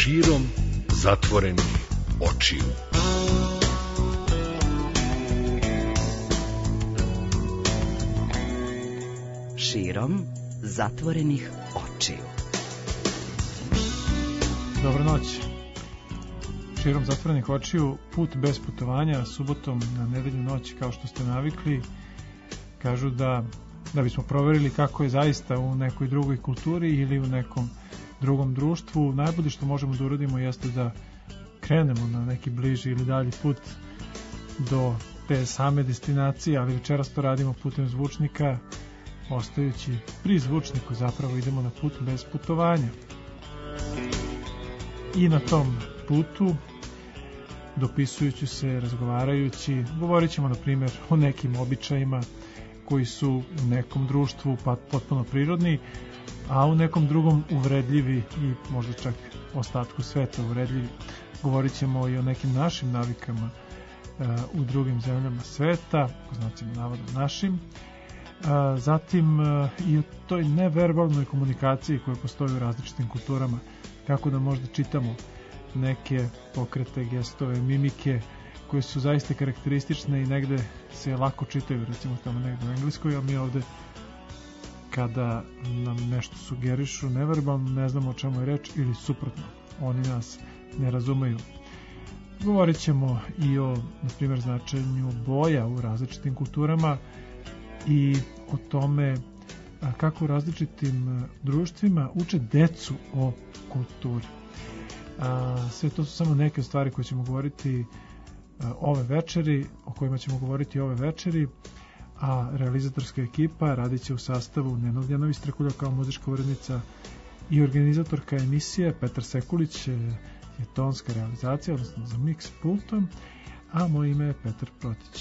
širom zatvorenih očiju. Širom zatvorenih očiju. Dobro noć. Širom zatvorenih očiju, put bez putovanja, subotom na nedelju noć, kao što ste navikli. Kažu da bismo proverili kako je zaista u nekoj drugoj kulturi ili u nekom drugom društvu. Najbolje što možemo da uradimo jeste da krenemo na neki bliži ili dalji put do te same destinacije, ali večeras to radimo putem zvučnika, ostajući pri zvučniku zapravo idemo na put bez putovanja. I na tom putu, dopisujući se, razgovarajući, govorit ćemo na primjer o nekim običajima koji su u nekom društvu potpuno prirodni, a u nekom drugom uvredljivi i možda čak ostatku sveta uvredljivi. Govorit ćemo i o nekim našim navikama u drugim zemljama sveta, po znacima navoda našim. Zatim i o toj neverbalnoj komunikaciji koja postoji u različitim kulturama, kako da možda čitamo neke pokrete, gestove, mimike koje su zaista karakteristične i negde se lako čitaju, recimo tamo negde u engleskoj, a mi ovde kada nam nešto sugerišu neverbalno, ne znamo o čemu je reč ili suprotno, oni nas ne razumeju. Govorit ćemo i o, na primjer, značenju boja u različitim kulturama i o tome kako u različitim društvima uče decu o kulturi. Sve to su samo neke stvari koje ćemo govoriti ove večeri, o kojima ćemo govoriti ove večeri, a realizatorska ekipa radit će u sastavu Nena Uljanović Strakulja kao muzička urednica i organizatorka emisije Petar Sekulić je tonska realizacija, odnosno za mix pultom, a moje ime je Petar Protić.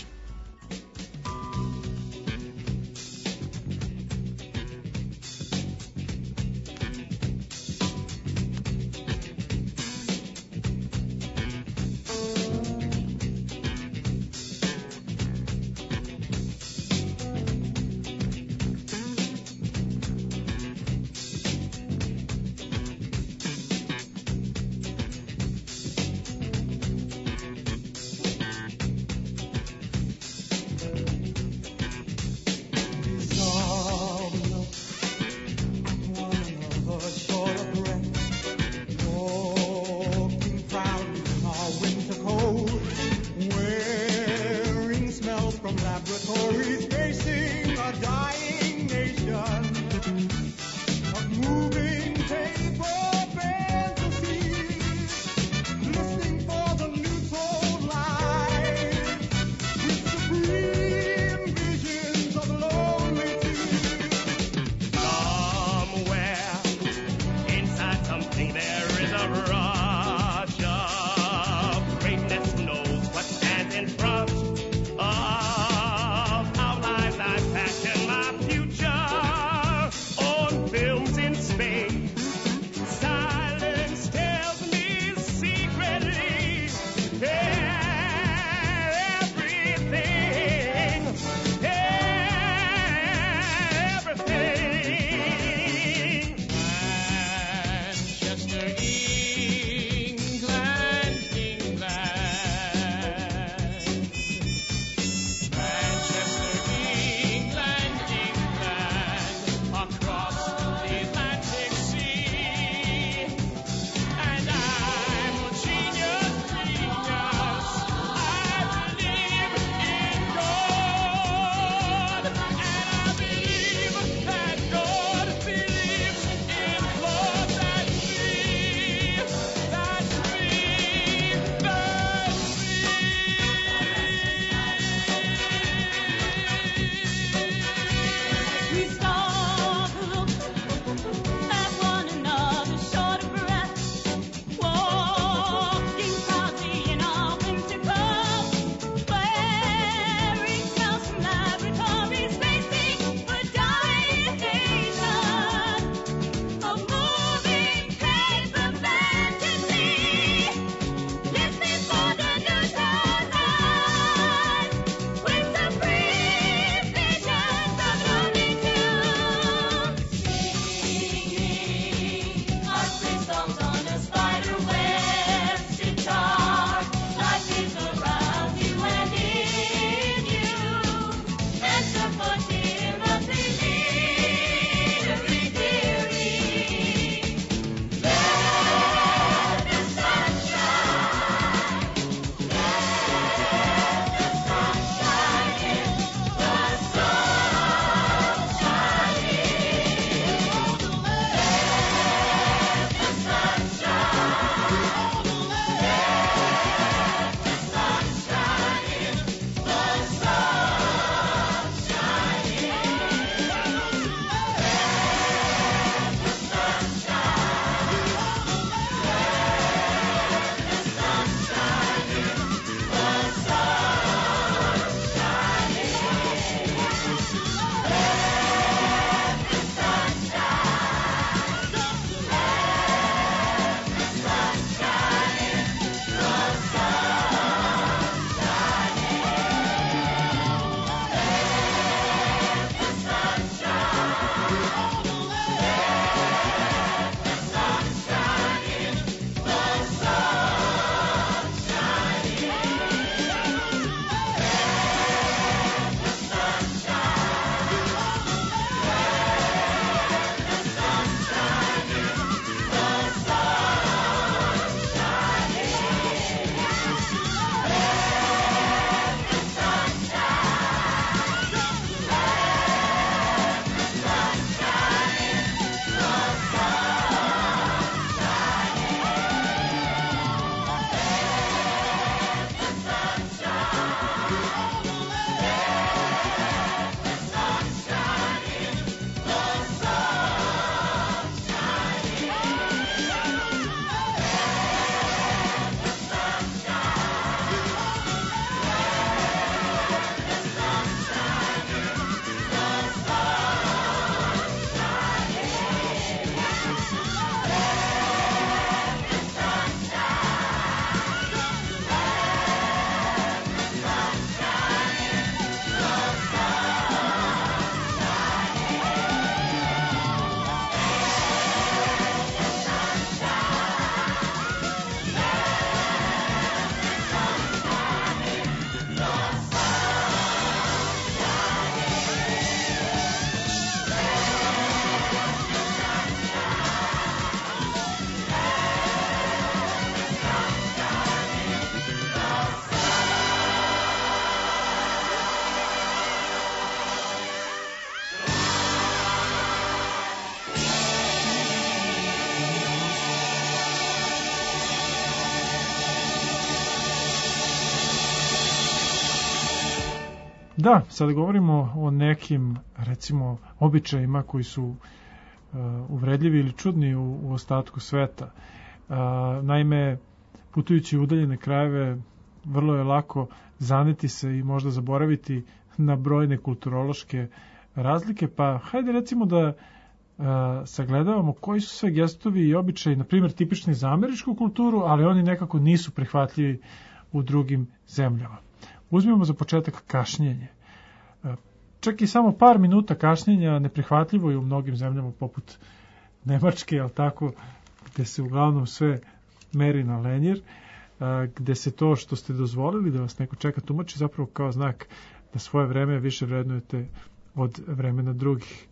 Da, sad govorimo o nekim, recimo, običajima koji su uvredljivi ili čudni u ostatku sveta. Naime, putujući u udaljene krajeve, vrlo je lako zaneti se i možda zaboraviti na brojne kulturološke razlike, pa hajde recimo da sagledavamo koji su sve gestovi i običaji, na primjer tipični za američku kulturu, ali oni nekako nisu prihvatljivi u drugim zemljama. Uzmimo za početak kašnjenje. Čak i samo par minuta kašnjenja neprihvatljivo je u mnogim zemljama poput Nemačke, ali tako, gde se uglavnom sve meri na lenjer, gde se to što ste dozvolili da vas neko čeka tumači zapravo kao znak da svoje vreme više vrednujete od vremena drugih.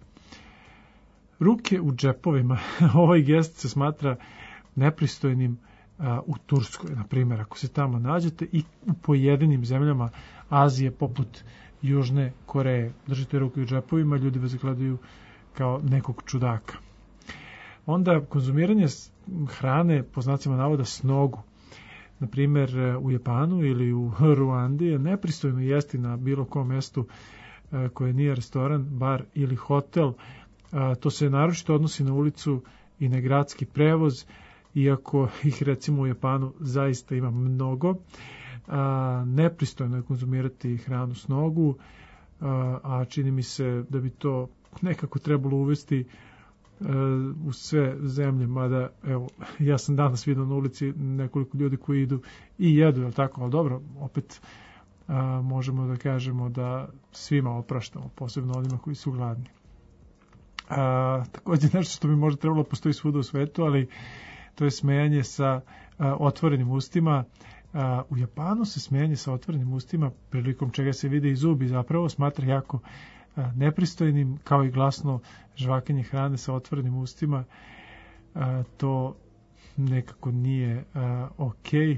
Ruke u džepovima. Ovaj gest se smatra nepristojnim u Turskoj, na primjer, ako se tamo nađete, i u pojedinim zemljama Azije poput Južne Koreje. Držite ruke u džepovima, ljudi vas gledaju kao nekog čudaka. Onda konzumiranje hrane, po znacima navoda, s nogu. Na primjer, u Japanu ili u Ruandi je nepristojno jesti na bilo kom mestu koje nije restoran, bar ili hotel. To se naročito odnosi na ulicu i na gradski prevoz, iako ih recimo u Japanu zaista ima mnogo. Nepristojno je konzumirati hranu s nogu, a čini mi se da bi to nekako trebalo uvesti u sve zemlje, mada evo, ja sam danas vidio na ulici nekoliko ljudi koji idu i jedu, je li tako, ali dobro, opet možemo da kažemo da svima opraštamo, posebno onima koji su gladni. Također nešto što bi možda trebalo postoji svuda u svetu, ali to je smejanje sa otvorenim ustima. U Japanu se smejanje sa otvorenim ustima, prilikom čega se vide i zubi, zapravo smatra jako nepristojnim, kao i glasno žvakanje hrane sa otvorenim ustima. To nekako nije okej.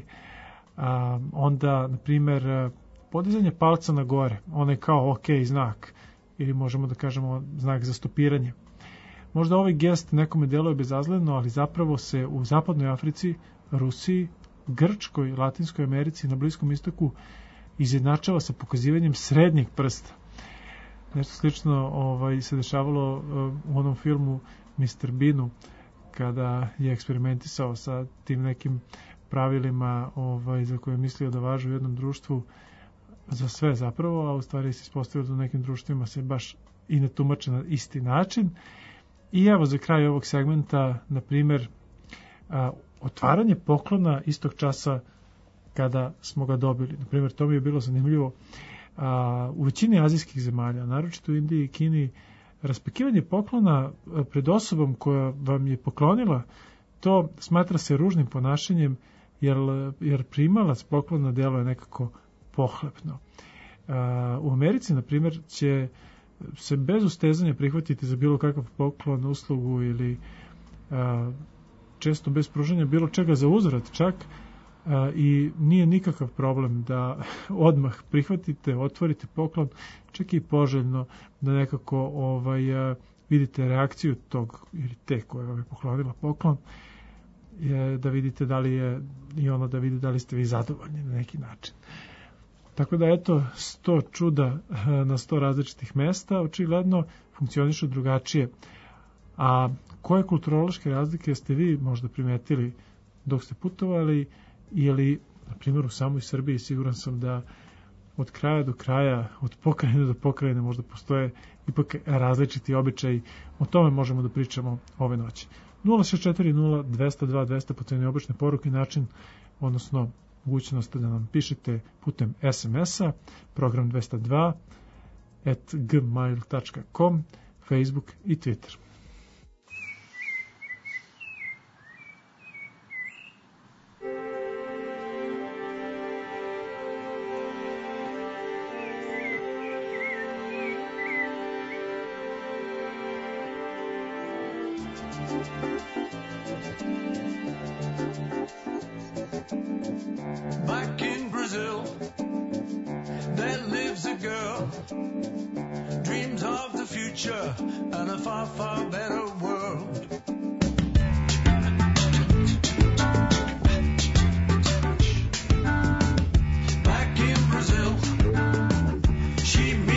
Onda, na primjer, podizanje palca na gore, on je kao okej znak, ili možemo da kažemo znak za stopiranje. Možda ovaj gest nekome deluje bezazleno, ali zapravo se u zapadnoj Africi, Rusiji, Grčkoj, Latinskoj Americi i na Bliskom istoku izjednačava sa pokazivanjem srednjeg prsta. Nešto slično se dešavalo u onom filmu Mr. Beanu, kada je eksperimentisao sa tim nekim pravilima za koje je mislio da važu u jednom društvu za sve zapravo, a u stvari se ispostavilo da u nekim društvima se baš i ne tumače na isti način. I evo za kraj ovog segmenta, na primjer, otvaranje poklona istog časa kada smo ga dobili. Na primjer, to mi je bilo zanimljivo. U većini azijskih zemalja, naročito u Indiji i Kini, raspakivanje poklona pred osobom koja vam je poklonila, to smatra se ružnim ponašanjem, jer primalac poklona deluje nekako pohlepno. U Americi, na primjer, će se bez ustezanja prihvatiti za bilo kakav poklon, uslugu ili često bez pružanja bilo čega za uzvrat čak, i nije nikakav problem da odmah prihvatite, otvorite poklon, čak i poželjno da nekako vidite reakciju tog ili te koja vam je poklonila poklon, da vidite da li je i ono da vidi da li ste vi zadovoljni na neki način. Tako da eto, 100 čuda na 100 različitih mesta očigledno funkcionišu drugačije. A koje kulturološke razlike ste vi možda primetili dok ste putovali, ili, na primjer, u samoj Srbiji siguran sam da od kraja do kraja, od pokrajine do pokrajine možda postoje ipak različiti običaji. O tome možemo da pričamo ove noći. 0640 202 200 putem obične poruke, način, odnosno mogućnost da nam pišete putem SMS-a, program 202 @gmail.com, Facebook i Twitter. Back in Brazil, there lives a girl, dreams of the future and a far, far better world. Back in Brazil, she meets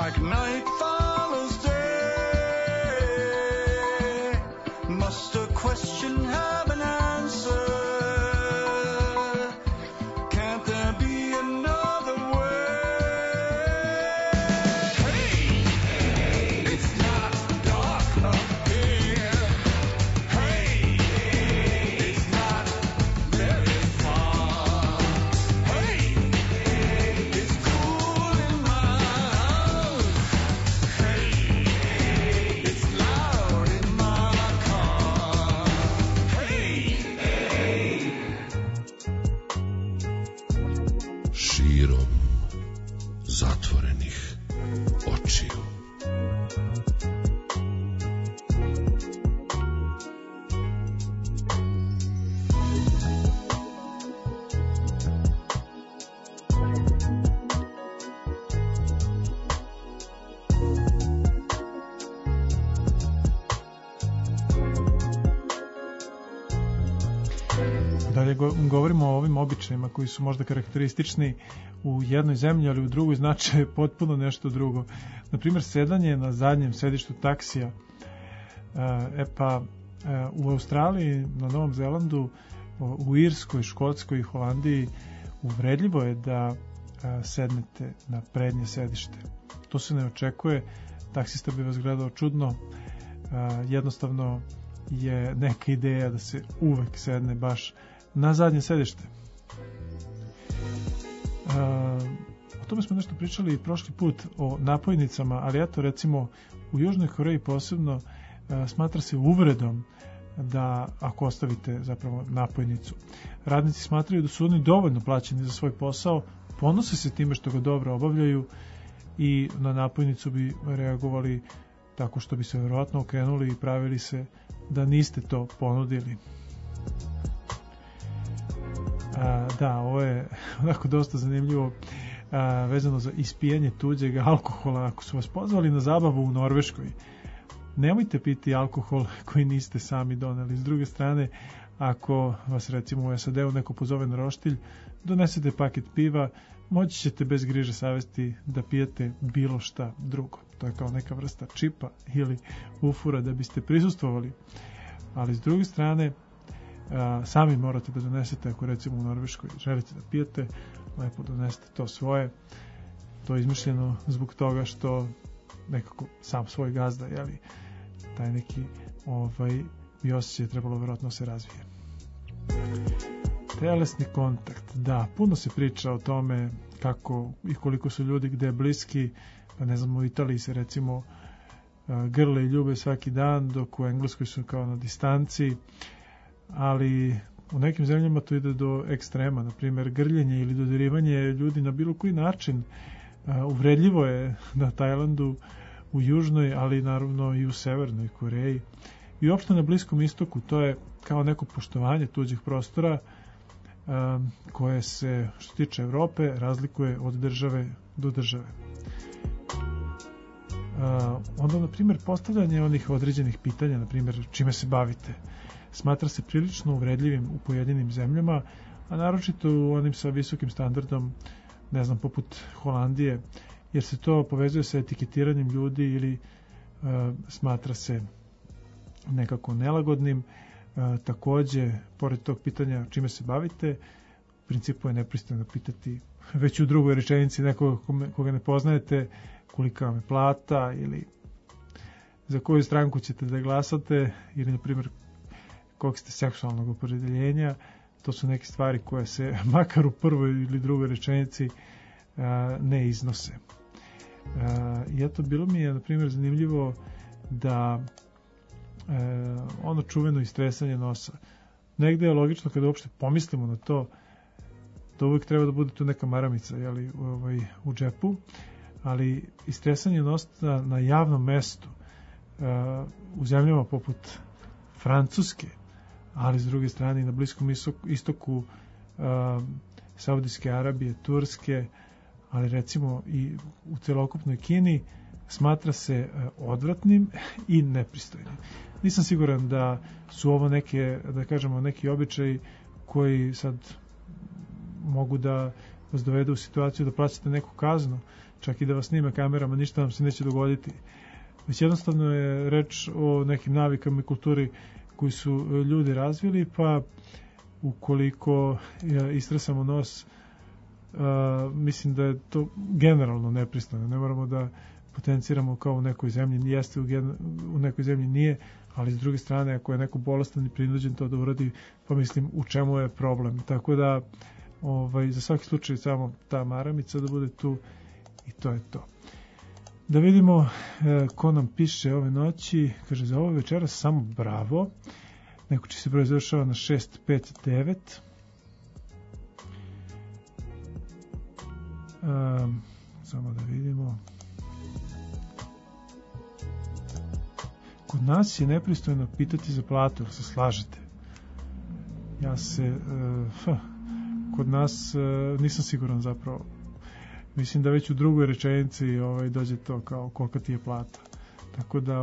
like night follows day. Must a question have an answer? Can't there be another way? Hey, it's not dark up here. Hey, it's not very far. Hey, it's cool in my house. Hey, it's loud in my car. Hey. Širom zatvorenih očiju. Dalje govorimo o ovim običajima koji su možda karakteristični u jednoj zemlji, ali u drugoj znače potpuno nešto drugo. Naprimjer, sedanje na zadnjem sedištu taksija. U Australiji, na Novom Zelandu, u Irskoj, Škotskoj i Holandiji uvredljivo je da sednete na prednje sedište. To se ne očekuje, taksista bi vas gledao čudno, jednostavno je neka ideja da se uvek sedne baš na zadnje sedište. O tome smo nešto pričali i prošli put o napojnicama, ali eto recimo u Južnoj Koreji posebno smatra se uvredom da ako ostavite zapravo napojnicu. Radnici smatraju da su oni dovoljno plaćeni za svoj posao, ponose se time što ga dobro obavljaju i na napojnicu bi reagovali tako što bi se verovatno okrenuli i pravili se da niste to ponudili. Da, ovo je onako dosta zanimljivo vezano za ispijanje tuđeg alkohola. Ako su vas pozvali na zabavu u Norveškoj, nemojte piti alkohol koji niste sami doneli. S druge strane, ako vas recimo u SAD-u neko pozove na roštilj, donesete paket piva, moći ćete bez griže savesti da pijete bilo šta drugo. To je kao neka vrsta čipa ili ufura da biste prisustvovali. Ali s druge strane, sami morate da donesete, ako recimo u Norveškoj želite da pijete, lepo donesete to svoje. To je izmišljeno zbog toga što nekako sam svoj gazda, jeli, taj neki i osjećaj trebalo verovatno se razvije. Telesni kontakt, da, puno se priča o tome kako i koliko su ljudi gde bliski, pa ne znam, u Italiji se recimo grle i ljube svaki dan, dok u Engleskoj su kao na distanci, ali u nekim zemljama to ide do ekstrema, na primjer grljenje ili dodirivanje ljudi na bilo koji način. Uvredljivo je na Tajlandu, u Južnoj, ali naravno i u Severnoj Koreji i uopšte na Bliskom istoku. To je kao neko poštovanje tuđih prostora koje se, što tiče Evrope, razlikuje od države do države. Onda, na primjer, postavljanje onih određenih pitanja, na primjer, čime se bavite, smatra se prilično uvredljivim u pojedinim zemljama, a naročito u onim sa visokim standardom, ne znam, poput Holandije, jer se to povezuje sa etiketiranjem ljudi ili smatra se nekako nelagodnim. Takođe, pored tog pitanja čime se bavite, u principu je nepristojno pitati već u drugoj rečenici nekoga koga ne poznajete kolika vam je plata ili za koju stranku ćete da glasate ili, na primjer, kog ste seksualnog opredeljenja. To su neke stvari koje se makar u prvoj ili drugoj rečenici ne iznose. I eto, bilo mi je, na primjer, zanimljivo da ono čuveno istresanje nosa. Negde je logično kada uopšte pomislimo na to da uvijek treba da bude tu neka maramica, jeli, u džepu, ali istresanje nosa na javnom mestu u zemljama poput Francuske, ali s druge strane i na Bliskom istoku, Saudijske Arabije, Turske, ali recimo i u celokupnoj Kini, smatra se odvratnim i nepristojnim. Nisam siguran da su ovo neke, da kažemo, neki običaji koji sad mogu da vas dovede u situaciju da plaćate neku kaznu, čak i da vas snime kamerama, ništa vam se neće dogoditi. Već jednostavno je reč o nekim navikama i kulturi koji su ljudi razvili, pa ukoliko istresamo nos, mislim da je to generalno nepristojno. Ne moramo da potenciramo kao u nekoj zemlji jeste, u nekoj zemlji nije, ali s druge strane ako je neko bolestan i prinuđen to da uradi, pa mislim u čemu je problem. Tako da za svaki slučaj samo ta maramica da bude tu i to je to. Da vidimo ko nam piše ove noći. Kaže, za ovo večera samo bravo. Neko će se broj završava na 659. Samo da vidimo. Kod nas je nepristojno pitati za platu, jer se slažete. Ja se kod nas nisam siguran zapravo. Mislim da već u drugoj rečenici dođe to kao kolika ti je plata. Tako da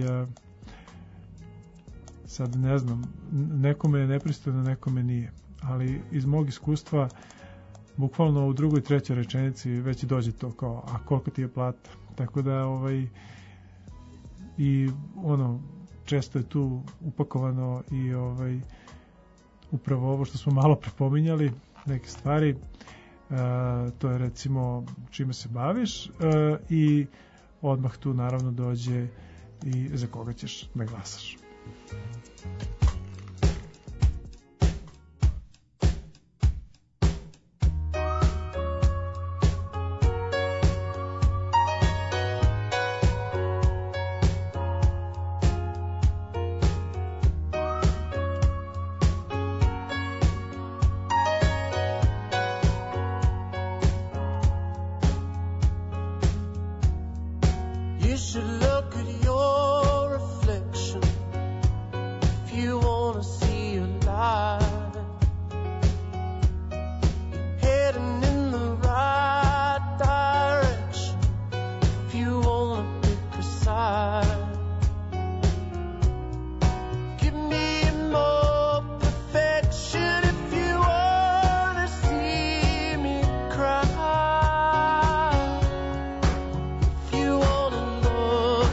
sad ne znam, nekome je nepristojno, nekome nije. Ali iz mog iskustva bukvalno u drugoj, trećoj rečenici već dođe to kao, a kolika ti je plata. Tako da i često je tu upakovano i upravo ovo što smo malo prepominjali, neke stvari, to je recimo čime se baviš i odmah tu naravno dođe i za koga ćeš da glasaš. Love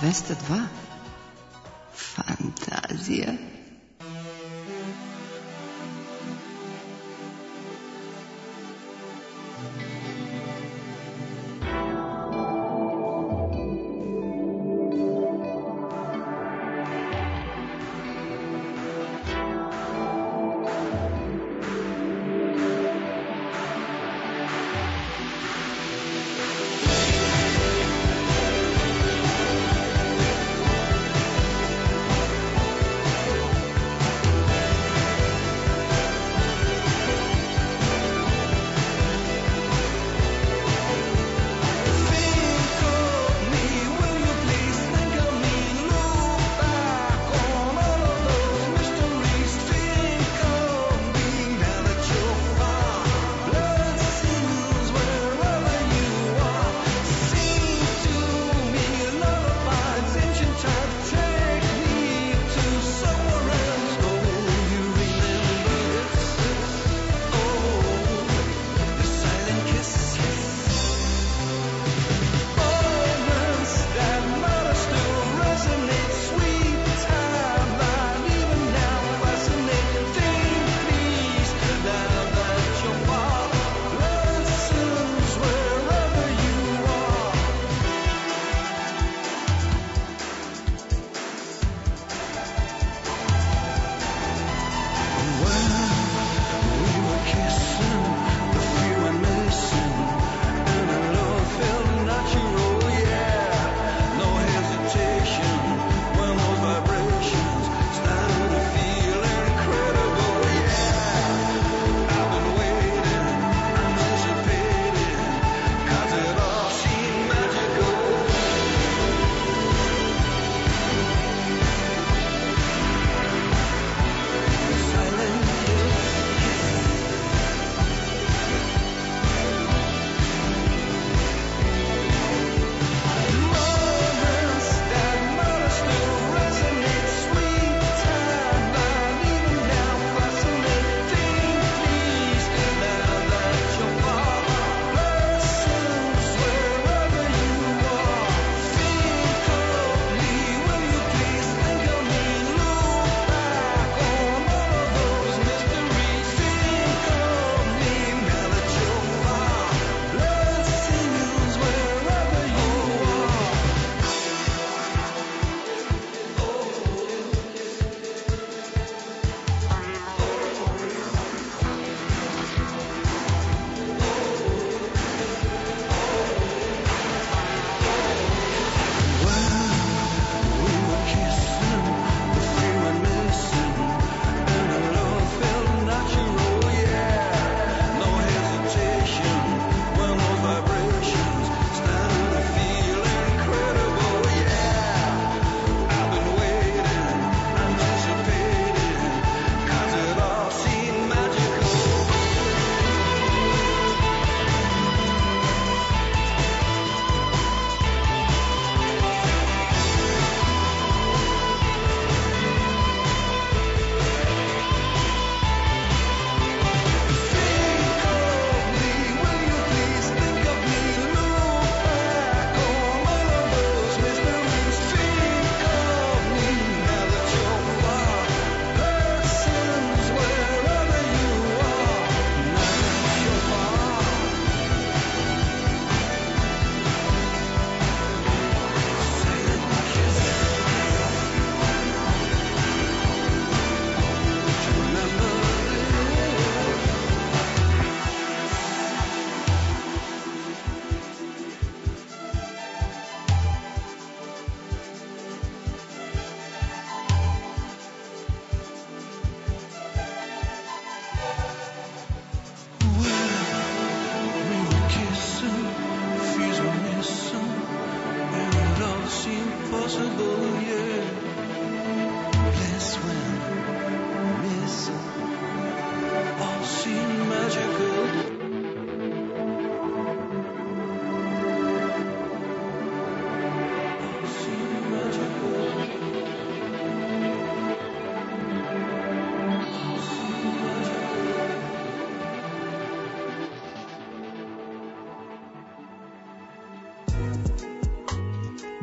202. Fantazija.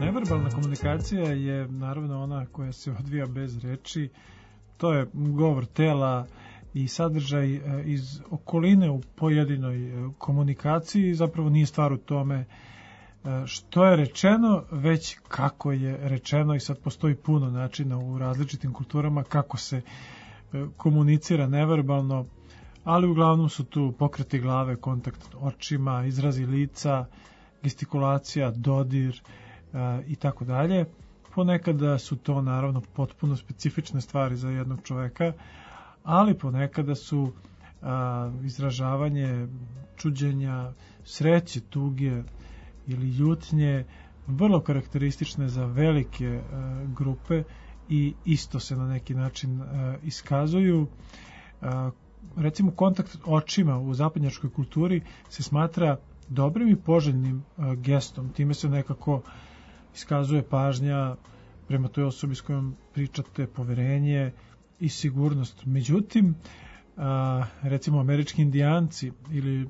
Neverbalna komunikacija je naravno ona koja se odvija bez reči. To je govor tela i sadržaj iz okoline u pojedinoj komunikaciji. Zapravo nije stvar u tome što je rečeno, već kako je rečeno, i sad postoji puno načina u različitim kulturama kako se komunicira neverbalno, ali uglavnom su tu pokreti glave, kontakt očima, izrazi lica, gestikulacija, dodir i tako dalje. Ponekada su to naravno potpuno specifične stvari za jednog čoveka, ali ponekada su izražavanje čuđenja, sreće, tuge ili ljutnje vrlo karakteristične za velike grupe i isto se na neki način iskazuju. Recimo, kontakt očima u zapadnjačkoj kulturi se smatra dobrim i poželjnim gestom. Time se nekako iskazuje pažnja prema toj osobi s kojom pričate, poverenje i sigurnost. Međutim, recimo američki indijanci ili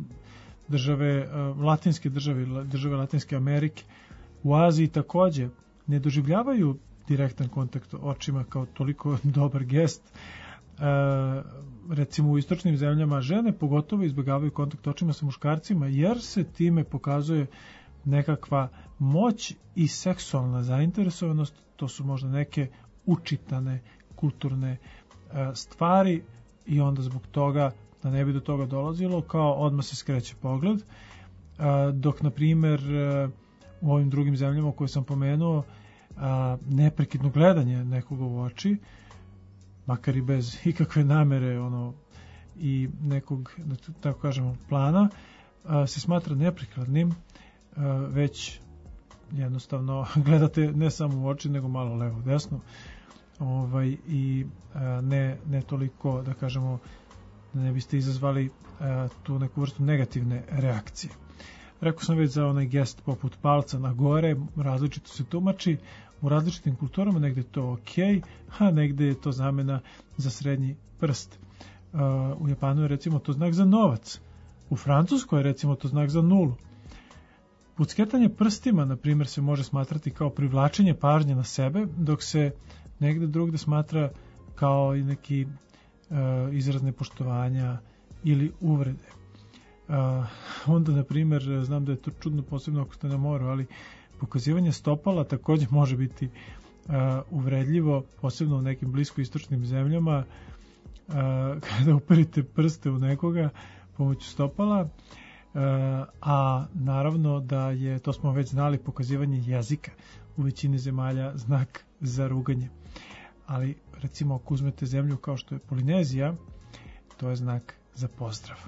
latinske države Latinske Amerike u Aziji takođe ne doživljavaju direktan kontakt očima kao toliko dobar gest. Recimo u istočnim zemljama žene pogotovo izbjegavaju kontakt očima sa muškarcima, jer se time pokazuje nekakva moć i seksualna zainteresovanost. To su možda neke učitane kulturne stvari i onda zbog toga, da ne bi do toga dolazilo, kao odmah se skreće pogled, dok na primer u ovim drugim zemljama koje sam pomenuo neprekidno gledanje nekoga u oči, makar i bez ikakve namere i nekog, da tako kažemo, plana, se smatra neprikladnim, već jednostavno gledate ne samo u oči, nego malo levo desno, i ne toliko, da kažemo, da ne biste izazvali tu neku vrstu negativne reakcije. Rekao sam već za onaj gest poput palca na gore, različito se tumači, u različitim kulturama negde je to ok, a negde je to zamena za srednji prst. U Japanu je recimo to znak za novac, u Francuskoj je recimo to znak za nulu. Pucketanje prstima, na primjer, se može smatrati kao privlačenje pažnje na sebe, dok se negde drugde smatra kao i neki izraz nepoštovanja ili uvrede. Onda, na primjer, znam da je to čudno posebno ako ste na moru, ali pokazivanje stopala takođe može biti uvredljivo, posebno u nekim bliskoistočnim zemljama, kada uperite prste u nekoga pomoću stopala, a naravno da je, to smo već znali, pokazivanje jezika u većini zemalja znak za ruganje. Ali recimo ako uzmete zemlju kao što je Polinezija, to je znak za pozdrav.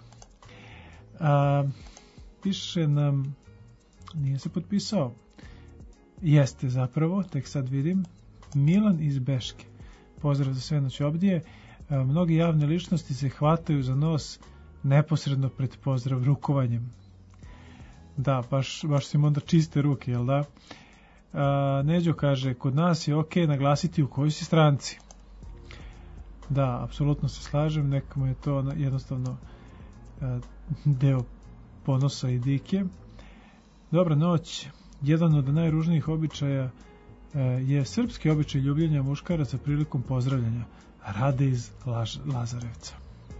Piše nam, nije se potpisao, jeste zapravo, tek sad vidim, Milan iz Beške. Pozdrav za sve noćobdije. Mnogi javne ličnosti se hvataju za nos neposredno pred pozdrav rukovanjem. Da, baš si im onda čiste ruke, jel da? Neđo kaže, kod nas je ok naglasiti u kojoj si stranci. Da, apsolutno se slažem, nekamo je to jednostavno deo ponosa i dike. Dobra noć. Jedan od najružnijih običaja je srpski običaj ljubljenja muškaraca prilikom pozdravljanja. Rade iz Lazarevca.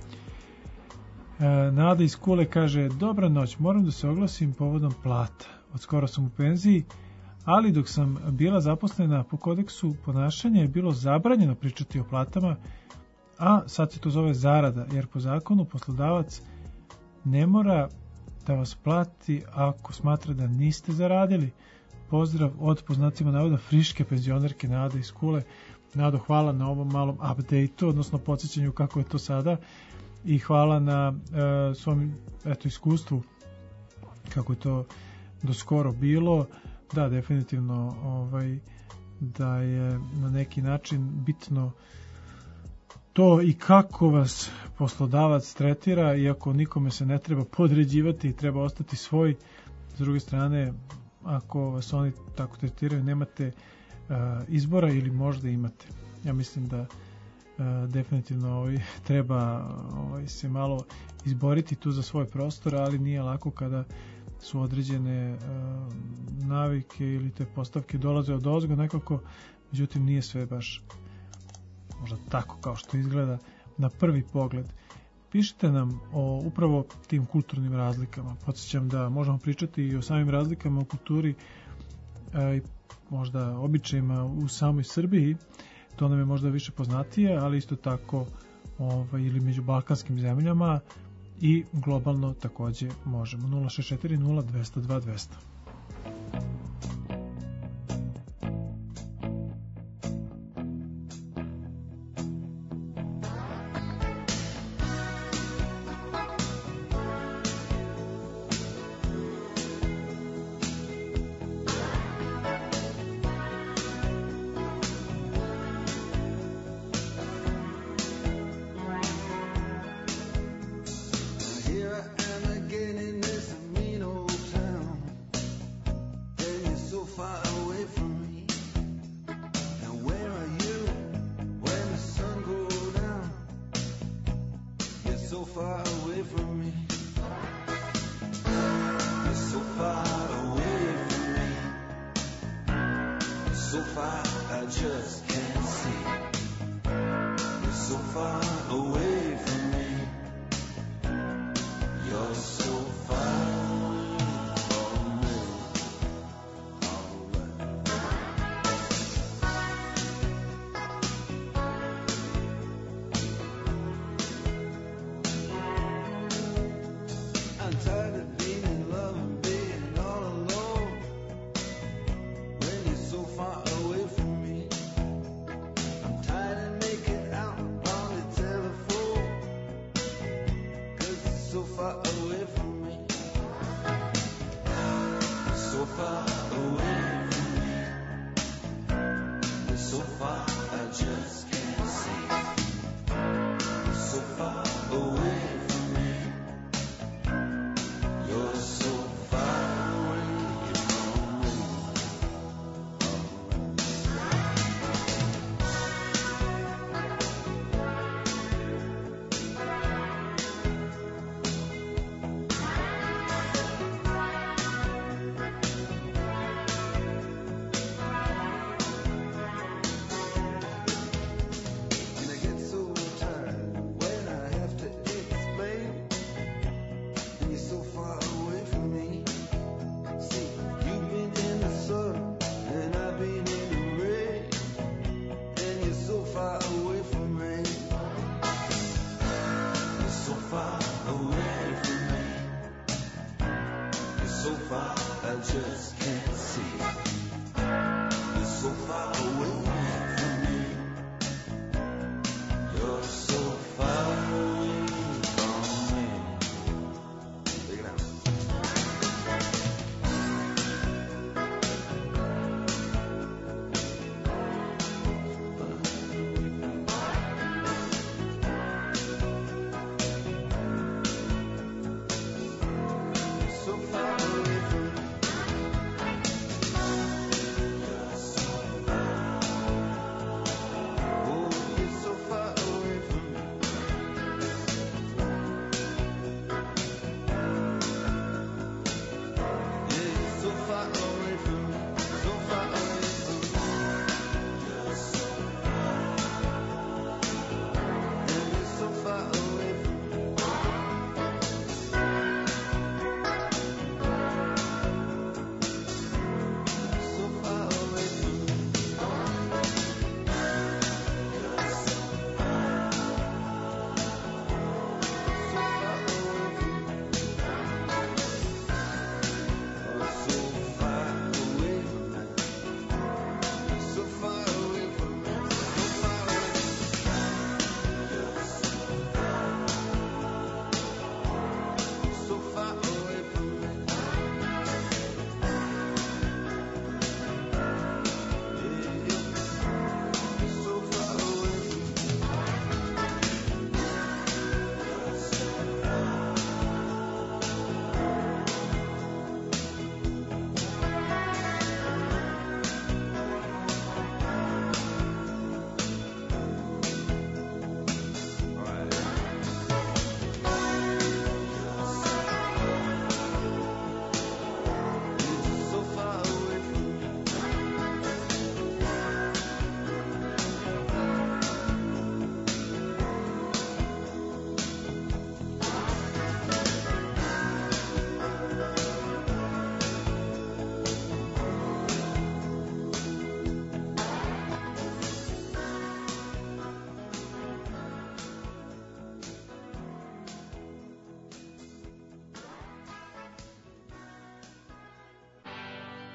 Nada iz Kule kaže, dobra noć, moram da se oglasim povodom plata. Od skoro sam u penziji, ali dok sam bila zaposlena po kodeksu ponašanja je bilo zabranjeno pričati o platama, a sad se to zove zarada, jer po zakonu poslodavac ne mora da vas plati ako smatra da niste zaradili. Pozdrav od, po znacima navoda, friške penzionerke Nade iz Kule. Nado, hvala na ovom malom update-u, odnosno podsjećanju kako je to sada, i hvala na svom iskustvu kako je to do skoro bilo. Da, definitivno da je na neki način bitno to i kako vas poslodavac tretira, iako nikome se ne treba podređivati i treba ostati svoj. S druge strane, ako vas oni tako tretiraju, nemate izbora, ili možda imate. Ja mislim da definitivno treba se malo izboriti tu za svoj prostor, ali nije lako kada su određene navike ili te postavke dolaze od ozgo nekako, međutim nije sve baš možda tako kao što izgleda na prvi pogled. Pišite nam o upravo tim kulturnim razlikama. Podsjećam da možemo pričati i o samim razlikama u kulturi i možda običajima u samoj Srbiji, to nam je možda više poznatije, ali isto tako ili među balkanskim zemljama i globalno takođe možemo. 064 0202 200.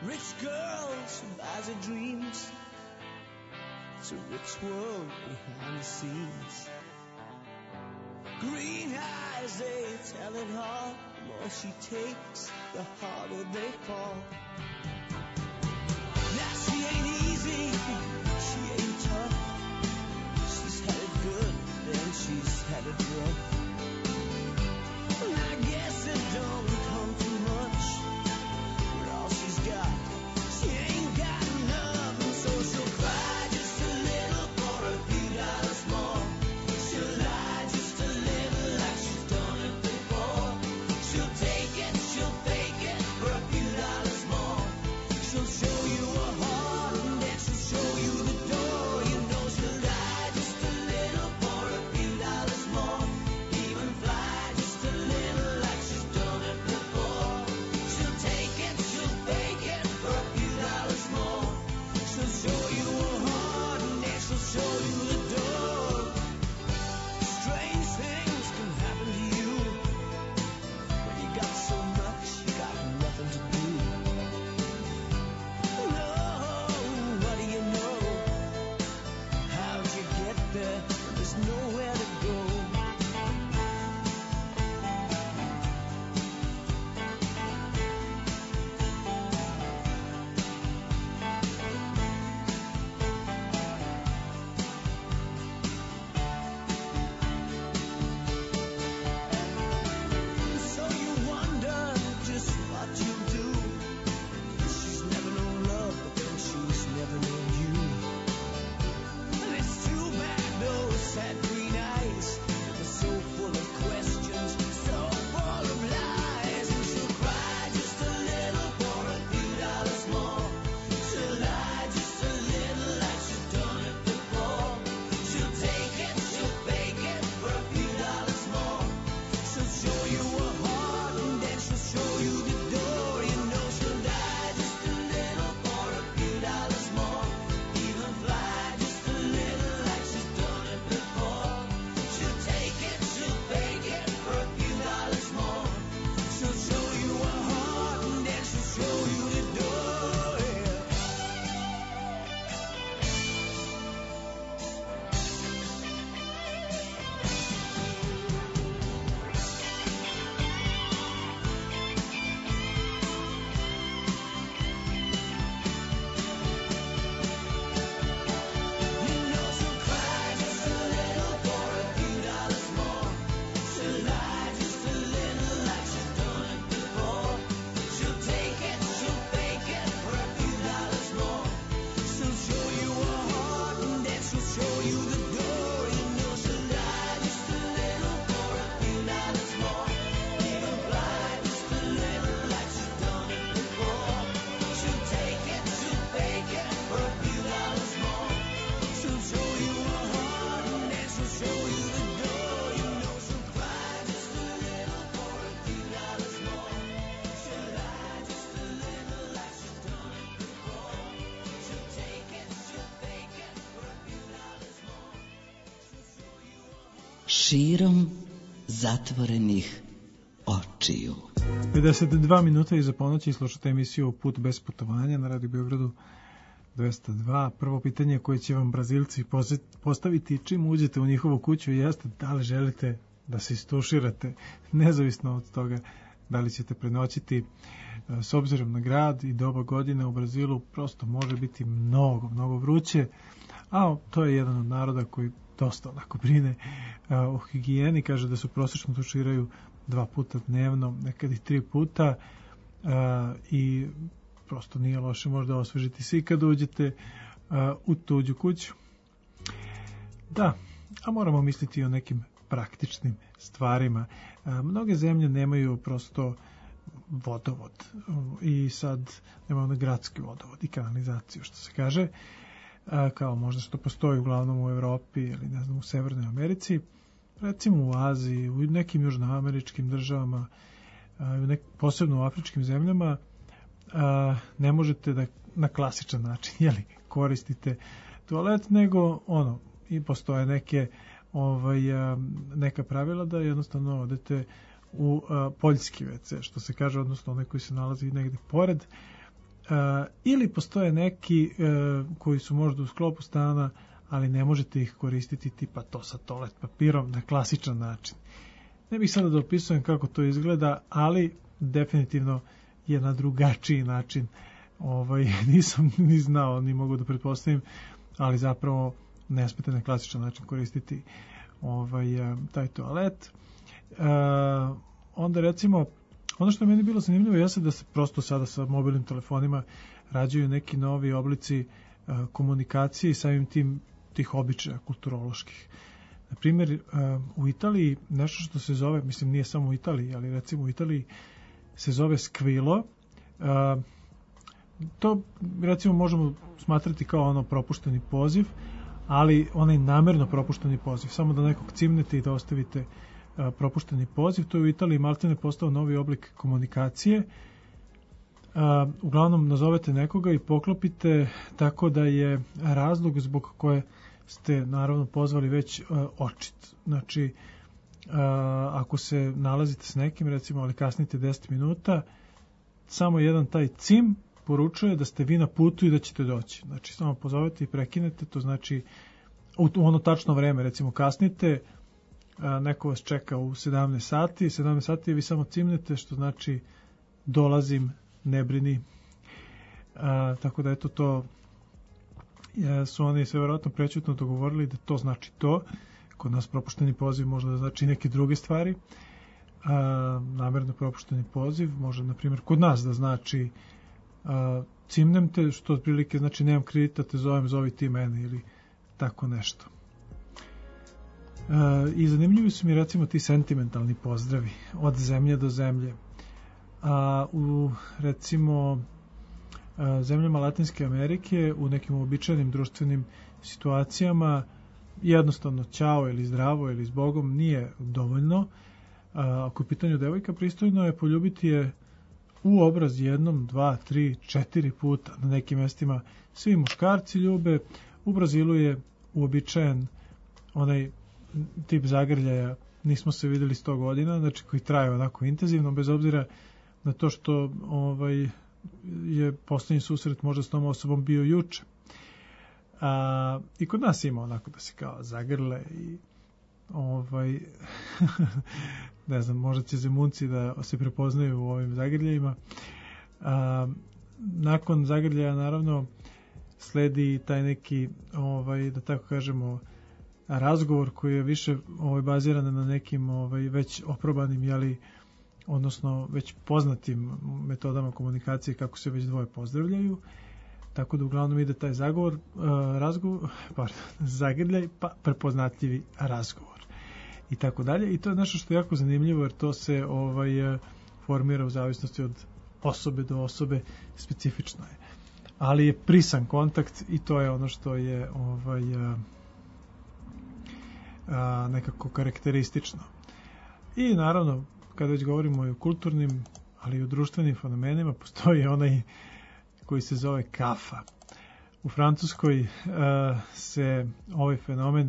Rich girls who buys her dreams. It's a rich world behind the scenes. Green eyes, they tell it all. The more she takes, the harder they fall. Now she ain't easy, she ain't tough. She's had it good, then she's had it rough. And I guess it don't come too much. But all she's got, she ain't got enough. And so she'll cry just a little for a few dollars more. She'll lie just a little like she's done it before. She'll take it, she'll fake it for a few dollars more. She'll show you a heart and then she'll show you the door. You know she'll lie just a little for a few dollars more. Even fly just a little like she's done it before. She'll take it, she'll fake it for a few dollars more. She'll show you a heart and then she'll show you the door. Strange things can happen to you when you got so much, you got nothing to do. No, what do you know? How'd you get there? There's nowhere to go. So you wonder just what you'll do. She's never known love, but then she's never known you. And it's too bad those sad green eyes are so full of questions, so full of lies. And she'll cry just a little for a few dollars more. She'll lie just a little like she's done it before. She'll take it, she'll fake it for a few dollars more. She'll show you a heart and then she'll show you the door. You know she'll die just a little for a few dollars more. Even fly just a little like she's done it before. She'll take it, she'll fake it for a few dollars more. She'll show you a heart and then she'll show you the door. Yeah. You know she'll cry just a little for a few dollars more. She'll lie just a little like she's done it before. She'll take it, she'll fake it for a few dollars more. She'll show you a heart and then she'll show you the door. You know she'll lie just a little for a few dollars more. Even fly just a little like she's done it before. She'll take it, she'll fake it for a few dollars more. She'll show you a heart and then she'll show you the door. You know she'll cry just a little for a few dollars more. She'll lie just a little like she's done it before. She'll take it, she'll fake it for a few dollars more. She'll show you a heart. Širom zatvorenih očiju. 52 minuta iza ponoći slušate emisiju Put bez putovanja na Radio Beogradu 202. Prvo pitanje koje će vam Brazilci postaviti čim uđete u njihovu kuću jeste da li želite da se istuširate, nezavisno od toga da li ćete prenoćiti. S obzirom na grad i doba godine u Brazilu prosto može biti mnogo vruće, a to je jedan od naroda koji dosta onako brine o higijeni. Kaže da se prosječno tuširaju 2 puta dnevno, nekad i 3 puta, i prosto nije loše možda osvežiti se i kad uđete u tuđu kuću. Da, a moramo misliti o nekim praktičnim stvarima. Mnoge zemlje nemaju prosto vodovod i sad nemaju na gradski vodovod i kanalizaciju, što se kaže, kao možda što postoji uglavnom u Evropi ili ne znam u Severnoj Americi. Recimo u Aziji, u nekim južnoameričkim državama, posebno u afričkim zemljama, ne možete da na klasičan način koristite toalet, nego i postoje neka pravila da jednostavno odete u poljski WC, što se kaže, odnosno onaj koji se nalazi negde pored, ili postoje neki koji su možda u sklopu stana, ali ne možete ih koristiti tipa to sa toalet papirom na klasičan način. Ne bih sada da opisujem kako to izgleda, ali definitivno je na drugačiji način. Nisam ni znao, ni mogu da pretpostavim, ali zapravo ne smete na klasičan način koristiti taj toalet. Onda recimo, ono što je meni bilo zanimljivo jeste da se prosto sada sa mobilnim telefonima rađaju neki novi oblici komunikacije i samim tih običaja kulturoloških. Na primjer, u Italiji nešto što se zove, mislim nije samo u Italiji, ali recimo u Italiji se zove squillo. To recimo možemo smatrati kao ono propušteni poziv, ali onaj namerno propušteni poziv, samo da nekog cimnete i da ostavite propušteni poziv. To je u Italiji maltene postao novi oblik komunikacije. Uglavnom nazovete nekoga i poklopite tako da je razlog zbog koje ste naravno pozvali već očit. Znači, ako se nalazite s nekim, recimo, ali kasnite 10 minuta, samo jedan taj cim poručuje da ste vi na putu i da ćete doći. Znači, samo pozovete i prekinete, to znači u ono tačno vreme, recimo kasnite, neko vas čeka u 17 sati, 17 sati vi samo cimnete, što znači dolazim, ne brini. Tako da eto to su oni sve vjerojatno prećutno dogovorili da to znači to. Kod nas propušteni poziv može da znači neke druge stvari. Namerno propušteni poziv može, na primjer, kod nas da znači cimnem te, što otprilike znači nemam kredita, te zovem, zovi ti mene ili tako nešto. I zanimljivi su mi recimo ti sentimentalni pozdravi od zemlje do zemlje. U recimo zemljama Latinske Amerike u nekim uobičajenim društvenim situacijama jednostavno ćao ili zdravo ili s Bogom nije dovoljno. Ako je pitanju devojka, pristojno je poljubiti je u obraz 1, 2, 3, 4 puta. Na nekim mjestima svi muškarci ljube. U Brazilu je uobičajen onaj tip zagrljaja, nismo se vidjeli 100 godina, znači koji traje onako intenzivno, bez obzira na to što je posljednji susret možda s tom osobom bio juče. I kod nas ima onako da se kao zagrle i ne znam, možda će zemunci da se prepoznaju u ovim zagrljajima. Nakon zagrljaja naravno sledi taj neki, da tako kažemo, razgovor koji je više baziran na nekim već oprobanim, odnosno već poznatim metodama komunikacije kako se već dvoje pozdravljaju. Tako da uglavnom ide taj zagrljaj, pa prepoznatljivi razgovor. I tako dalje. I to je nešto što je jako zanimljivo, jer to se formira u zavisnosti od osobe do osobe, specifično je. Ali je prisan kontakt i to je ono što je nekako karakteristično. I naravno, kada već govorimo i o kulturnim, ali i o društvenim fenomenima, postoji onaj koji se zove kafa. U Francuskoj se ovaj fenomen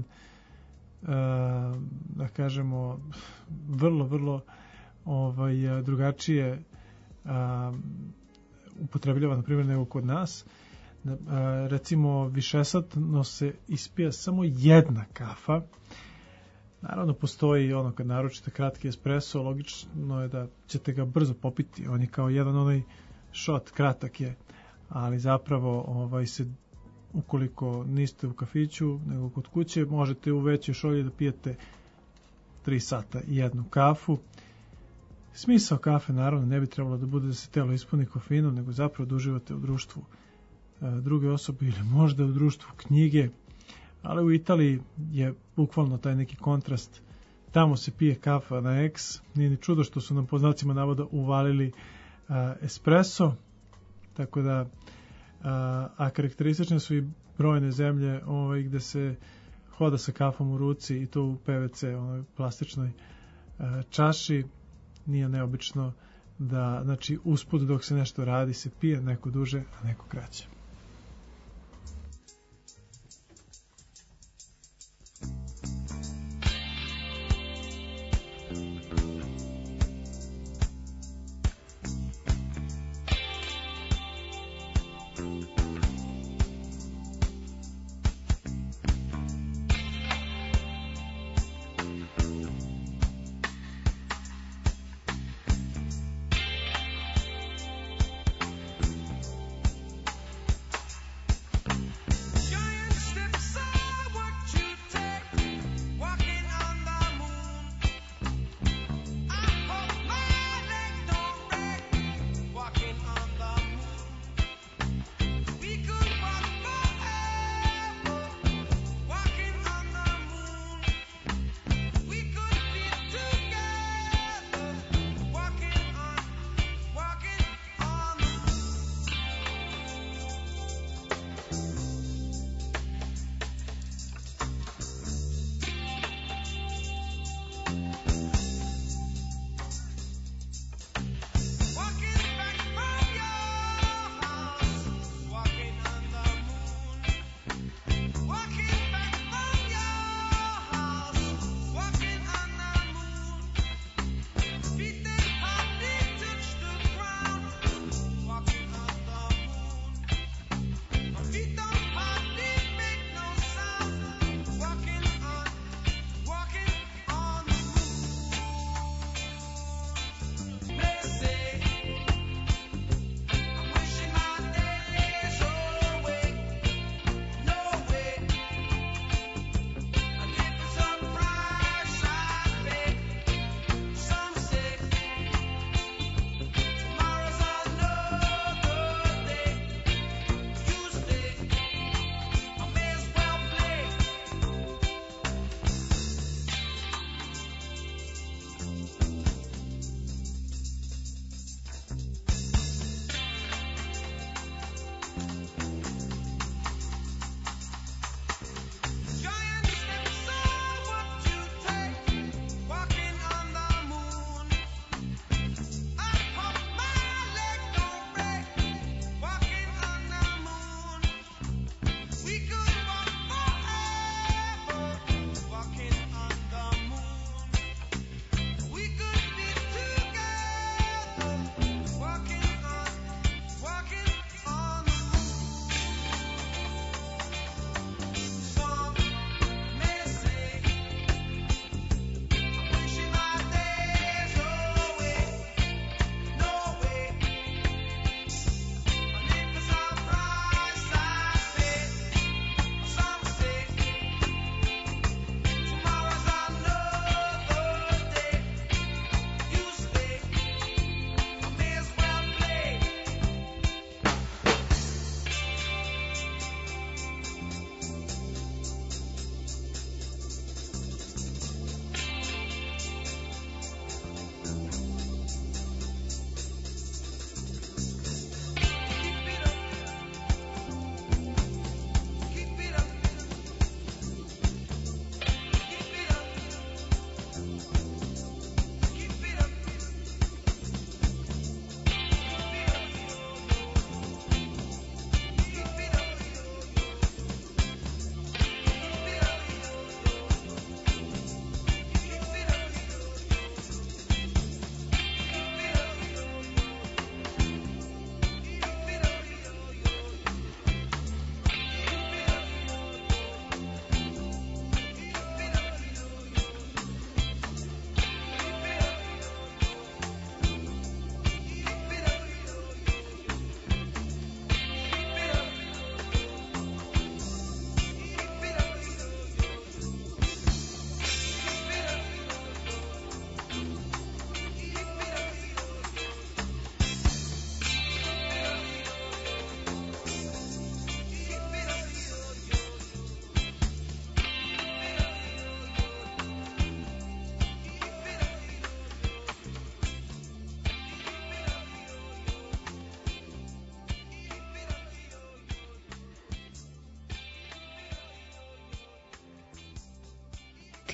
da kažemo vrlo drugačije upotrebljava, na primjer, nego kod nas. Recimo, višesatno se ispija samo jedna kafa. Naravno, postoji ono kad naručite kratki espresso, logično je da ćete ga brzo popiti. On je kao jedan onaj shot, kratak je, ali zapravo se, ukoliko niste u kafiću nego kod kuće, možete u većoj šolji da pijete 3 sata jednu kafu. Smisao kafe naravno ne bi trebalo da bude da se telo ispuni kofeinom, nego zapravo da uživate u društvu druge osobe ili možda u društvu knjige. Ali u Italiji je bukvalno taj neki kontrast. Tamo se pije kafa na eks. Nije ni čudo što su nam po znacima navoda uvalili espresso. Tako da a karakteristične su i brojne zemlje gde se hoda sa kafom u ruci i to u PVC, onoj plastičnoj čaši. Nije neobično da, znači, usput dok se nešto radi se pije, neko duže, a neko kraće.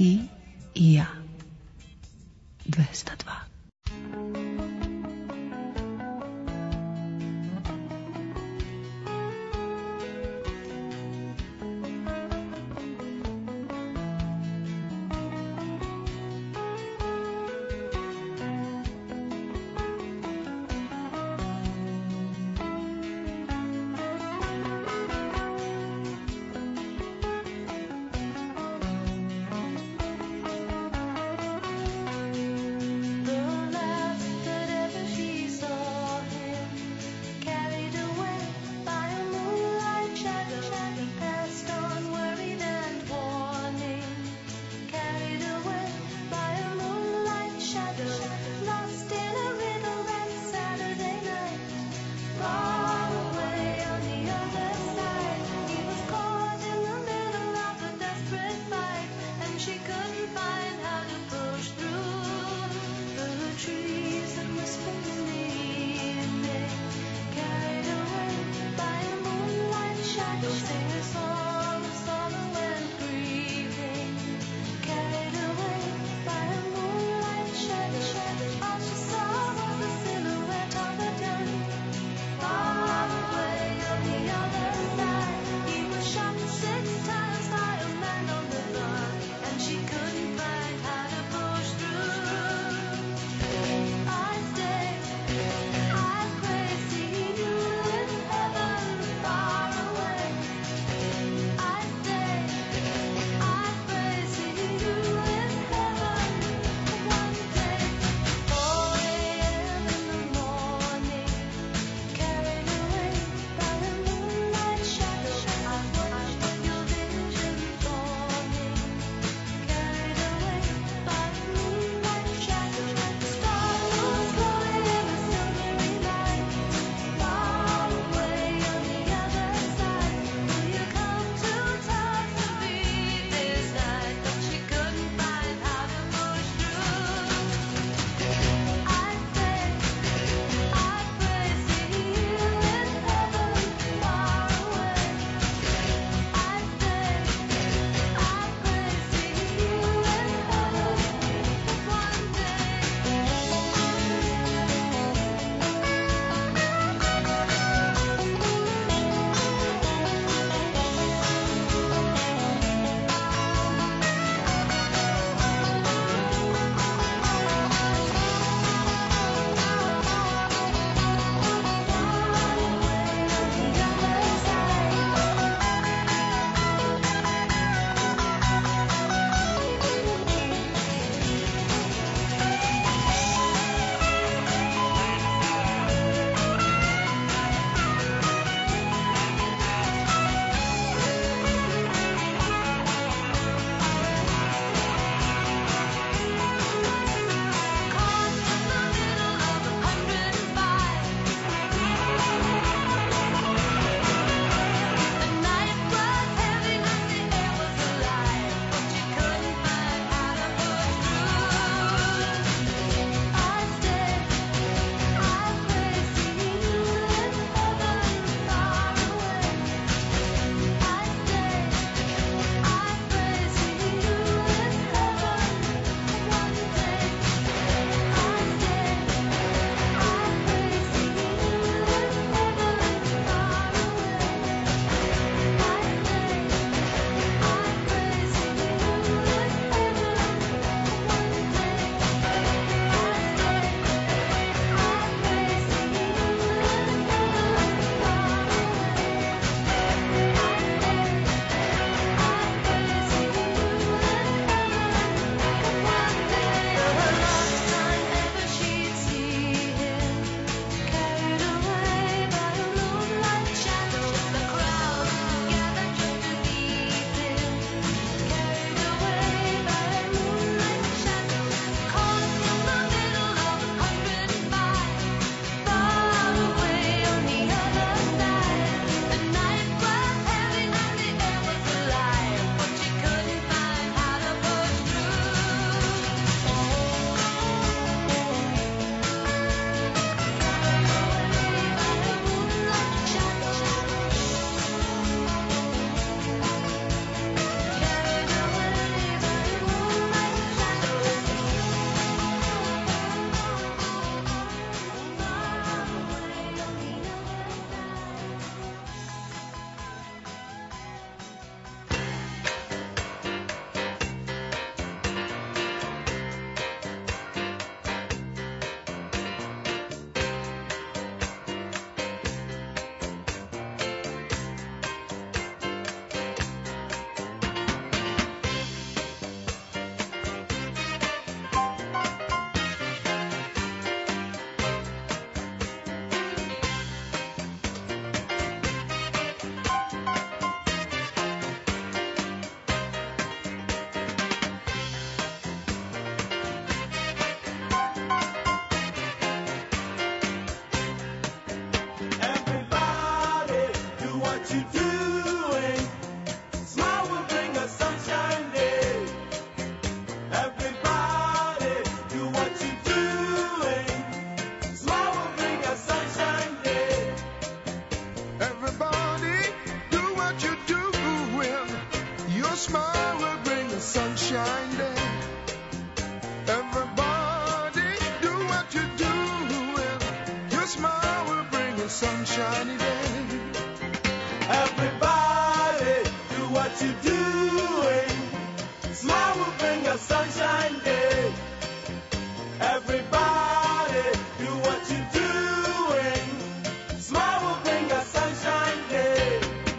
Ti i ja. 202. smile will bring a sunshiny day. Everybody, do what you're doing. Smile will bring a sunshine day. Everybody, do what you're doing. Smile will bring a sunshine day.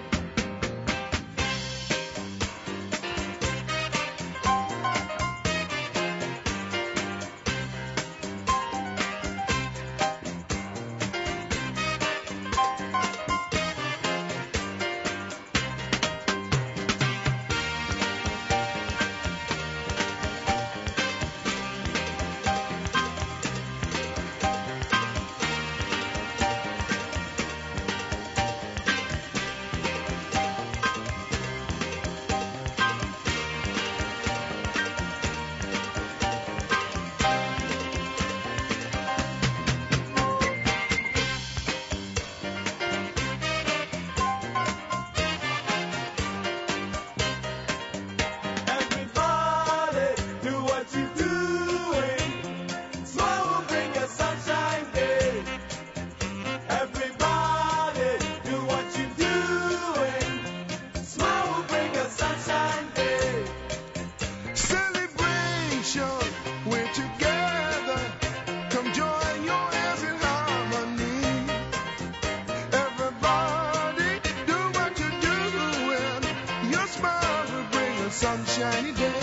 Sunshiny day.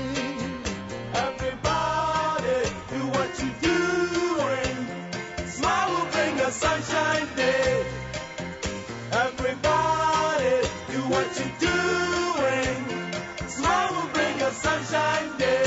Everybody, do what you're doing. Smile will bring a sunshine day. Everybody, do what you're doing. Smile will bring a sunshine day.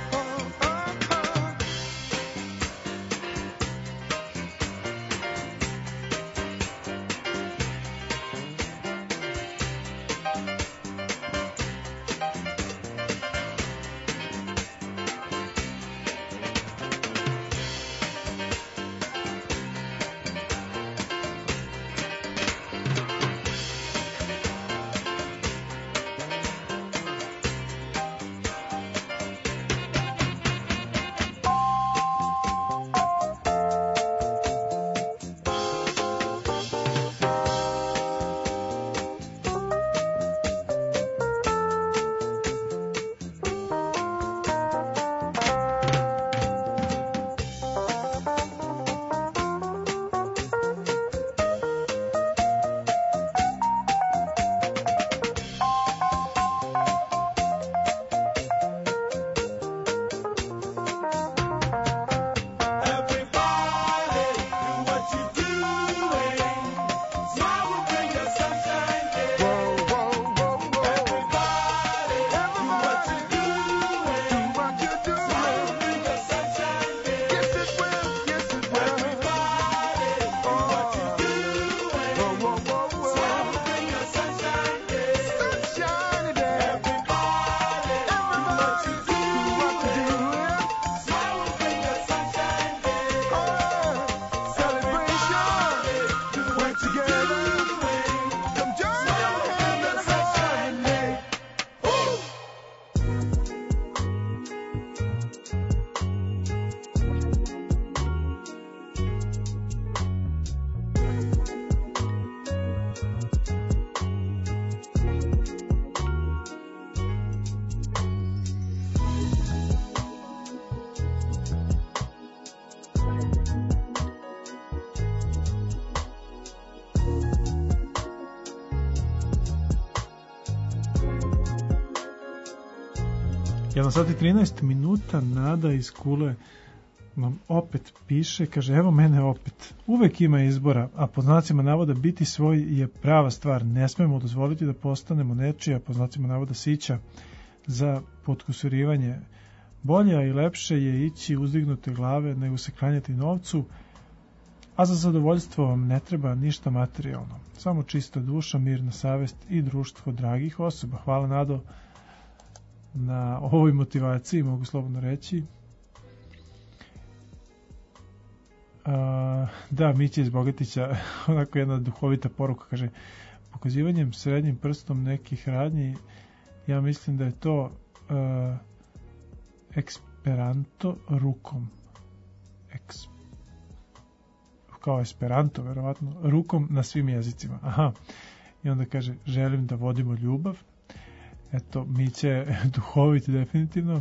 Jedan sat i 13 minuta. Nada iz Kule nam opet piše, kaže, evo mene opet. Uvek ima izbora, a po znacima navoda biti svoj je prava stvar. Ne smemo dozvoliti da postanemo nečija, po znacima navoda sića, za potkusurivanje. Bolje i lepše je ići uzdignute glave nego se klanjati novcu, a za zadovoljstvo vam ne treba ništa materijalno. Samo čista duša, mirna savest i društvo dragih osoba. Hvala, Nado, na ovoj motivaciji, mogu slobodno reći. Da, Mića iz Bogatića, onako jedna duhovita poruka, kaže, pokazivanjem srednjim prstom nekih radnji, ja mislim da je to Esperanto rukom. kao Esperanto, verovatno, rukom na svim jezicima. Aha. I onda kaže, želim da vodimo ljubav. Eto, Miće duhoviti definitivno.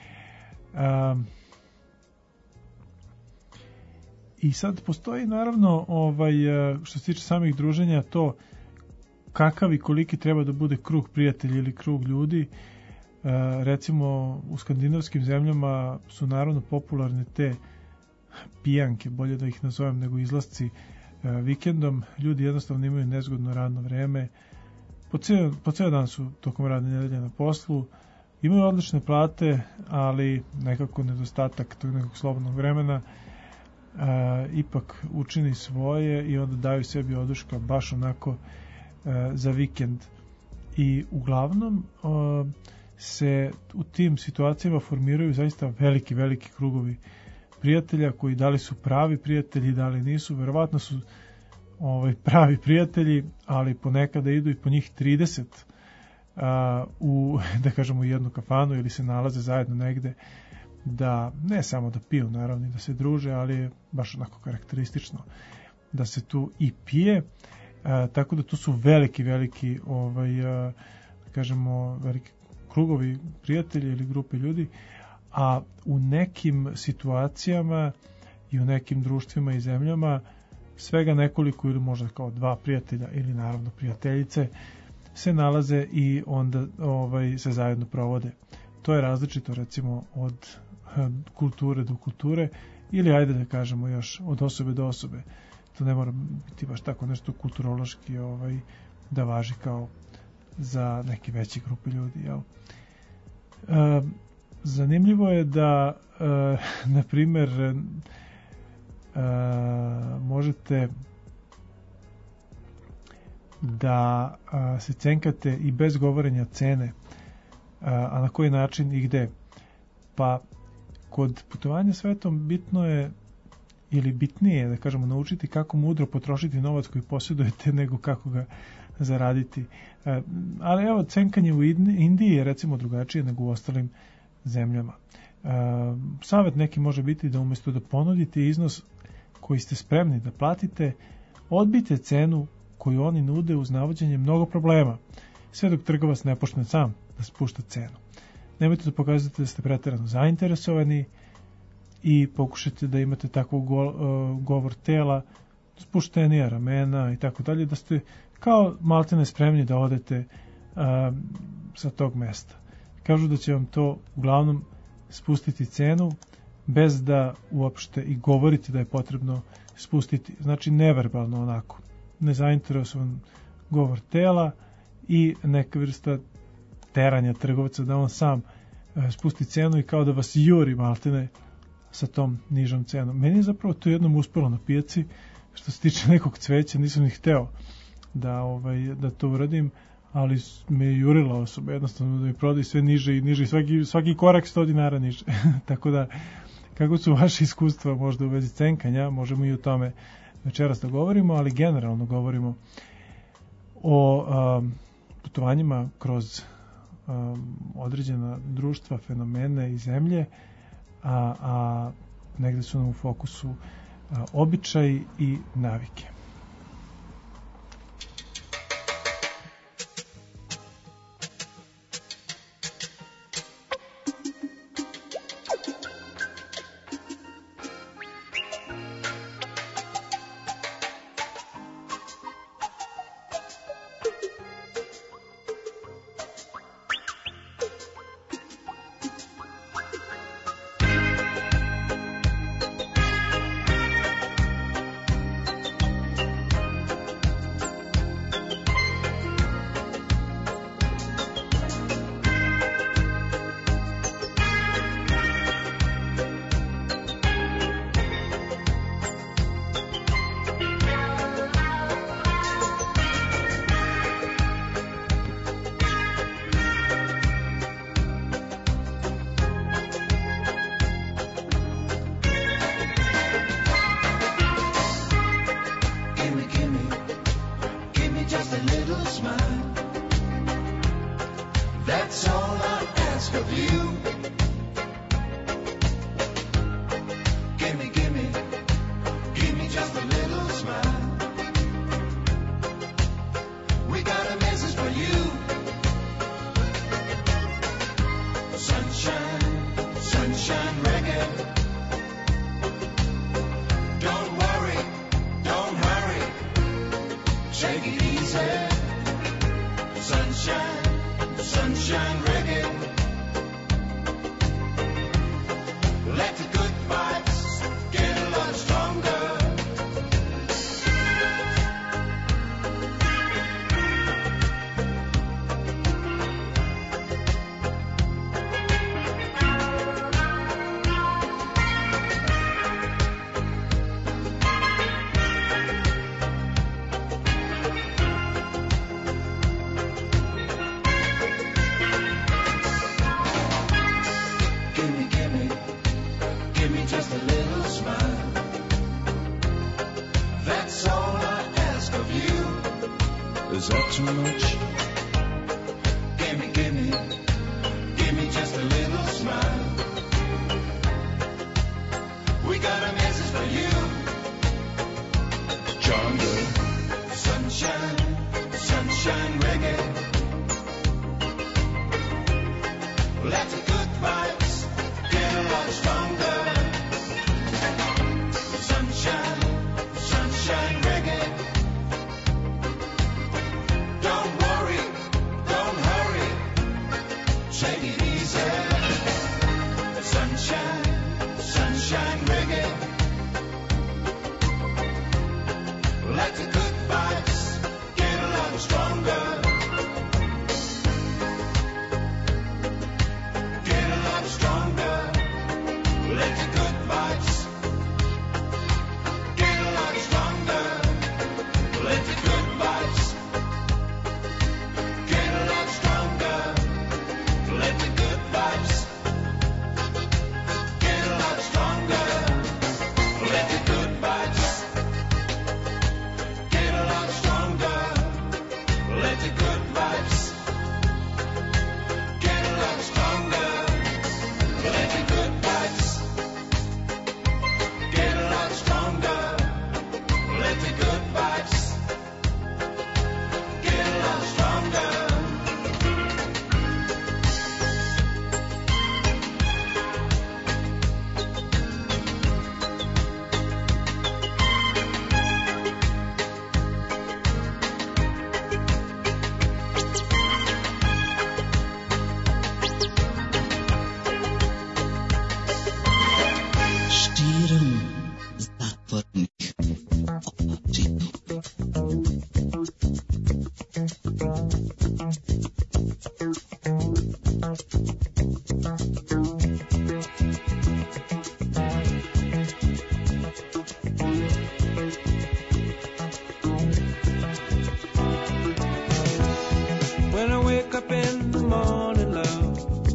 I sad postoji naravno što se tiče samih druženja to kakav i koliki treba da bude krug prijatelja ili krug ljudi. Recimo u skandinavskim zemljama su naravno popularne te pijanke, bolje da ih nazovem nego izlasci vikendom. Ljudi jednostavno imaju nezgodno radno vreme, po ceo dan su tokom radne nedelje na poslu, imaju odlične plate, ali nekako nedostatak tog nekog slobodnog vremena ipak učini svoje i onda daju sebi oduška baš onako za vikend. I uglavnom se u tim situacijama formiraju zaista veliki krugovi prijatelja koji da li su pravi prijatelji, da li nisu, verovatno su pravi prijatelji, ali ponekada idu i po njih 30 da kažemo, u jednu kafanu ili se nalaze zajedno negde, da ne samo da piju, naravno, i da se druže, ali je baš onako karakteristično da se tu i pije, tako da tu su veliki da kažemo, veliki krugovi prijatelji ili grupe ljudi, a u nekim situacijama i u nekim društvima i zemljama svega nekoliko ili možda kao dva prijatelja ili naravno prijateljice se nalaze i onda se zajedno provode. To je različito recimo od kulture do kulture ili ajde da kažemo još od osobe do osobe. To ne mora biti baš tako nešto kulturološki da važi kao za neke veće grupe ljudi. Jel? Zanimljivo je da na primjer možete da se cenkate i bez govorenja cene, a na koji način i gde. Pa kod putovanja svetom bitno je ili bitnije da kažemo naučiti kako mudro potrošiti novac koji posjedujete nego kako ga zaraditi. Ali evo, cenkanje u Indiji je recimo drugačije nego u ostalim zemljama. Savet neki može biti da umjesto da ponudite iznos koji ste spremni da platite, odbijte cenu koju oni nude uz navođenje mnogo problema, sve dok trgovac ne počne sam da spušta cenu. Nemojte da pokazate da ste preterano zainteresovani i pokušajte da imate takvog govor tela, spuštenija ramena i tako dalje, da ste kao maltene spremni da odete sa tog mesta. Kažu da će vam to uglavnom spustiti cenu bez da uopšte i govorite da je potrebno spustiti. Znači neverbalno onako, nezainteresovan govor tela i neka vrsta teranja trgovca da on sam spusti cenu i kao da vas juri maltene sa tom nižom cenom. Meni je zapravo to jednom uspelo na pijaci, što se tiče nekog cveća, nisam ni hteo da to uradim, ali me je jurila osoba, jednostavno da mi prodaju sve niže i niže, svaki korak 100 dinara niže. Tako da, kako su vaše iskustva možda u vezi cenkanja, možemo i o tome večeras da govorimo, ali generalno govorimo o putovanjima kroz određena društva, fenomene i zemlje, a negde su nam u fokusu običaji i navike. Give me just a little sunshine reggae. Let the good vibes get a lot stronger. Give me just a little smile. That's all I ask of you. Is that too much? Give me just a little smile. We got a message for you. Stronger. Sunshine reggae. Let the good vibes get a lot stronger. Sunshine reggae. Don't worry, don't hurry. Take it easy. Sunshine reggae. Let the good vibes get a lot stronger. Get a lot stronger. Let the good vibes get a lot stronger. Let the good vibes get a lot stronger. Let the good vibes get a lot stronger. Let the good vibes get a lot stronger. Let the good vibes get a lot stronger. Let the good vibes get a lot stronger. Let the good vibes get a lot stronger. Širom zatvorenih očiju. When I wake up in the morning, love,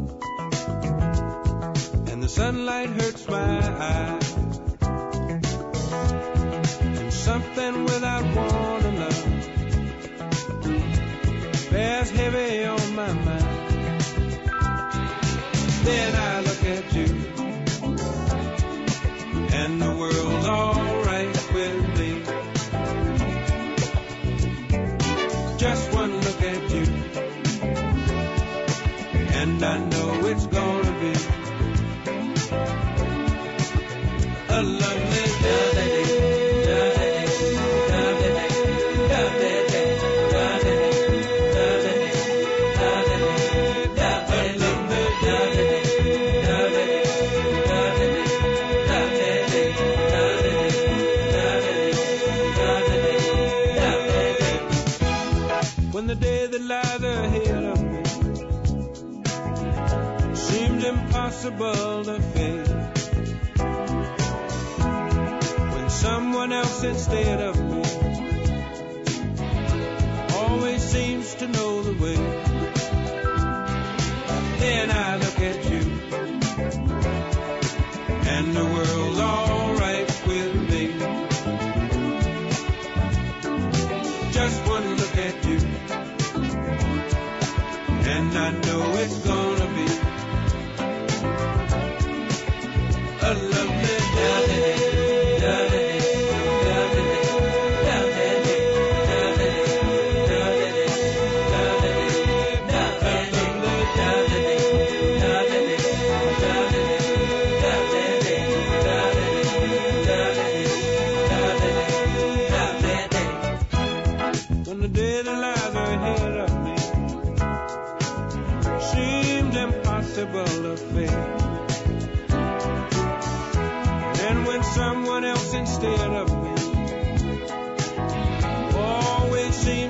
and the sunlight hurts my eyes, and something without warning, love, bears heavy on my mind. Then I look at you, and the world's alright with me. Just one look at you, and I know it's gonna be a lovely day. When the day that lies ahead of me seems impossible to face, when someone else instead of me always seems to know the way, then I look at you, and the world's alright with me. Just one look at you, and I know it's gonna be a lovely day.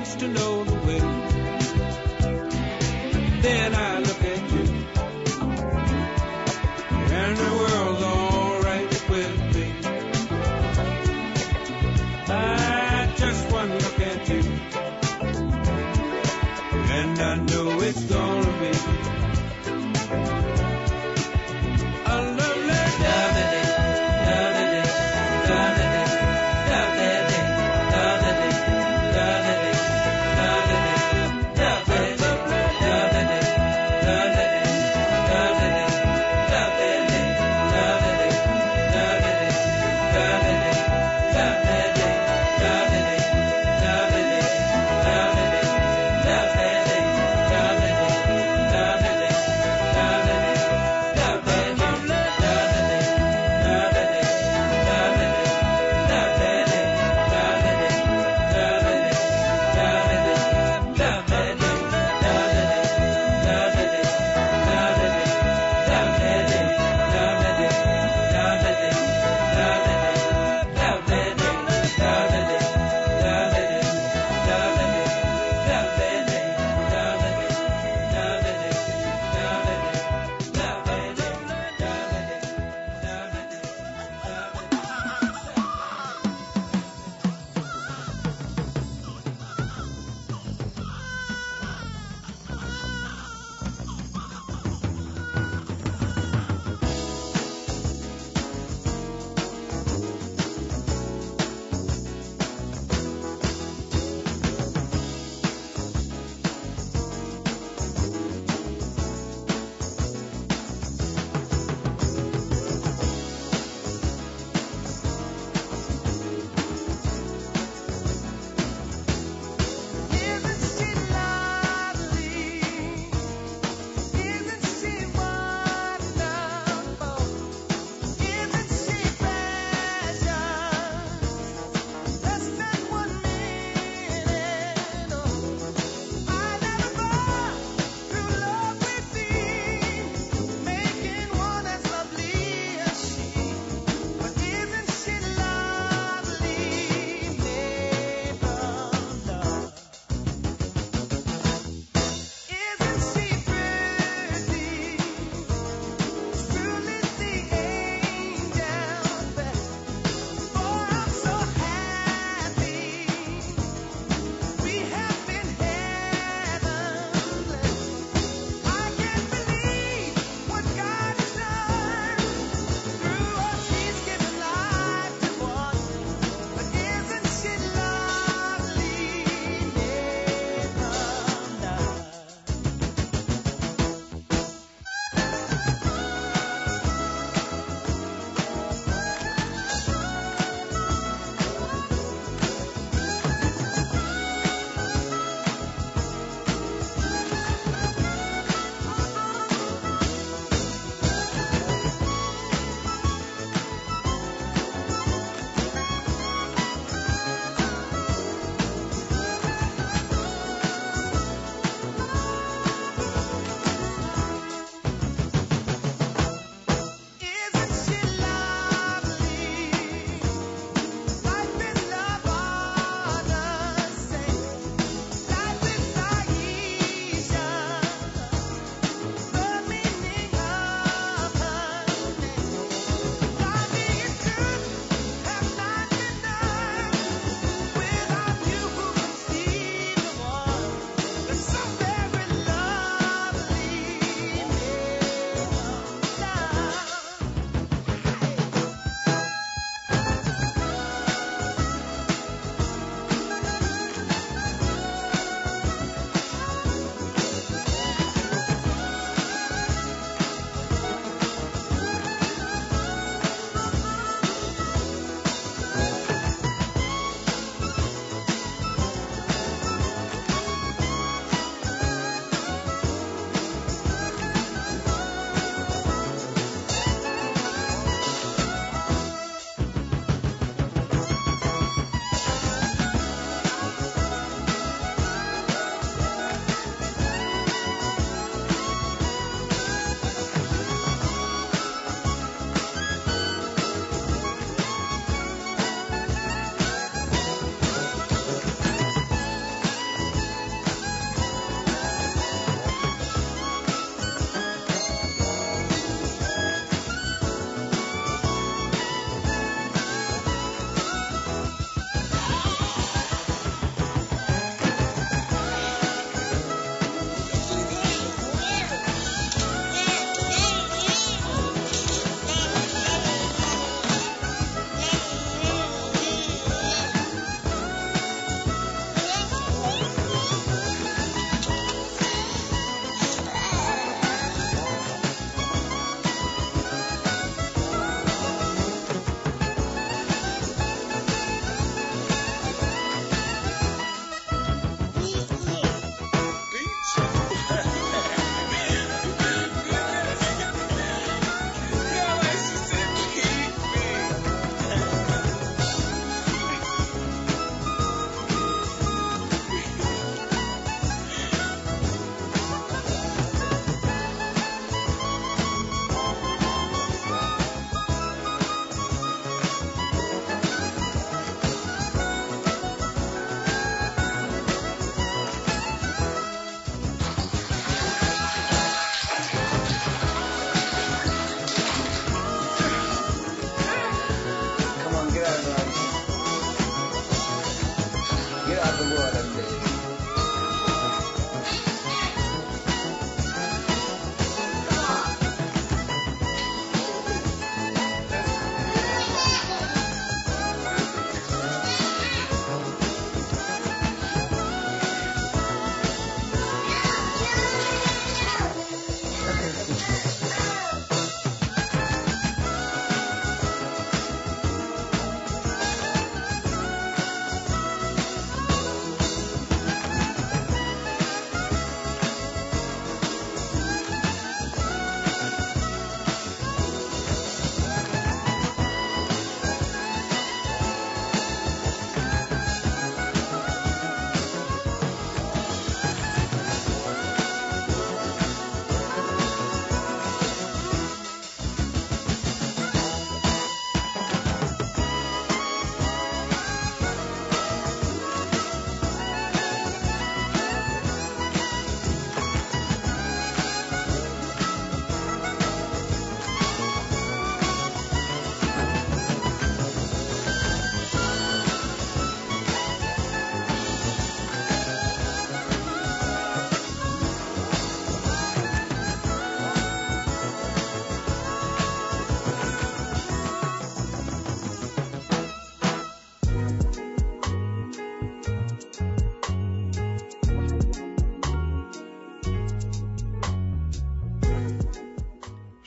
wants to know the way. Then I look at you, and the world's all right with me. I just one look at you, and I know it's gonna be a lovely day.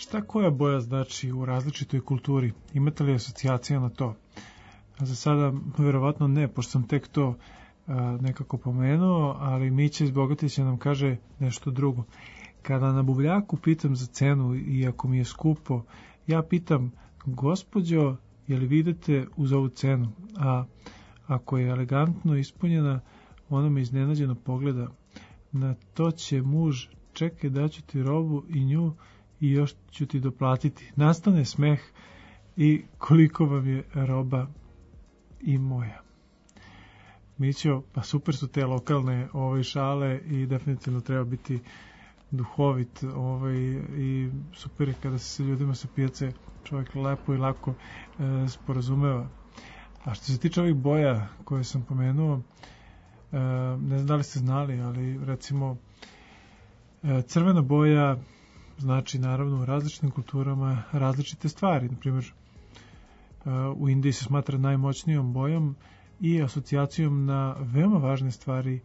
Šta koja boja znači u različitoj kulturi? Imate li asocijacija na to? Za sada verovatno ne, pošto sam tek to nekako pomenuo, ali Mića iz Bogatića nam kaže nešto drugo. Kada na buvljaku pitam za cenu i ako mi je skupo, ja pitam, gospođo, je li vidite uz ovu cenu? A ako je elegantno ispunjena, ona me iznenađeno pogleda. Na to će muž, čekaj, daću ti robu i nju i još ću ti doplatiti. Nastane smeh i koliko vam je roba i moja. Mićo, pa super su te lokalne šale i definitivno treba biti duhovit i super je kada se sa ljudima sa pijace čovjek lepo i lako sporazumeva. A što se tiče ovih boja koje sam pomenuo, ne znam da li ste znali, ali recimo crvena boja znači naravno u različitim kulturama različite stvari. Naprimjer, u Indiji se smatra najmoćnijom bojom i asocijacijom na veoma važne stvari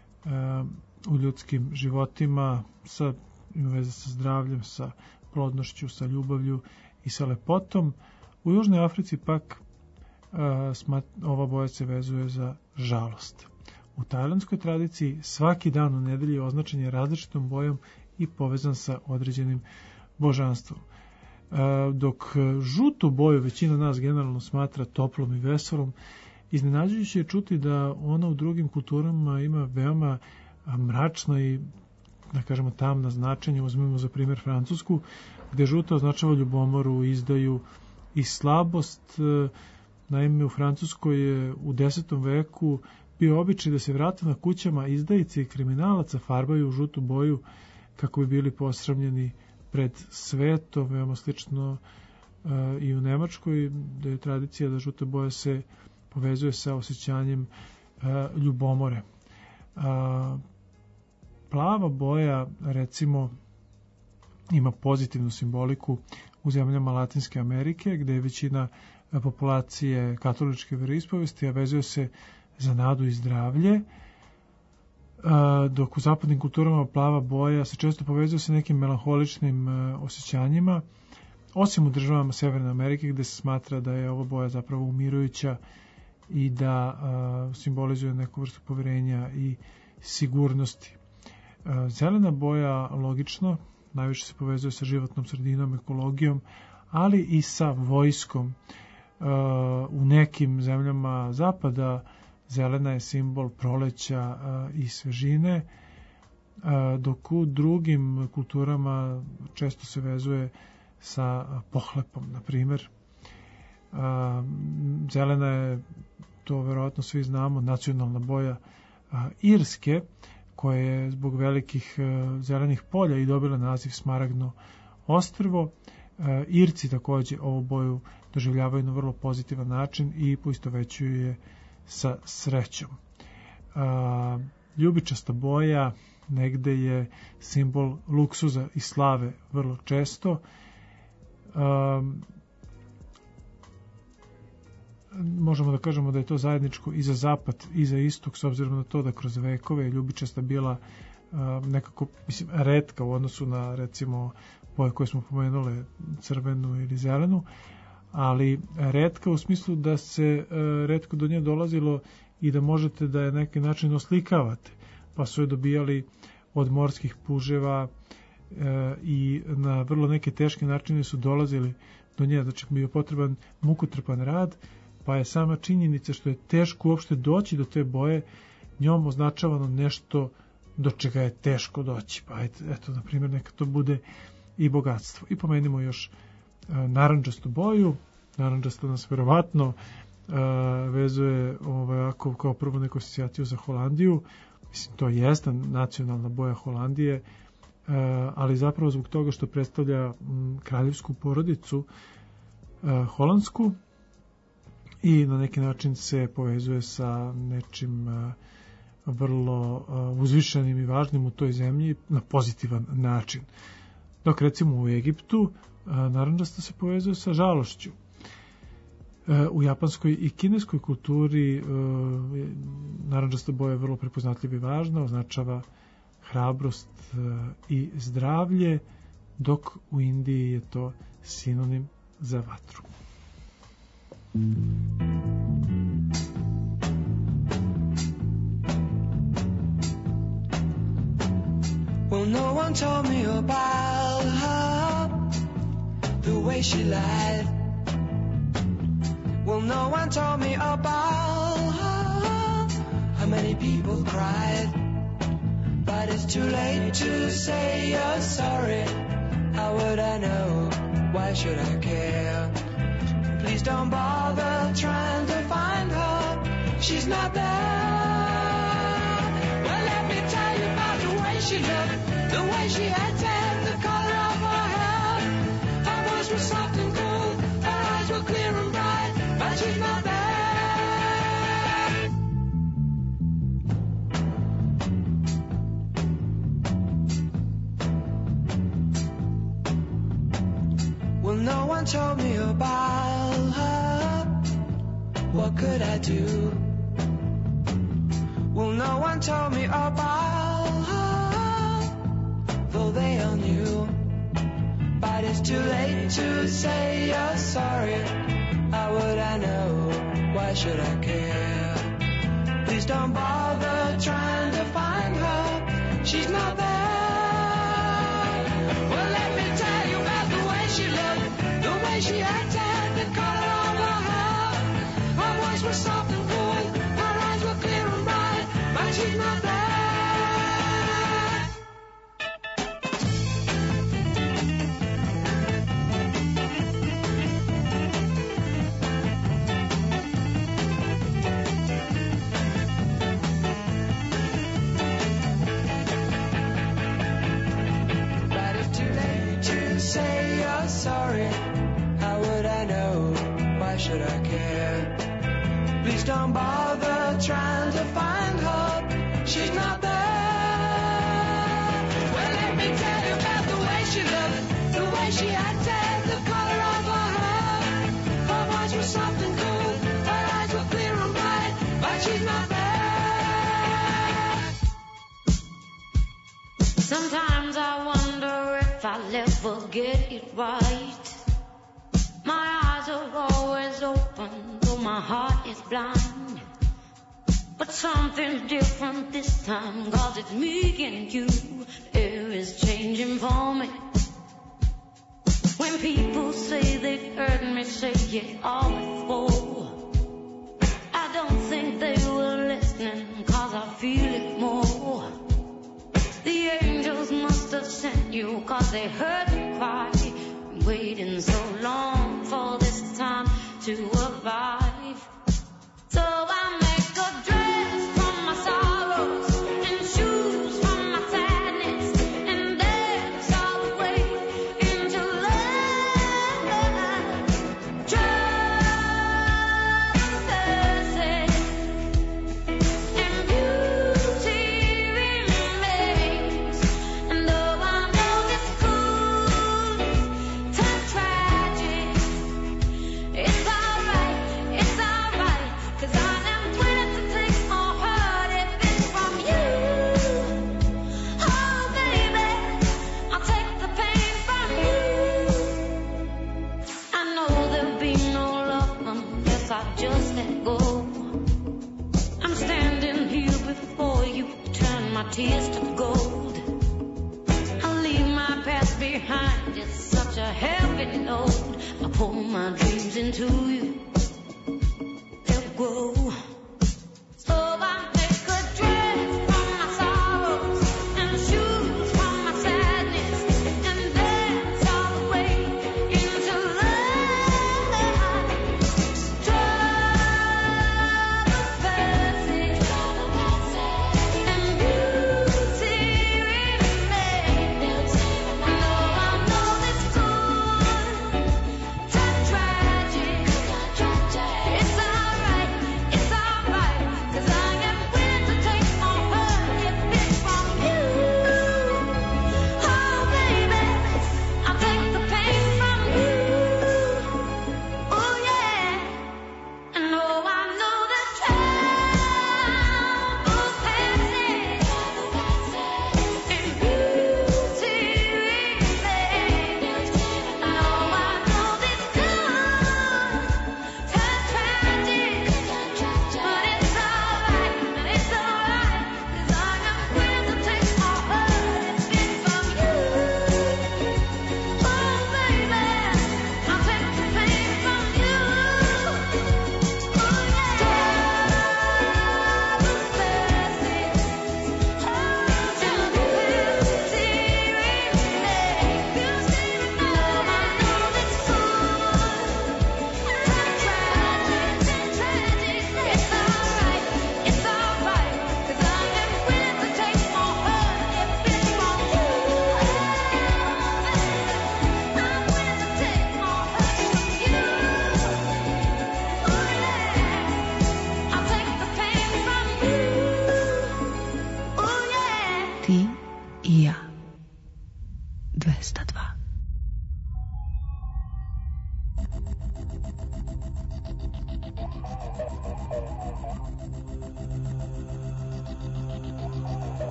u ljudskim životima, ima veze sa zdravljem, sa plodnošću, sa ljubavlju i sa lepotom. U Južnoj Africi pak ova boja se vezuje za žalost. U tajlandskoj tradiciji svaki dan u nedelji označen je različitom bojom i povezan sa određenim božanstvom. Dok žutu boju većina nas generalno smatra toplom i veselom, iznenađujuće je čuti da ona u drugim kulturama ima veoma mračna i, da kažemo, tamna značenja. Uzmemo za primjer Francusku, gde žuta označava ljubomoru, izdaju i slabost. Naime, u Francuskoj je u 10. veku bio običaj da se vrata na kućama izdajice i kriminalaca farbaju u žutu boju kako bi bili posramljeni pred svetom, veoma slično i u Nemačkoj, da je tradicija da žuta boja se povezuje sa osjećanjem ljubomore. Plava boja, recimo, ima pozitivnu simboliku u zemljama Latinske Amerike, gde je većina populacije katoličke veroispovesti, a vezuje se za nadu i zdravlje, dok u zapadnim kulturama plava boja se često povezuje sa nekim melanholičnim osjećanjima, osim u državama Severne Amerike, gde se smatra da je ova boja zapravo umirujuća i da simbolizuje neku vrstu poverenja i sigurnosti. Zelena boja, logično, najviše se povezuje sa životnom sredinom, ekologijom, ali i sa vojskom. U nekim zemljama zapada zelena je simbol proleća i svežine, dok u drugim kulturama često se vezuje sa pohlepom, na primjer. Zelena je, to verovatno svi znamo, nacionalna boja Irske, koja je zbog velikih zelenih polja i dobila naziv Smaragdno ostrvo. Irci takođe ovu boju doživljavaju na vrlo pozitivan način i poistovećuju je sa srećom. Ljubičasta boja negde je simbol luksuza i slave vrlo često. Možemo da kažemo da je to zajedničko i za zapad i za istok, s obzirom na to da kroz vekove je ljubičasta bila nekako, mislim, retka u odnosu na, recimo, boje koje smo pomenule, crvenu ili zelenu, ali retka u smislu da se retko do nje dolazilo i da možete da je na neki način oslikavate, pa su je dobijali od morskih puževa i na vrlo neke teške načine su dolazili do nje, znači bio potreban mukotrpan rad, pa je sama činjenica što je teško uopšte doći do te boje njom označavano nešto do čega je teško doći. Pa eto, na primjer, neka to bude i bogatstvo. I pomenimo još narandžastu boju. Narandžasto nas verovatno vezuje kao prvo neku asocijaciju za Holandiju. Mislim, to jeste nacionalna boja Holandije, ali zapravo zbog toga što predstavlja kraljevsku porodicu holandsku i na neki način se povezuje sa nečim vrlo uzvišenim i važnim u toj zemlji na pozitivan način. Dok recimo u Egiptu narandžasta se povezuje sa žalošću. U japanskoj i kineskoj kulturi narandžasta boja je vrlo prepoznatljiva i važna, označava hrabrost i zdravlje, dok u Indiji je to sinonim za vatru. Well, no one told me about her, the way she lied. Well, no one told me about her, how many people cried. But it's too late to say you're sorry. How would I know? Why should I care? Please don't bother trying to find her. She's not there. Well, let me tell you about the way she looked, the way she acted, the color of her hair. Her voice was soft and cool, her eyes were clear and bright, but she's not there. Well, no one told me about her. What could I do? Well, no one told me about her, though they all knew. But it's too late to say you're sorry. How would I know? Why should I care? Please don't bother trying to find her. She's not there. Well, let me tell you about the way she looked, the way she acted, the color of her hair. Her voice was soft and cool, her eyes were clear and bright, but she's not there. But it's too late to say you're sorry. How would I know? Why should I care? Please don't bother trying to find her. She's not there. Well, let me tell you about the way she looked, the way she acted, the color of her hair. Her voice was soft and cool, her eyes were clear and bright, but she's not there. Sometimes I wonder if I'll ever get it right. My eyes are always open, though my heart is blind. But something's different this time, 'cause it's me and you. Air is changing for me. When people say they've heard me say it all before, I don't think they were listening, 'cause I feel it more. The angels must have sent you, 'cause they heard me cry. Waiting so long for this time to arrive. So I make a dress from my sorrows and shoes from my sadness and dance all the way into love. Trust and beauty remains. And though I know this could turn tragic, it's alright, 'cause I am willing to take more hurt if it's from you. Oh baby, I'll take the pain from you. I know there'll be no love unless I just let go. I'm standing here before you, turn my tears to gold. I'll leave my past behind, it's such a heavy load. I pour my dreams into you, they'll grow. So I make a dress from my sorrows and shoes from my sadness and dance all the way into love. Trust perfect and beauty remains. Though I know this could turn tragic, it's alright,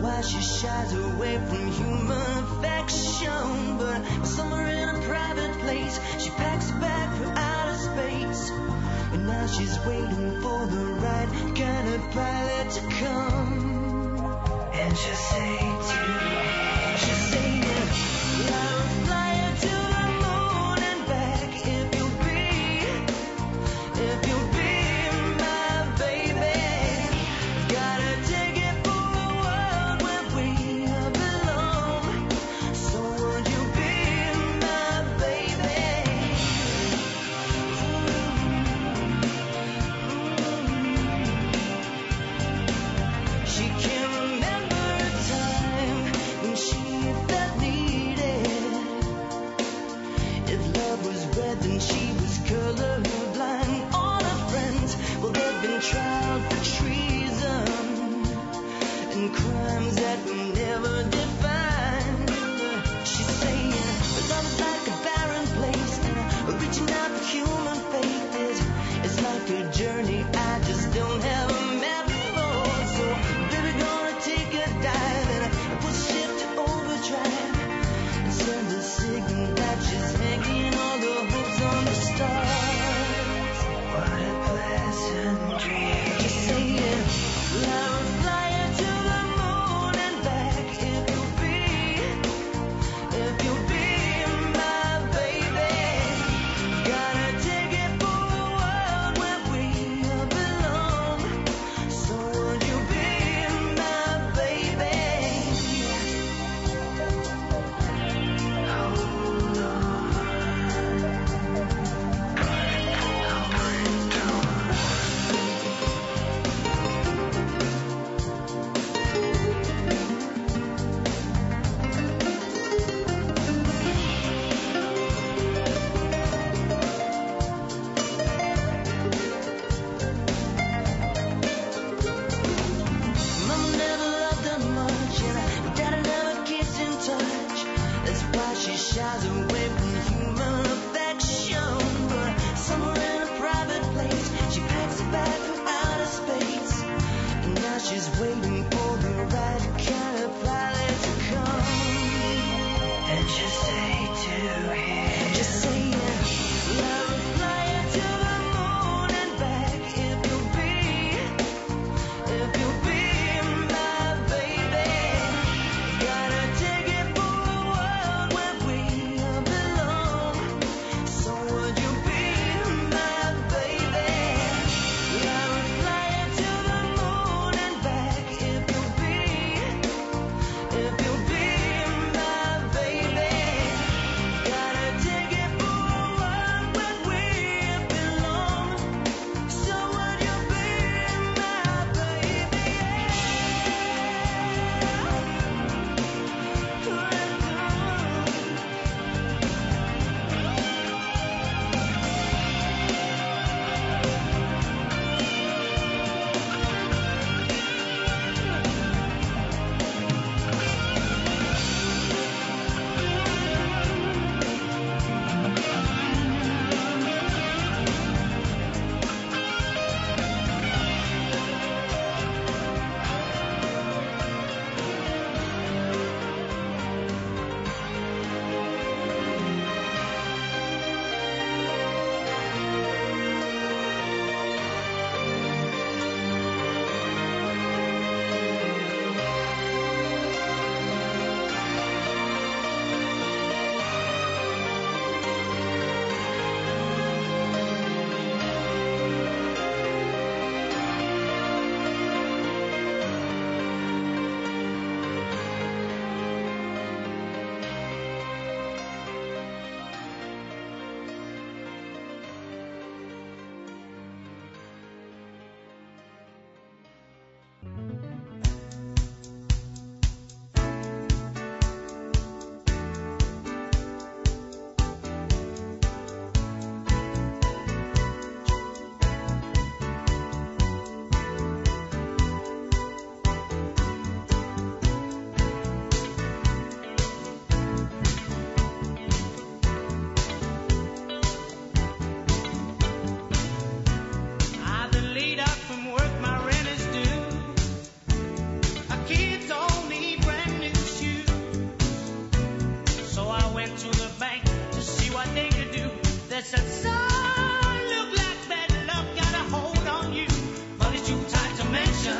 why she shies away from human affection. But somewhere in a private place, she packs a bag for outer space. And now she's waiting for the right kind of pilot to come. And she'll say she'll say, I'll fly her to the moon and back if you'll be my baby. Gotta take it for a world where we belong. So would you be my baby? She can't remember a time when she felt needed. If love was red, then she was colorblind. All her friends, well, they've been tried for treason and crimes that were never defined. She's saying love's like a barren place, and reaching out for human faith is like a journey I just don't have a map for. So baby, gonna take a dive and put ship to overdrive and send a signal that she's hanging all the hopes on the stars. What a pleasant dream. Just saying, I'll fly her to the moon and back if you'll be my baby. Gotta take it for a world where we belong. So would you be my baby? Hold on. Mama never loved her much, and Daddy never kissed in touch. That's why she shies away from human affection. But somewhere in a private place, she packs a bag for outer space. And now she's waiting for the right kind of pilot to come. And she'll say to him, just saying, I'll fly her to the moon and back if you'll be my baby. Gotta take it for a world where we belong. So would you be my baby? I'll fly her to the moon and back if you'll be my baby. said, son, look like bad luck got a hold on you. Money's too tight to mention.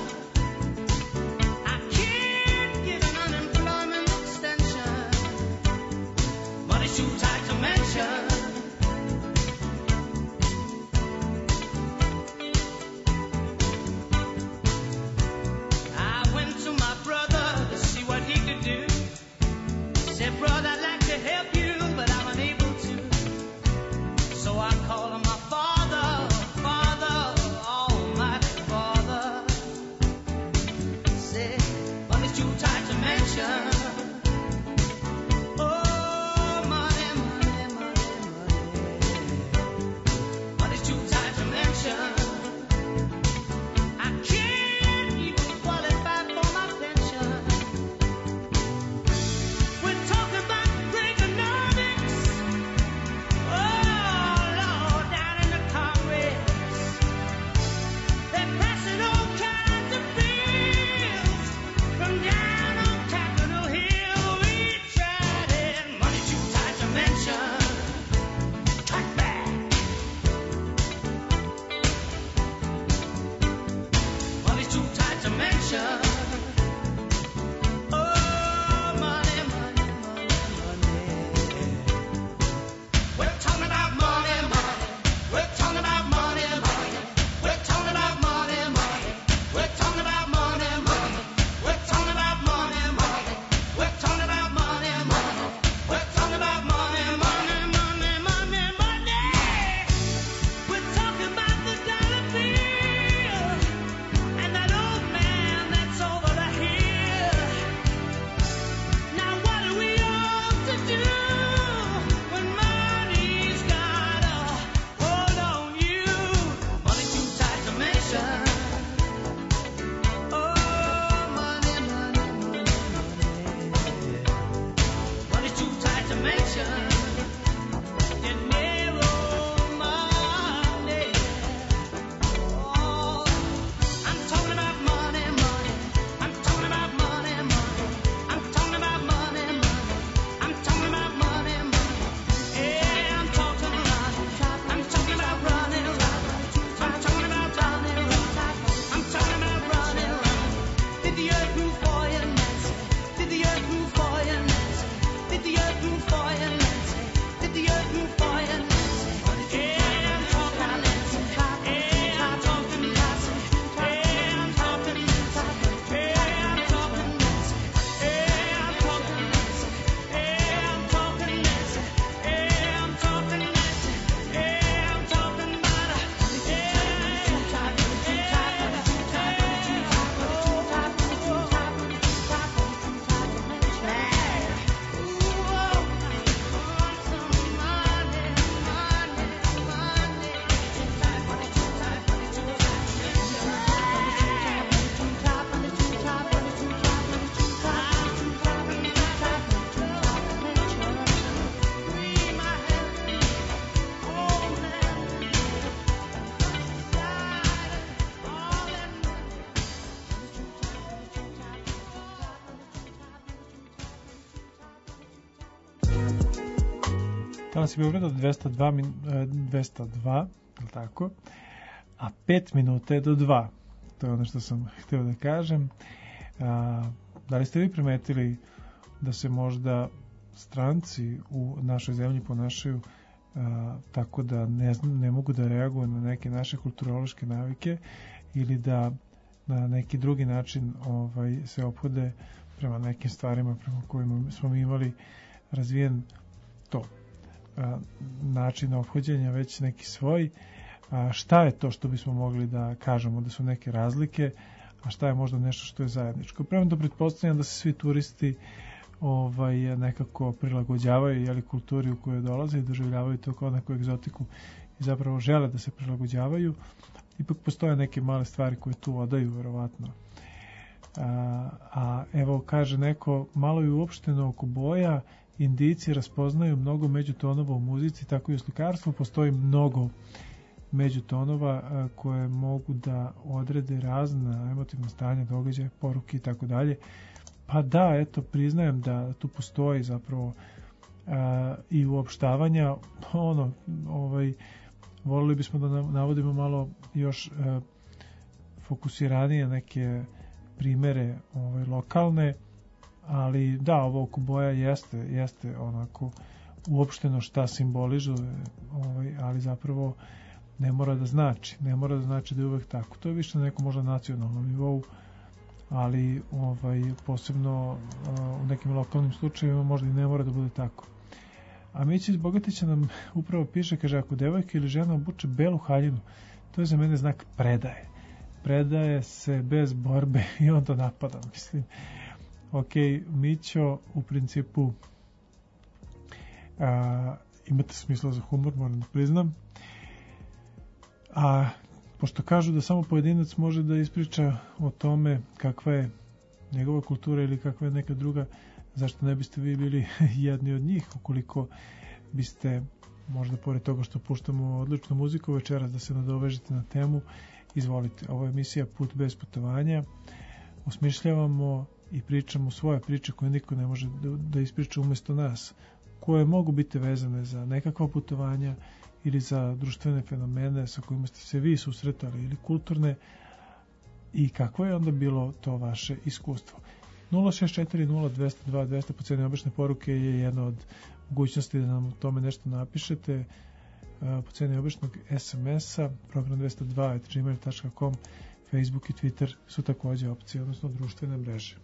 I can't get an unemployment extension. Money's too tight to mention. I went to my brother to see what he could do. Said, brother, I'd like to help you, but I'm unable to. So I called on my father, Father, Almighty Father. Said, money's too tight to mention. Oh, money, money, money, money. Money's too tight to mention. I can't even qualify for my pension. We're talking about Reaganomics. Oh, Lord, down in the Congress. They're passing all kinds of bills from down on Capitol Hill. We tried it. Money's too tight to mention. Cut back. Money's too tight to mention. Oh, money, money, money, money. We're talking about money, money. We're talking about money, money. We're talking about money, money. We're talking about money, money. We're talking about money, money. We're talking about money, money. We're talking about money, money, money, money, money. We're talking about the dollar bill and that old man that's over the hill. Now what do we ought to do when money's got a hold on you? Money's too tight to mention. Oh, money, money, money, money. Money's too tight to mention. Dinero, money. Oh, I'm talking about money, money. I'm talking about money, money. I'm talking about money, money. I'm talking about money, money. Yeah, I'm talking about running, running. I'm talking about running, running. I'm talking about running, running. Did the earth move for you, Nancy? Did the earth move for you, Nancy? Did the earth move for you, Nancy? Did the earth move for you, Nancy? Yeah, I'm talking Nancy. Yeah, I'm talking Nancy. Yeah, I'm talking Nancy. Yeah, I'm talking Nancy. Yeah, I'm talking Nancy. Yeah, I'm talking Nancy. Yeah, I'm talking Nancy. Yeah, I'm talking about her. Danas je Beograd 202, je li tako? A 5 minuta je do 2. To je ono što sam htio da kažem. Da li ste vi primetili da se možda stranci u našoj zemlji ponašaju tako da ne mogu da reaguju na neke naše kulturološke navike ili da na neki drugi način se ophode prema nekim stvarima prema kojima smo mi imali razvijen način ophođenja već neki svoj. Šta je to što bismo mogli da kažemo da su neke razlike, a šta je možda nešto što je zajedničko? Prema to pretpostavljam da se svi turisti nekako prilagođavaju kulturi u kojoj dolaze i doživljavaju to kao neku egzotiku i zapravo žele da se prilagođavaju. Ipak postoje neke male stvari koje tu odaju verovatno. Evo kaže neko, malo je uopšteno oko boja, Indijci raspoznaju mnogo međutonova u muzici, tako i u slikarstvu postoji mnogo međutonova koje mogu da odrede razna emotivna stanja, događaje, poruke i tako dalje. Pa da, eto, priznajem da tu postoji zapravo i uopštavanja, volili bismo da navodimo malo još fokusiranije neke primere lokalne, ali da, ovo oko boja jeste onako uopšteno šta simbolizuje, ali zapravo ne mora da znači da je uvek tako. To je više na nekom možda nacionalnom nivou, ali posebno u nekim lokalnim slučajevima možda i ne mora da bude tako. A Mića iz Bogatića nam upravo piše, kaže, ako devojka ili žena obuče belu haljinu, to je za mene znak predaje. Predaje se bez borbe i onda napada, mislim. Ok, Mićo, u principu imate smisla za humor, moram da priznam. A pošto kažu da samo pojedinac može da ispriča o tome kakva je njegova kultura ili kakva je neka druga, zašto ne biste vi bili jedni od njih, ukoliko biste, možda pored toga što puštamo odličnu muziku večeras, da se nadovežete na temu, izvolite. Ovo je emisija Put bez putovanja. Osmišljavamo i pričamo svoje priče koje niko ne može da ispriča umesto nas, koje mogu biti vezane za nekakva putovanja ili za društvene fenomene sa kojima ste se vi susretali ili kulturne, i kako je onda bilo to vaše iskustvo. 0640202 po ceni obične poruke je jedna od mogućnosti da nam o tome nešto napišete. Po ceni običnog SMS-a program 202@gmail.com, Facebook i Twitter su takođe opcije, odnosno društvene mreže.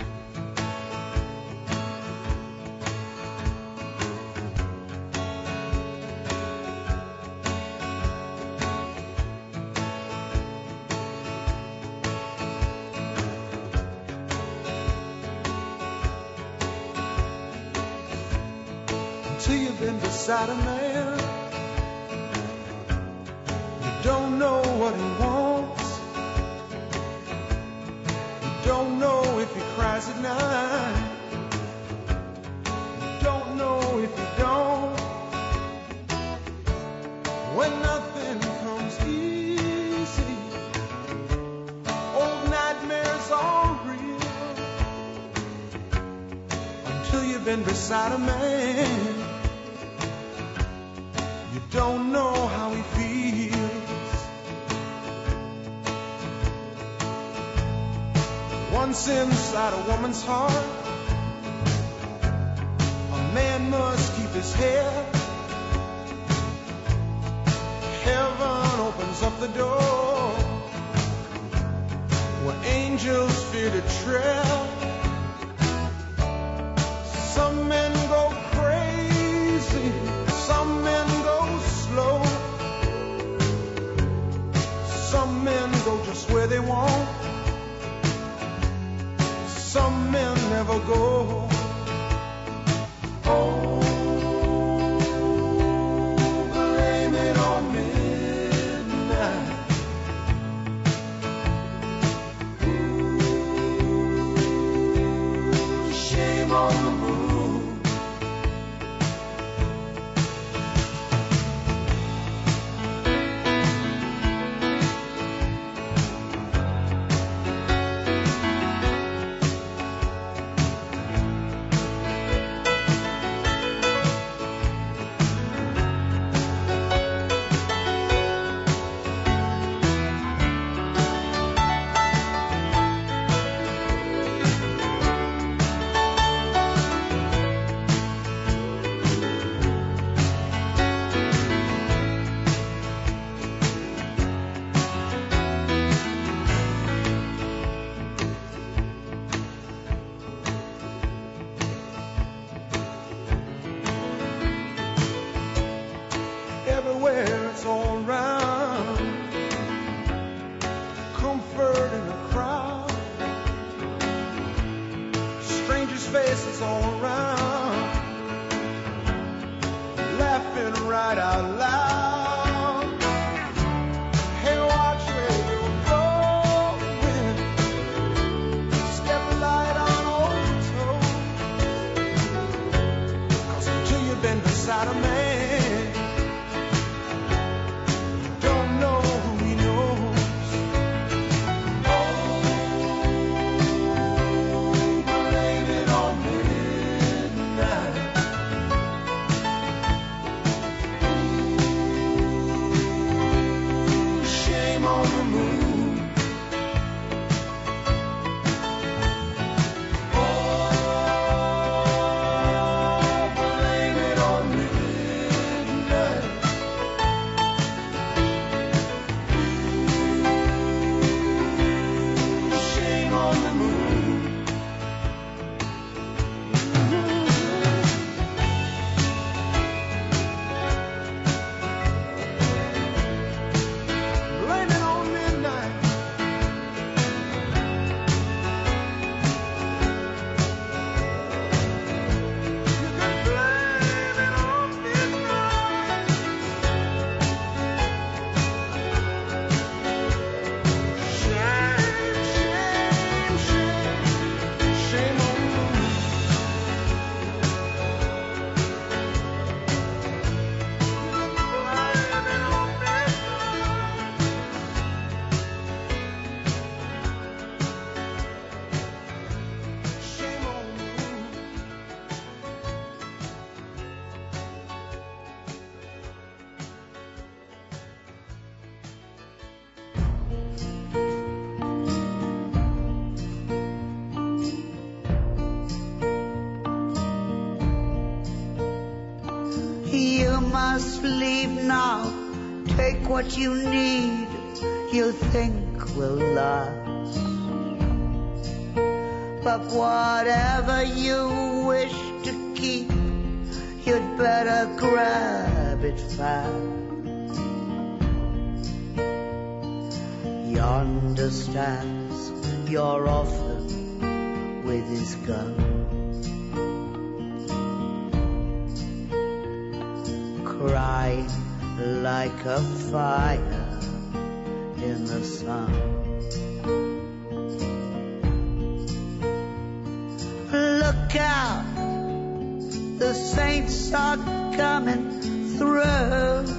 Until you've been beside a man, you don't know what he wants, you don't know if he cries at night, you don't know if he don't. When nothing comes easy, old nightmares are real. Until you've been beside a man, don't know how he feels. Once inside a woman's heart, a man must keep his head. Heaven opens up the door where angels fear to tread. Some men go crazy, some men go slow, some men go just where they want, some men never go. Oh, blame it on midnight. Ooh, shame on the moon. Everywhere it's all around, comfort in a crowd, strangers' faces all around, laughing right out loud. Hey, watch where you're going, step light on old toes, 'cause until you've been beside a man, must leave now. Take what you need, you think will last. But whatever you wish to keep, you'd better grab it fast. Yonder stands your orphan with his gun, crying like a fire in the sun. Look out, the saints are coming through.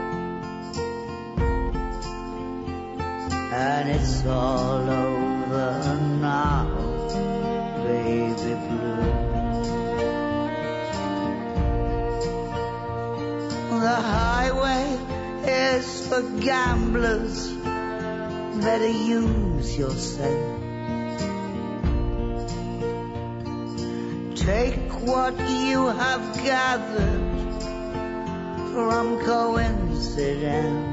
And it's all over now, baby blue. The highway is for gamblers, better use your sense. Take what you have gathered from coincidence.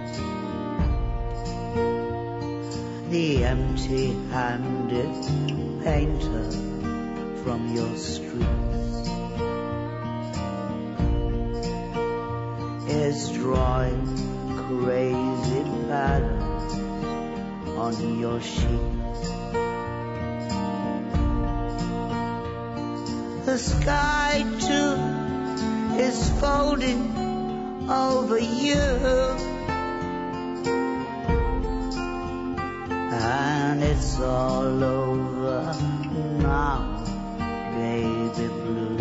The empty-handed painter from your streets is drawing crazy patterns on your sheets. The sky too is folding over you. And it's all over now, baby blue.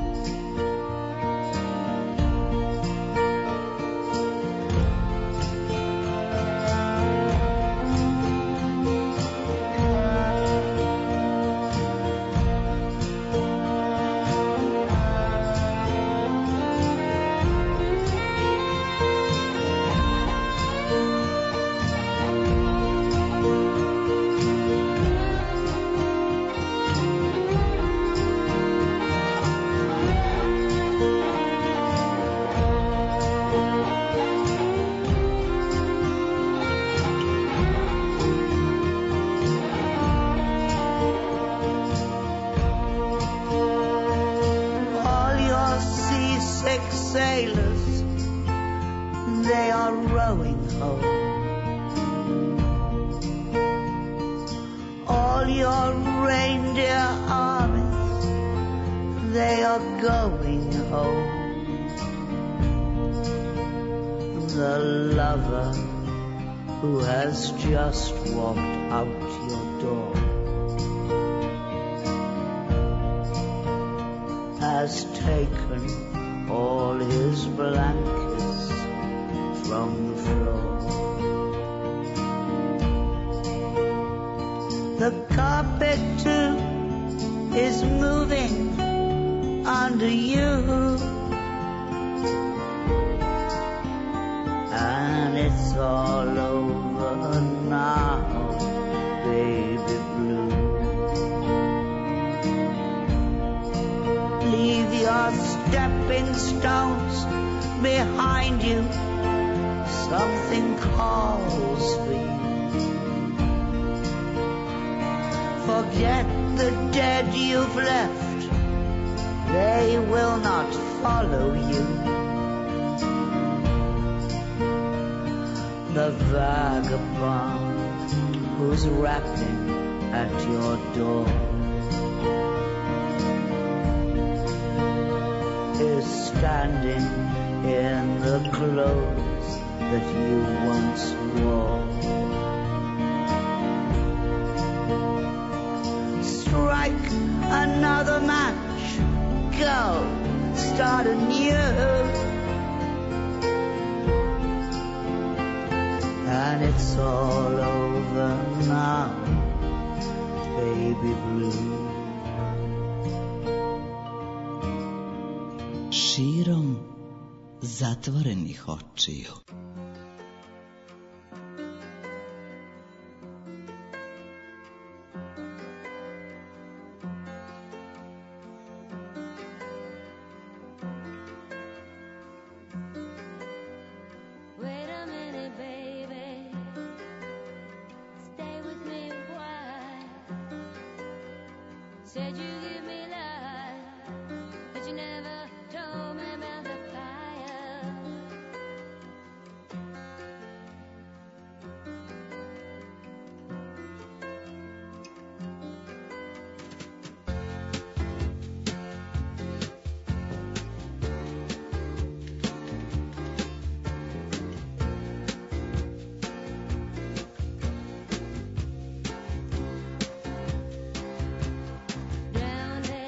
Sailors, they are rowing home. All your reindeer armies, they are going home. The lover who has just walked out your door has taken all his blankets from the floor. The carpet too is moving under you, and it's all over now, baby blue. Leave your stepping stones behind you. Something calls for you. Forget the dead you've left. They will not follow you. The vagabond who's rapping at your door is standing in the clothes that you once wore. Strike another match, go, start anew. And it's all over now, baby blue. Širom zatvorenih očiju. Said you give me life, but you never told me about the fire. Down there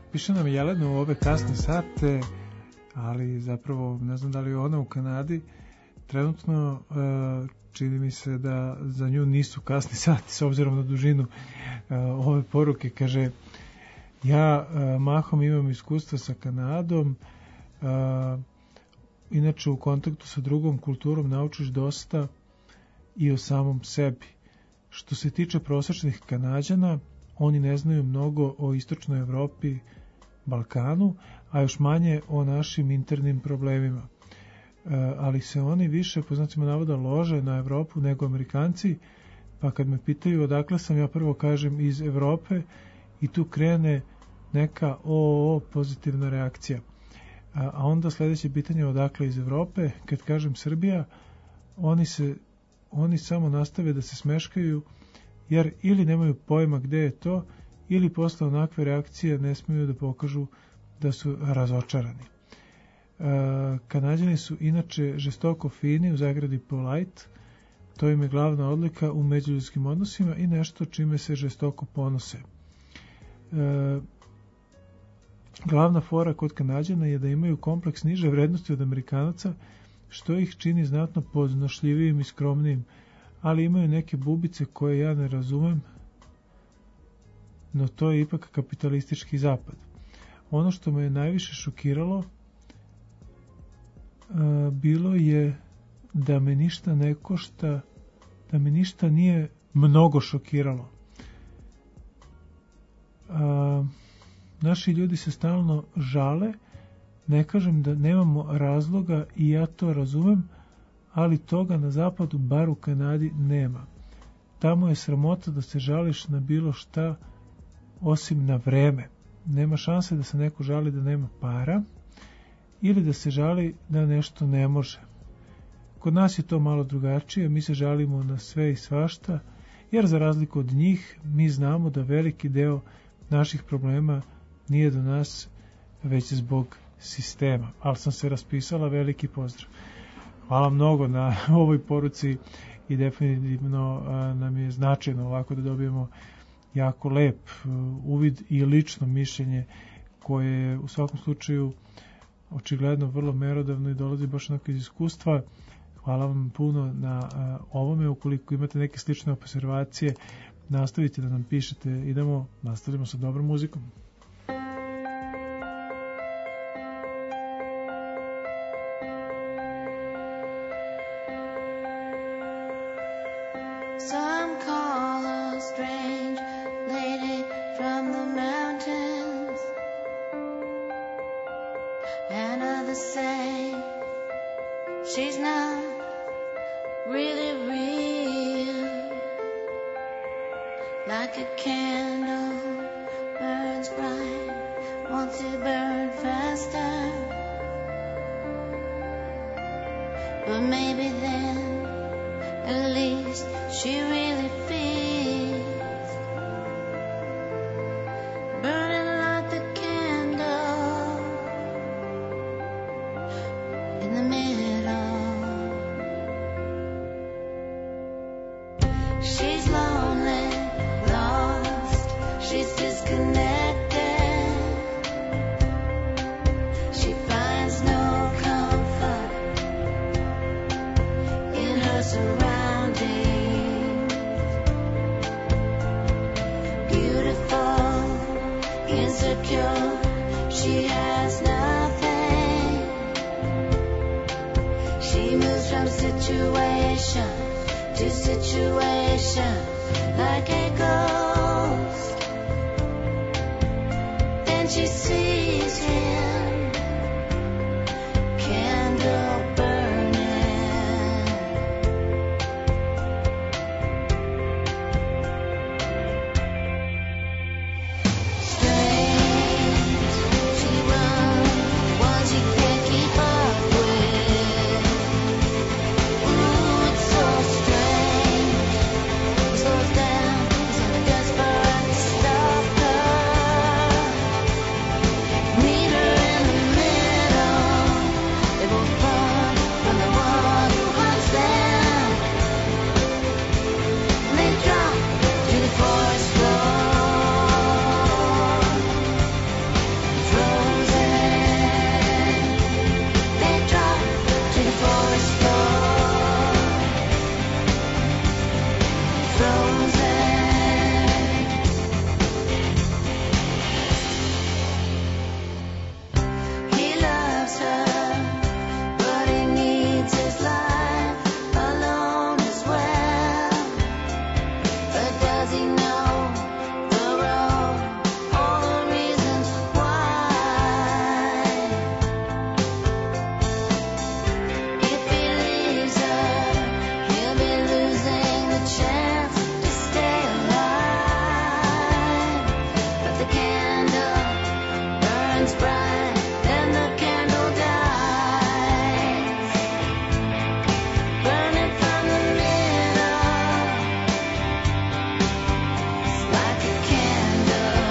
Piše nam Jelena u ove kasne sate, ali zapravo ne znam da li je ona u Kanadi. Trenutno čini mi se da za nju nisu kasni sati s obzirom na dužinu ove poruke. Kaže, ja mahom imam iskustva sa Kanadom, inače u kontaktu sa drugom kulturom naučiš dosta i o samom sebi. Što se tiče prosječnih Kanađana, oni ne znaju mnogo o istočnoj Evropi, Balkanu, a još manje o našim internim problemima. Ali se oni više, po znacima navoda, lože na Evropu nego Amerikanci, pa kad me pitaju odakle sam, ja prvo kažem iz Evrope i tu krene neka pozitivna reakcija. A onda sledeće pitanje odakle iz Evrope, kad kažem Srbija, oni samo nastave da se smeškaju, jer ili nemaju pojma gde je to, ili posle onakve reakcije ne smiju da pokažu da su razočarani. Kanađani su inače žestoko fini, u zagradi polite, to im je glavna odlika u međuljudskim odnosima i nešto čime se žestoko ponose. Glavna fora kod Kanađana je da imaju kompleks niže vrednosti od Amerikanaca, što ih čini znatno podnošljivijim i skromnijim, ali imaju neke bubice koje ja ne razumem, no to je ipak kapitalistički zapad. Ono što me je najviše šokiralo bilo je da me ništa ne košta, da me ništa nije mnogo šokiralo. Naši ljudi se stalno žale, ne kažem da nemamo razloga i ja to razumem, ali toga na zapadu, bar u Kanadi, nema. Tamo je sramota da se žališ na bilo šta osim na vreme. Nema šanse da se neko žali da nema para ili da se žali da nešto ne može. Kod nas je to malo drugačije, mi se žalimo na sve i svašta, jer za razliku od njih mi znamo da veliki deo naših problema nije do nas, već zbog sistema. Ali sam se raspisala, veliki pozdrav. Hvala mnogo na ovoj poruci i definitivno nam je značajno ovako da dobijemo jako lep uvid i lično mišljenje koje je u svakom slučaju očigledno vrlo merodavno i dolazi baš onako iz iskustva. Hvala vam puno na ovome. Ukoliko imate neke slične observacije, nastavite da nam pišete. Nastavljamo sa dobrom muzikom. Some call her strange lady from the mountains, and others say she's not really real. Like a candle burns bright, wants to burn faster, but maybe then at least she really feels burning like the candle in the middle. She's lonely, lost, she's disconnected. She finds no comfort in her surroundings. Beautiful, insecure, she has nothing. She moves from situation to situation like a ghost. Then she sees him, candle burning. Strange, she runs, one she can't keep up with. Ooh, it's so strange. Slows down, is only desperate to stop her. shines bright, then the candle dies, burning from the middle. It's like a candle.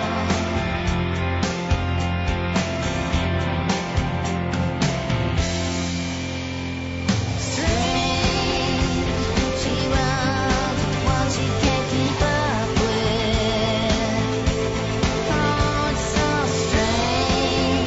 Strange, she runs with one she can't keep up with. Oh, it's so strange.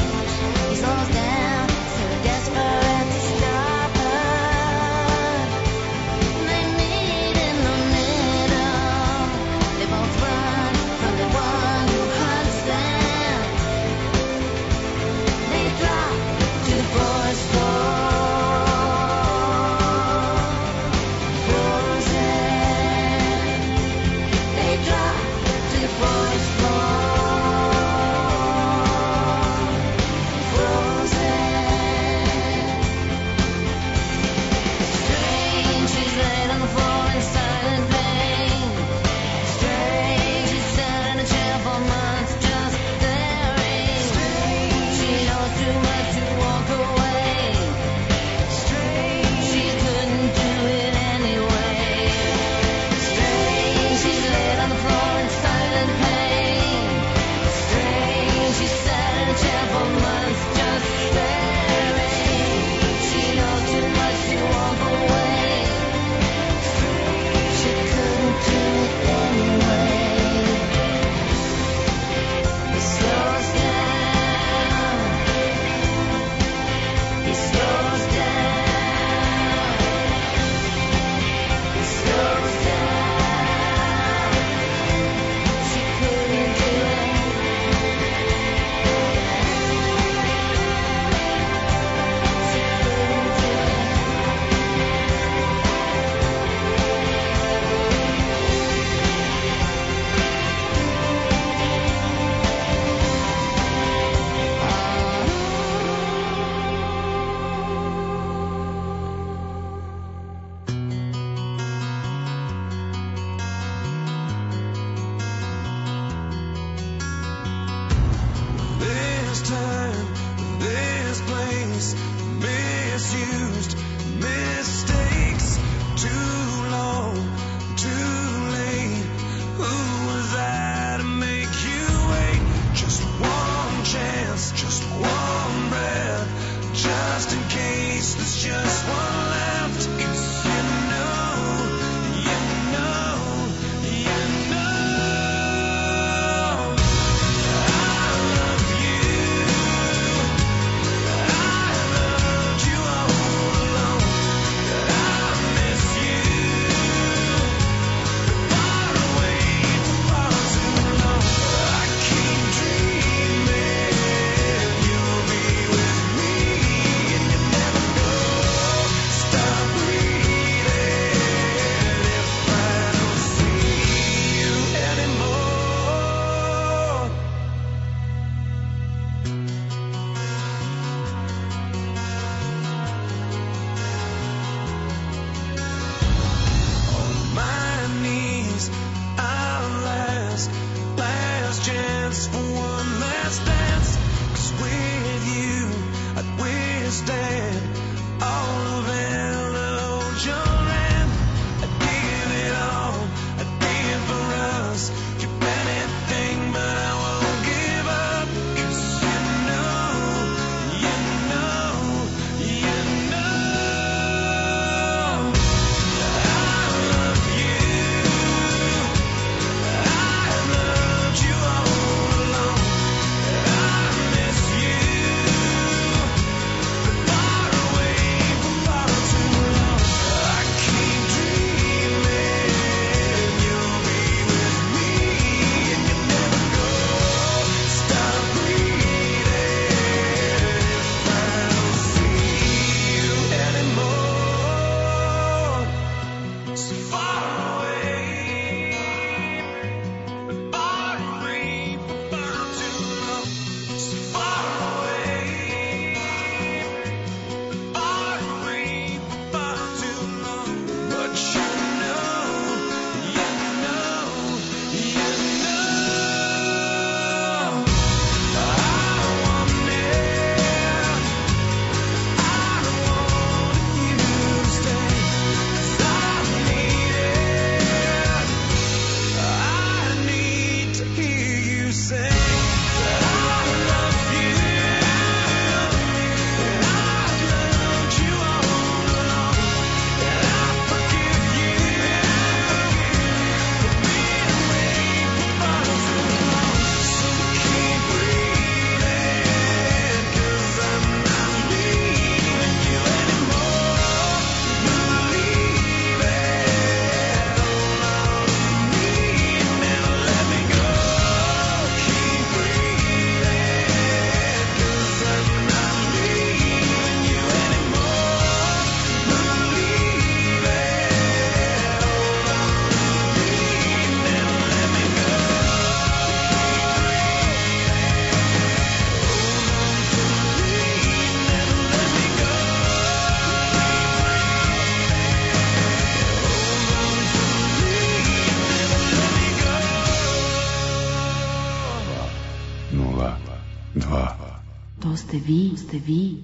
To ste vi.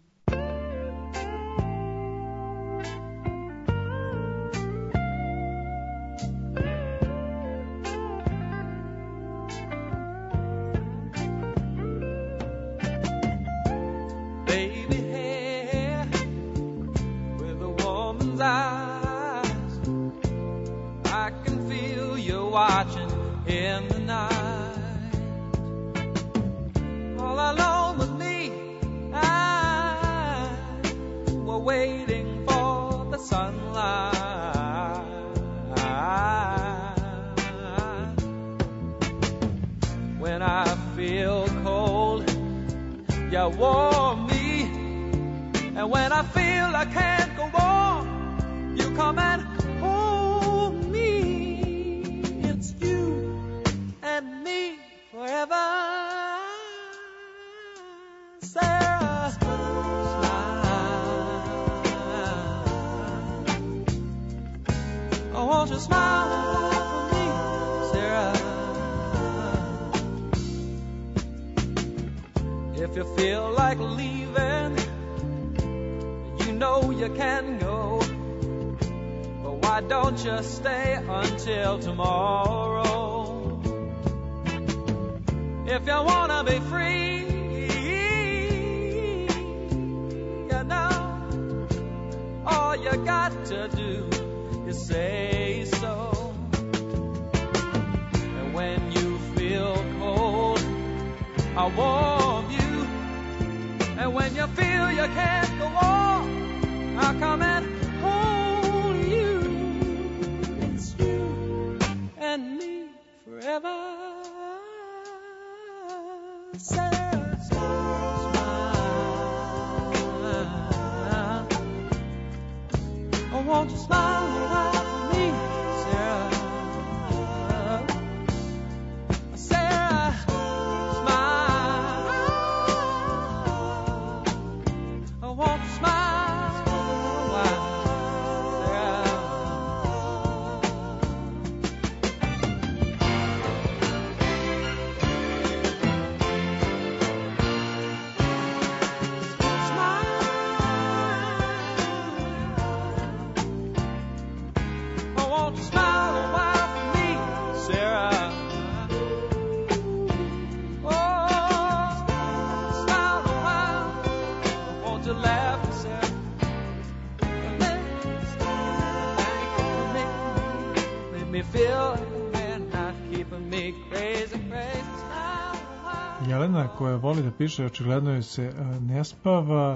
Jelena, koja voli da piše, očigledno joj se ne spava.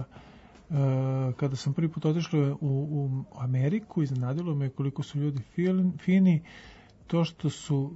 Kada sam prvi put otišla u Ameriku, iznenadilo me koliko su ljudi fini. To što su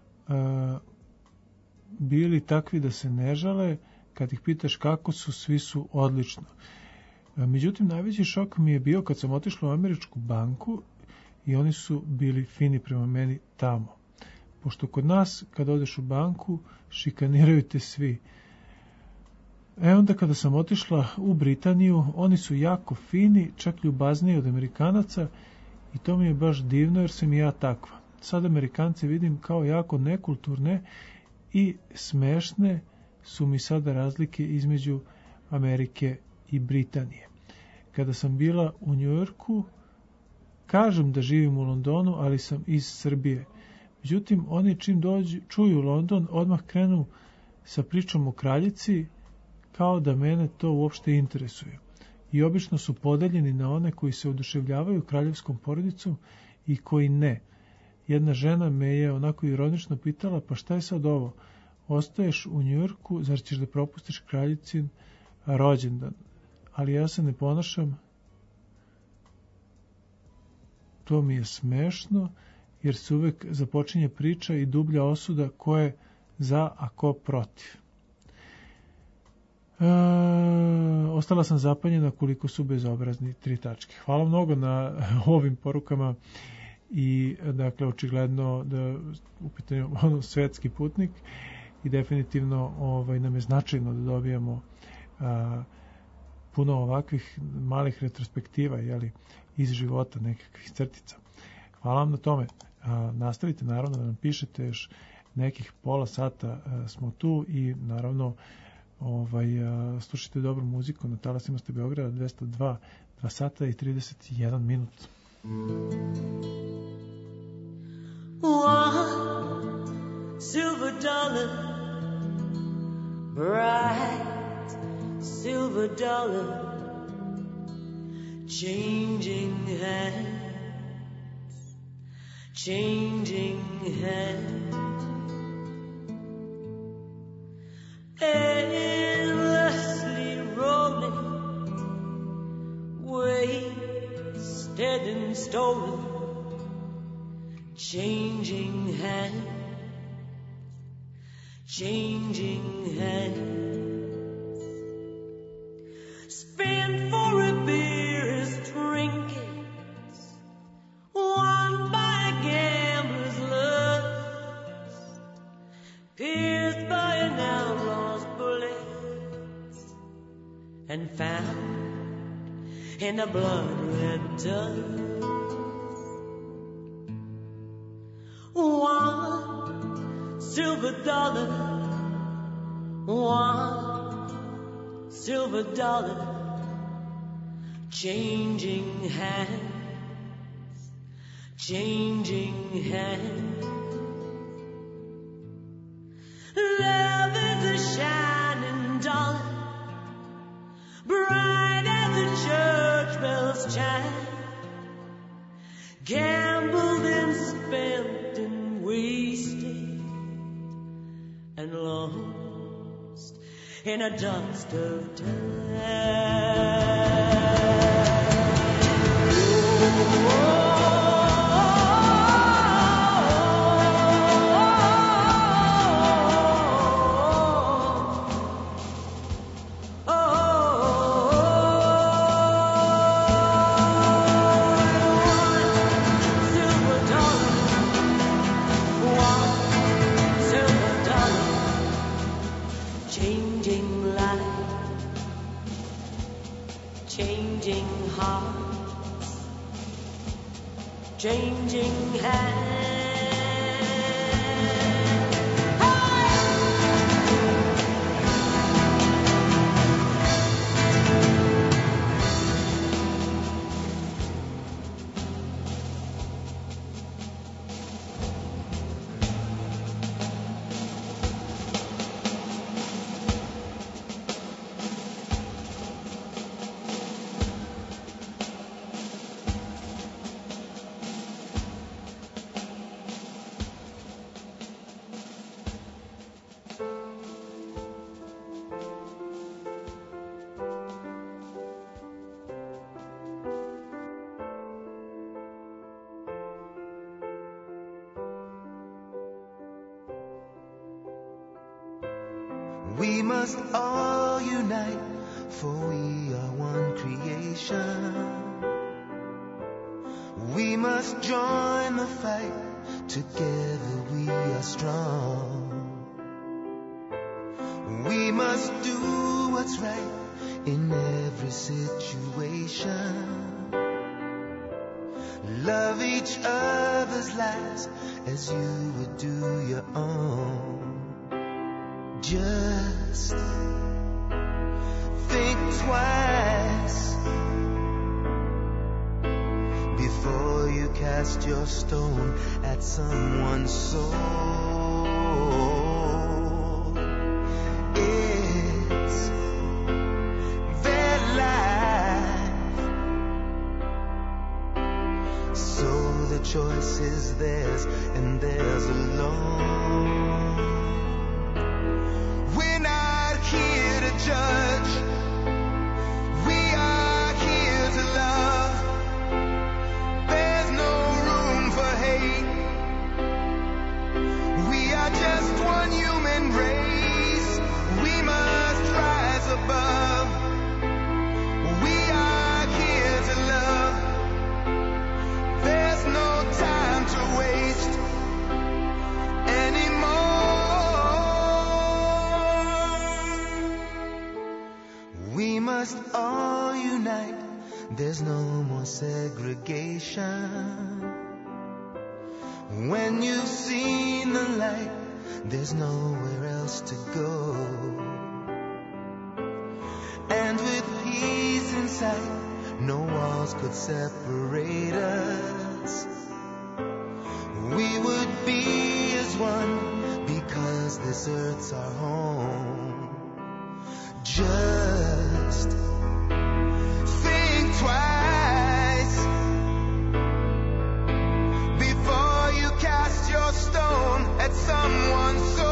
bili takvi da se ne žale, kad ih pitaš kako su, svi su odlično. Međutim, najveći šok mi je bio kad sam otišla u Američku banku i oni su bili fini prema meni tamo. Pošto kod nas, kad odeš u banku, šikaniraju te svi. Onda kada sam otišla u Britaniju, oni su jako fini, čak ljubazniji od Amerikanaca i to mi je baš divno jer sam i ja takva. Sad Amerikanci vidim kao jako nekulturne i smešne su mi sada razlike između Amerike i Britanije. Kada sam bila u Njujorku, kažem da živim u Londonu, ali sam iz Srbije. Međutim, oni čim čuju London, odmah krenu sa pričom o kraljici, kao da mene to uopšte interesuje. I obično su podeljeni na one koji se oduševljavaju kraljevskom porodicom i koji ne. Jedna žena me je onako ironično pitala, pa šta je sad ovo? Ostaješ u Njujorku, zar ćeš da propustiš kraljicin rođendan? Ali ja se ne ponašam. To mi je smešno, jer se uvek započinje priča i dublja osuda ko je za, a ko protiv. Ostala sam zapanjena koliko su bezobrazni 3 tačke. Hvala mnogo na ovim porukama i dakle očigledno da u pitanju svetski putnik i definitivno nam je značajno da dobijemo puno ovakvih malih retrospektiva iz života, nekakvih crtica. Hvala vam na tome. Nastavite naravno da nam pišete još nekih pola sata smo tu i naravno Slušajte dobru muziku na talasima ste Beograda 202 sata i 31 minut. One silver dollar, bright silver dollar, changing hands, changing hands. Endlessly rolling, wasted and stolen, changing hands, changing hands. Spent for a beer's trinkets, won by a gambler's lust, pierced by an outlaw's bullet, and found in a blood-red dust. One silver dollar, one silver dollar, changing hands, changing hands. Love is a shining dollar, bright as the church bells chime, gambled and spent and wasted and lost in a dust of time. Changing hands. We must all unite, for we are one creation. We must join the fight, together we are strong. We must do what's right in every situation. Love each other's lives as you would do your own. Just think twice before you cast your stone at someone's soul. It's their life, so the choice is theirs and theirs alone. Judge, we are here to love. There's no room for hate. We are just one human race. We must rise above. We are here to love. There's no time to waste anymore. We must all unite, there's no more segregation. When you've seen the light, there's nowhere else to go. And with peace in sight, no walls could separate us. We would be as one because this earth's our home. Just think twice before you cast your stone at someone's soul.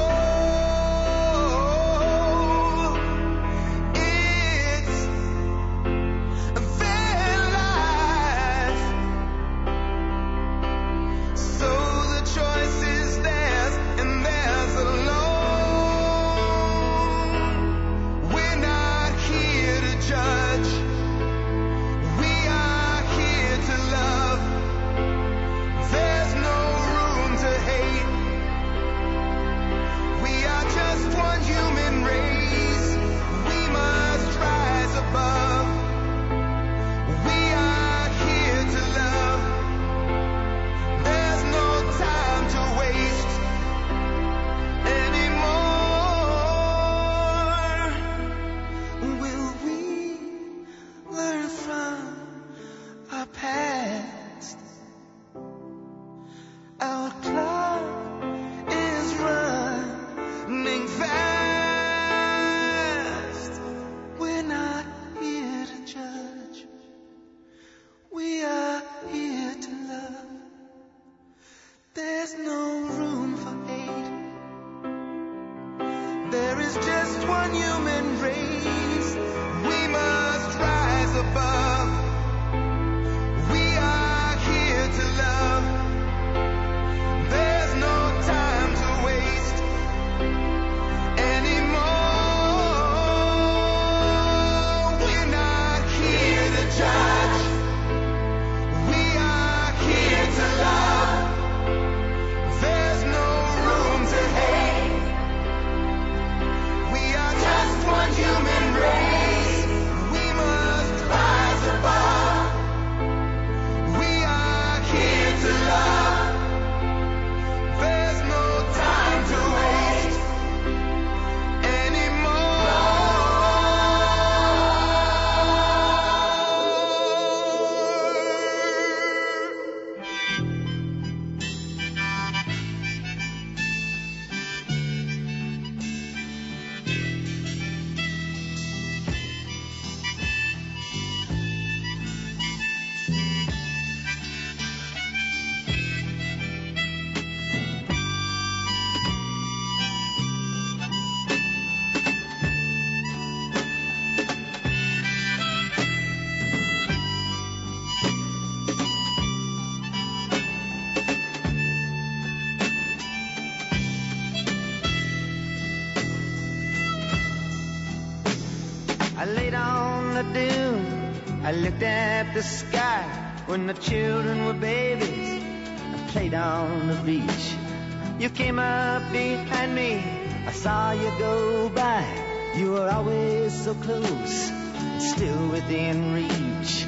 I looked at the sky when the children were babies. I played on the beach. You came up behind me. I saw you go by. You were always so close, still within reach.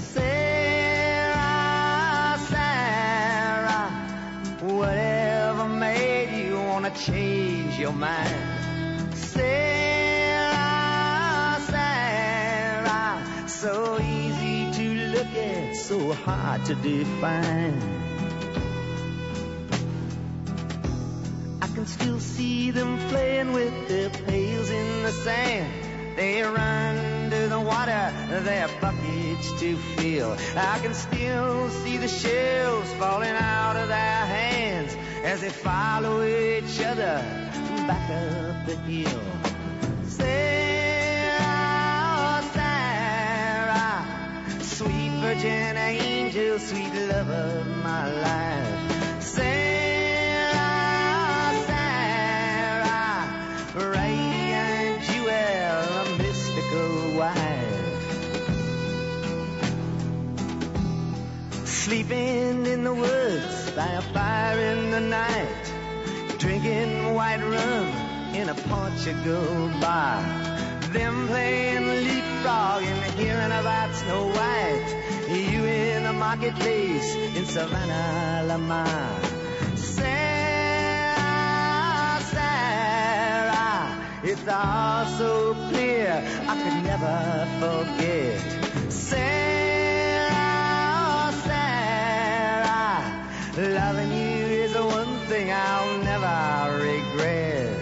Sarah, Sarah, whatever made you wanna change your mind? Sarah, Sarah, so easy to look at, so hard to define. I can still see them playing with their pails in the sand. They run to the water, their buckets to fill. I can still see the shells falling out of their hands as they follow each other back up the hill. Sarah, Sarah, sweet virgin angel, sweet love of my life. Sarah, Sarah, radiant jewel, a mystical wife. Sleeping in the woods by a fire in the night, drinking white rum in a Portugal bar. Them playing leapfrog and hearing about Snow White. You in the marketplace in Savannah, Lamar. Sarah, Sarah, it's stars so clear I could never forget. Sarah, Sarah, loving you is the one thing I'll never regret.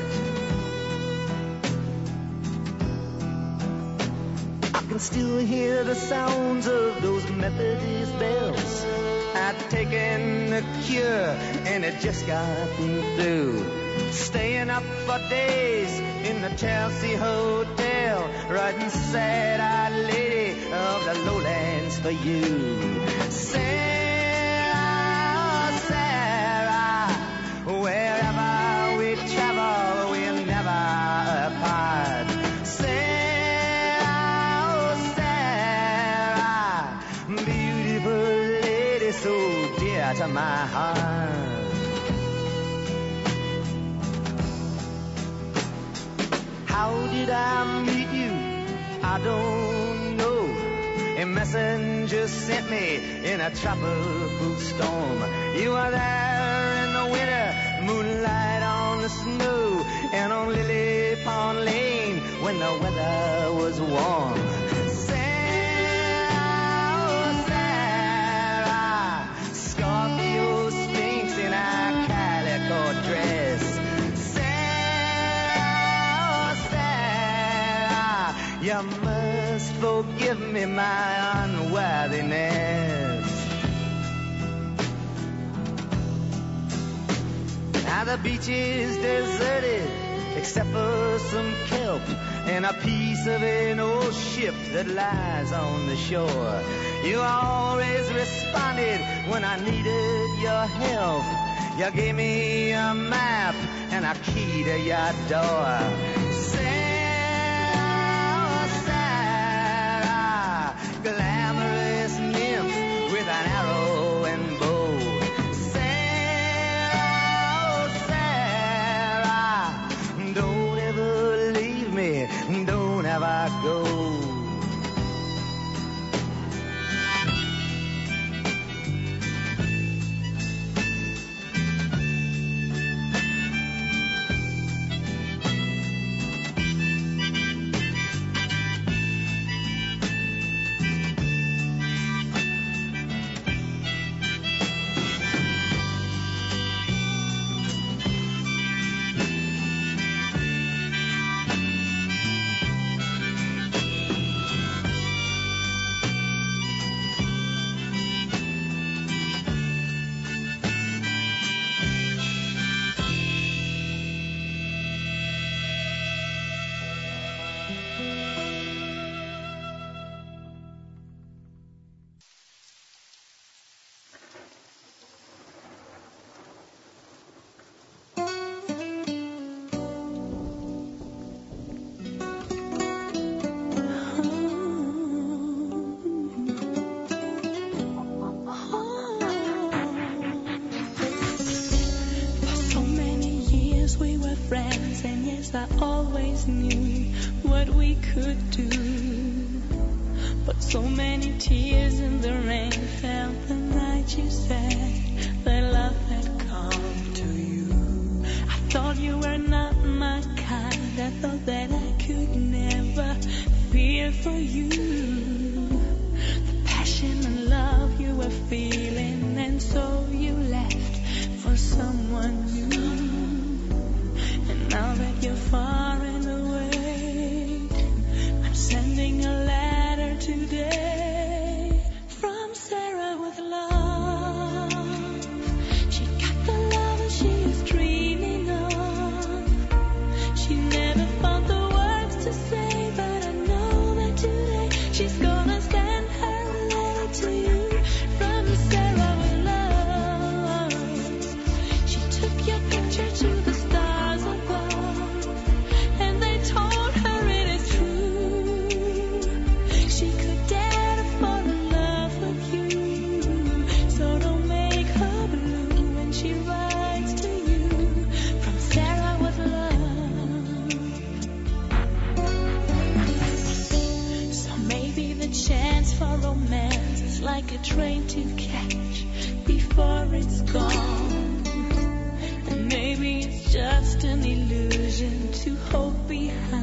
I can still hear the sounds of those Methodist bells. I'd taken the cure and it just got me through. Staying up for days in the Chelsea Hotel, writing sad-eyed lady of the lowlands for you. Sarah, Sarah, wherever we travel, we'll never apart. Sarah, Sarah, beautiful lady, so dear to my heart. How did I meet you? I don't know. A messenger sent me in a tropical storm. You were there in the winter, moonlight on the snow, and on Lily Pond Lane when the weather was warm. Sarah, Sarah, Scorpio Sphinx in a calico dress. You must forgive me my unworthiness. Now the beach is deserted except for some kelp and a piece of an old ship that lies on the shore. You always responded when I needed your help. You gave me a map and a key to your door. Glamorous nymph with an arrow and bow. Sarah, Sarah, don't ever leave me, don't ever go. I always knew what we could do, but so many tears in the rain fell the night you said that love had come to you. I thought you were not my kind, I thought that I could never feel for you the passion and love you were feeling, and so you left for someone new. Now that you're far and away, I'm sending a letter today from Sarah with love. She got the love she is dreaming of. She never found the words to say, but I know that today she's gonna send her a letter to you from Sarah with love. She took your picture to the stars above. Like a train to catch before it's gone, and maybe it's just an illusion to hope behind.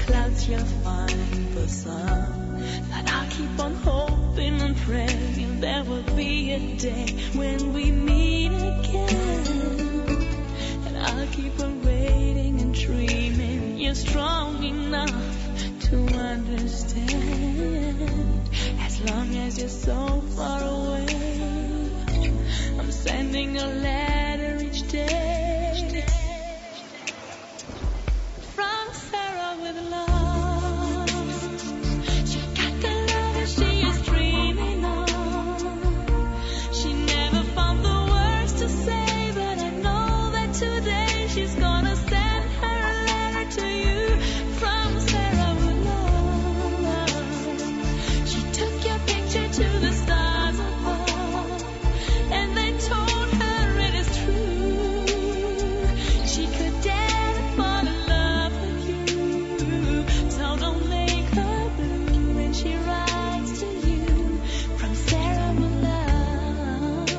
clouds you'll find the sun. But I'll keep on hoping and praying there will be a day when we meet again. And I'll keep on waiting and dreaming you're strong enough to understand. As long as you're so far away, I'm sending a letter each day. From Sarah with love. She got the love that she is dreaming of. She never found the words to say, but I know that today she's gonna send her a letter to you. From Sarah with love. She took your picture to the stars above, and they told her it is true. She could dare to fall in love with you. So don't make her blue when she writes to you. From Sarah with love.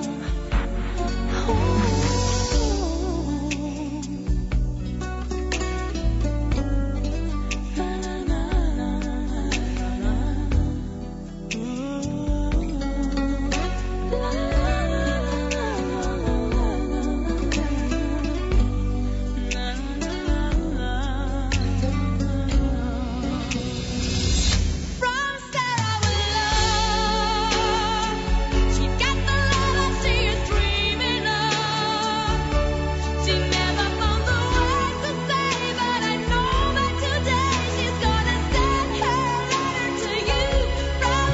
From Sarah with love. She got the love that she is dreaming of. She never found the words to say, but I know that today she's gonna send her letter to you. From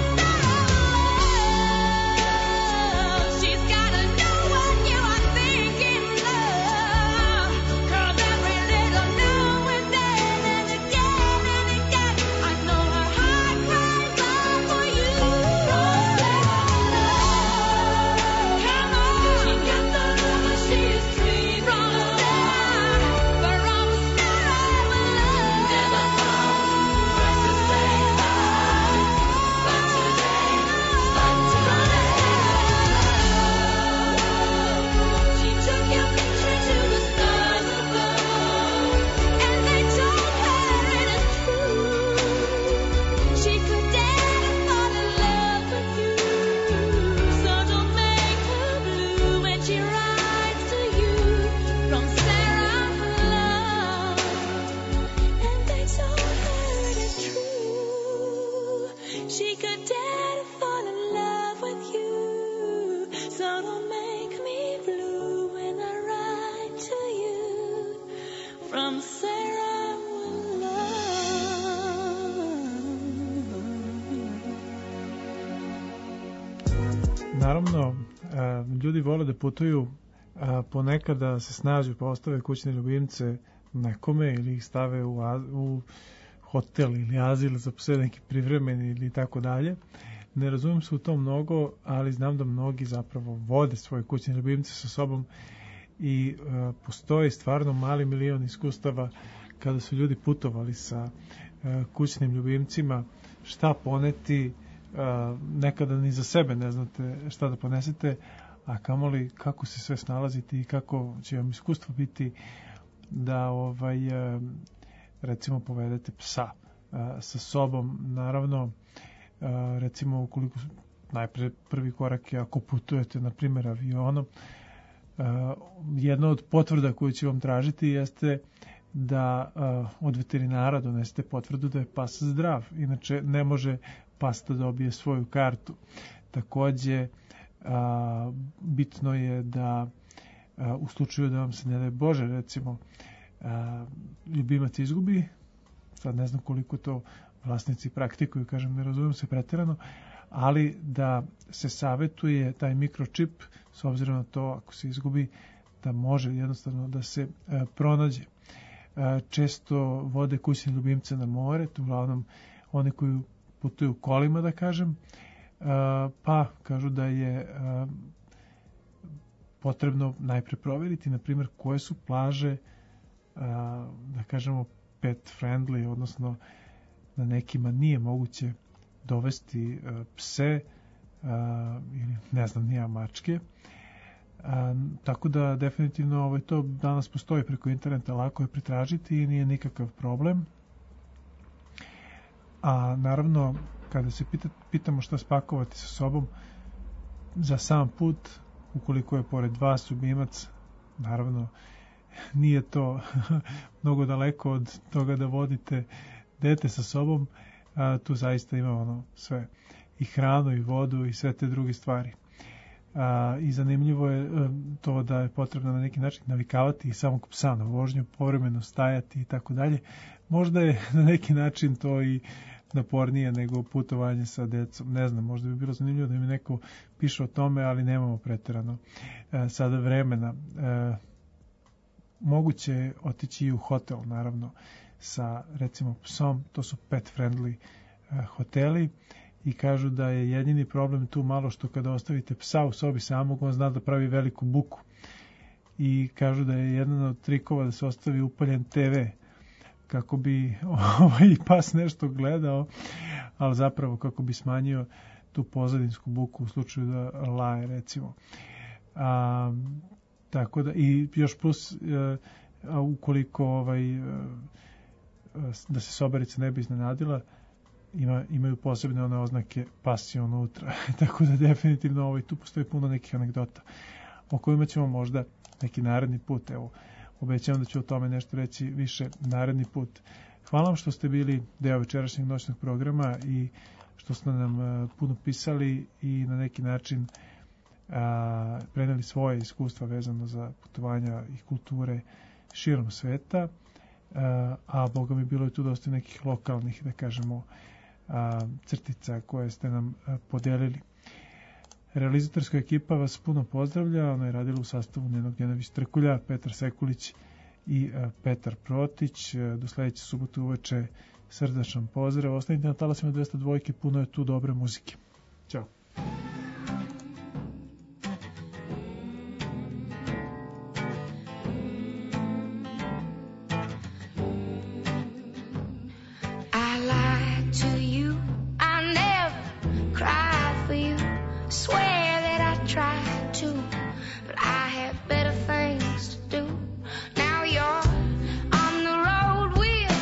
Sarah, she's gotta know what you are thinking, love. 'Cause every little now and then and again, I know her heart cries out for you. From Sarah, come on, she got the love that she is dreaming. From Sarah, with love. Never found words to say, but today, she took your picture to the stars above, and they told her it is true. She could dare to fall in love with you. So don't make her blue when she writes to you. From Sarah with love, and they told her it is true. She could dare to fall in love with you. So don't make me blue when I write to you. From Sarah with love. Naravno, ljudi vole da putuju, ponekad da se snađu pa ostave kućne ljubimce nekome ili ih stave u hotel ili azil za sve neki privremeni ili tako dalje. Ne razumijem se u to mnogo, ali znam da mnogi zapravo vode svoje kućne ljubimce sa sobom i postoji stvarno mali milion iskustava kada su ljudi putovali sa kućnim ljubimcima, šta poneti, nekada ni za sebe ne znate šta da ponesete, a kamoli kako se sve snalaziti i kako će vam iskustvo biti da recimo povedete psa sa sobom. Naravno, recimo ukoliko najpre prvi korak je ako putujete na primjer avionom, jedna od potvrda koju će vam tražiti jeste da od veterinara donesete potvrdu da je pas zdrav, inače ne može pas da dobije svoju kartu. Takođe, bitno je da u slučaju da vam se ne daj Bože recimo ljubimac izgubi, sad ne znam koliko to vlasnici praktikuju, kažem, ne razumijem se preterano, ali da se savetuje taj mikročip, s obzirom na to ako se izgubi, da može jednostavno da se pronađe. Često vode kućne ljubimce na more, to uglavnom oni koji putuju kolima, da kažem, pa kažu da je potrebno najpre provjeriti, na primjer, koje su plaže, da kažemo, pet friendly, odnosno na nekima nije moguće dovesti pse ili ne znam, nija mačke. Tako da definitivno to danas postoji preko interneta, lako je pretražiti i nije nikakav problem. A naravno, kada se pitamo šta spakovati sa sobom za sam put, ukoliko je pored vas ljubimac, naravno nije to mnogo daleko od toga da vodite dete sa sobom, tu zaista ima sve, i hranu i vodu i sve te druge stvari. I zanimljivo je to da je potrebno na neki način navikavati i samog psa na vožnju, povremeno stajati i tako dalje. Možda je na neki način to i napornije nego putovanje sa decom. Ne znam, možda bi bilo zanimljivo da mi neko piše o tome, ali nemamo preterano sada vremena. Moguće je otići i u hotel, naravno, sa recimo psom, to su pet friendly hoteli, i kažu da je jedini problem tu malo što kada ostavite psa u sobi samog, on zna da pravi veliku buku. I kažu da je jedan od trikova da se ostavi upaljen TV, kako bi pas nešto gledao, ali zapravo kako bi smanjio tu pozadinsku buku u slučaju da laje, recimo. Tako da, i još plus, ukoliko da se sobarica ne bi iznenadila, imaju posebne one oznake pasio unutra. Tako da definitivno tu postoji puno nekih anegdota o kojima ćemo možda neki naredni put. Evo, obećavam da ću o tome nešto reći više naredni put. Hvala vam što ste bili deo večerašnjeg noćnog programa i što ste nam puno pisali i na neki način preneli svoje iskustva vezano za putovanja i kulture širom sveta. A boga mi bilo je tu dosta nekih lokalnih, da kažemo, crtica koje ste nam podelili. Realizatorska ekipa vas puno pozdravlja, ona je radila u sastavu Nenad Genović Trkulja, Petar Sekulić i Petar Protić. Do sledeće subote uveče srdačan pozdrav. Ostanite na talasima 202, puno je tu dobre muzike. Ćao.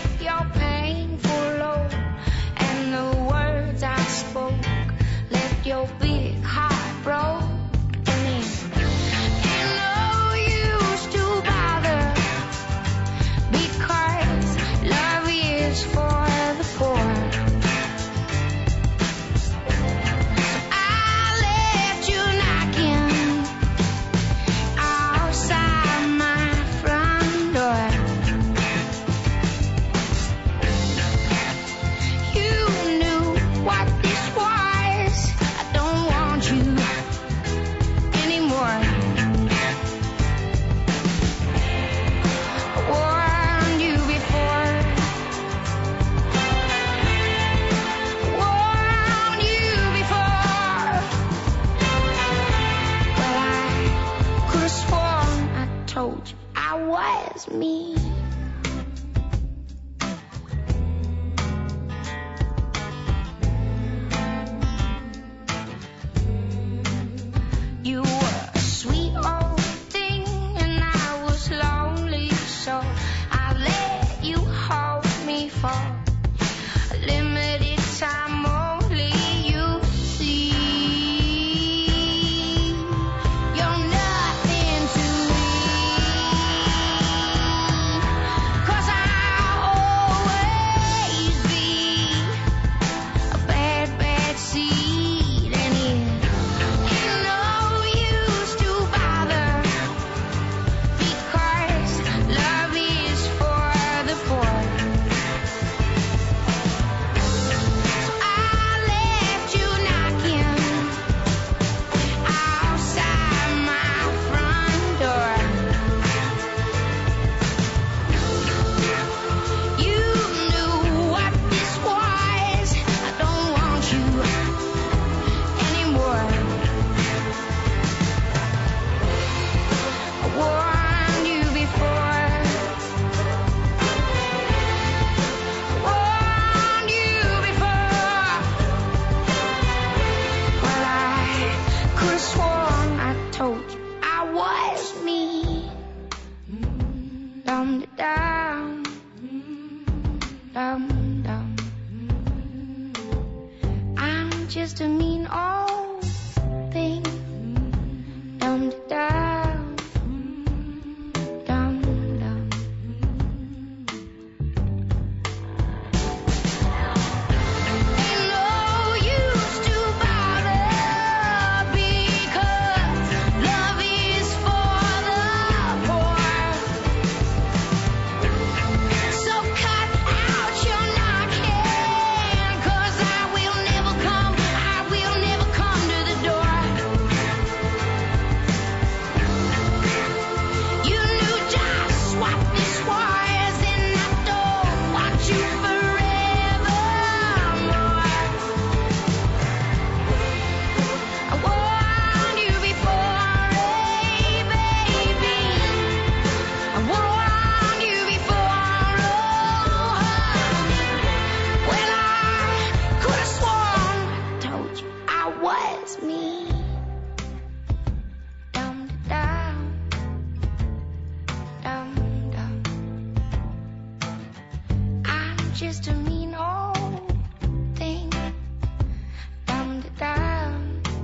Your just a mean old thing. Dum dum, dum dum. Ain't no use to bother because love is for the poor. So cut out your knocking, 'cause I will never come to the door. You knew just what this was, and I don't want you forevermore. I warned you before, hey baby. I warned you before, oh honey. Well, I could have sworn I told you I was me. Dum dum, dum dum. I'm just a mean old thing. Dum dum,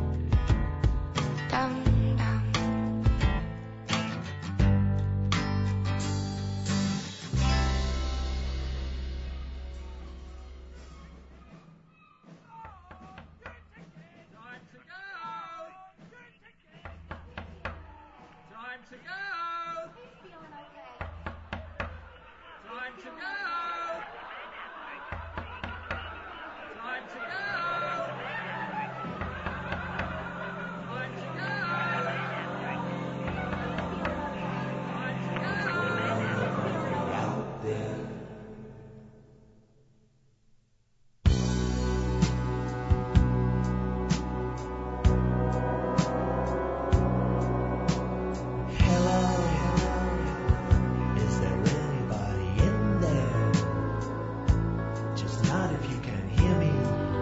dum dum. Is there anybody in there? Just nod if you can hear me.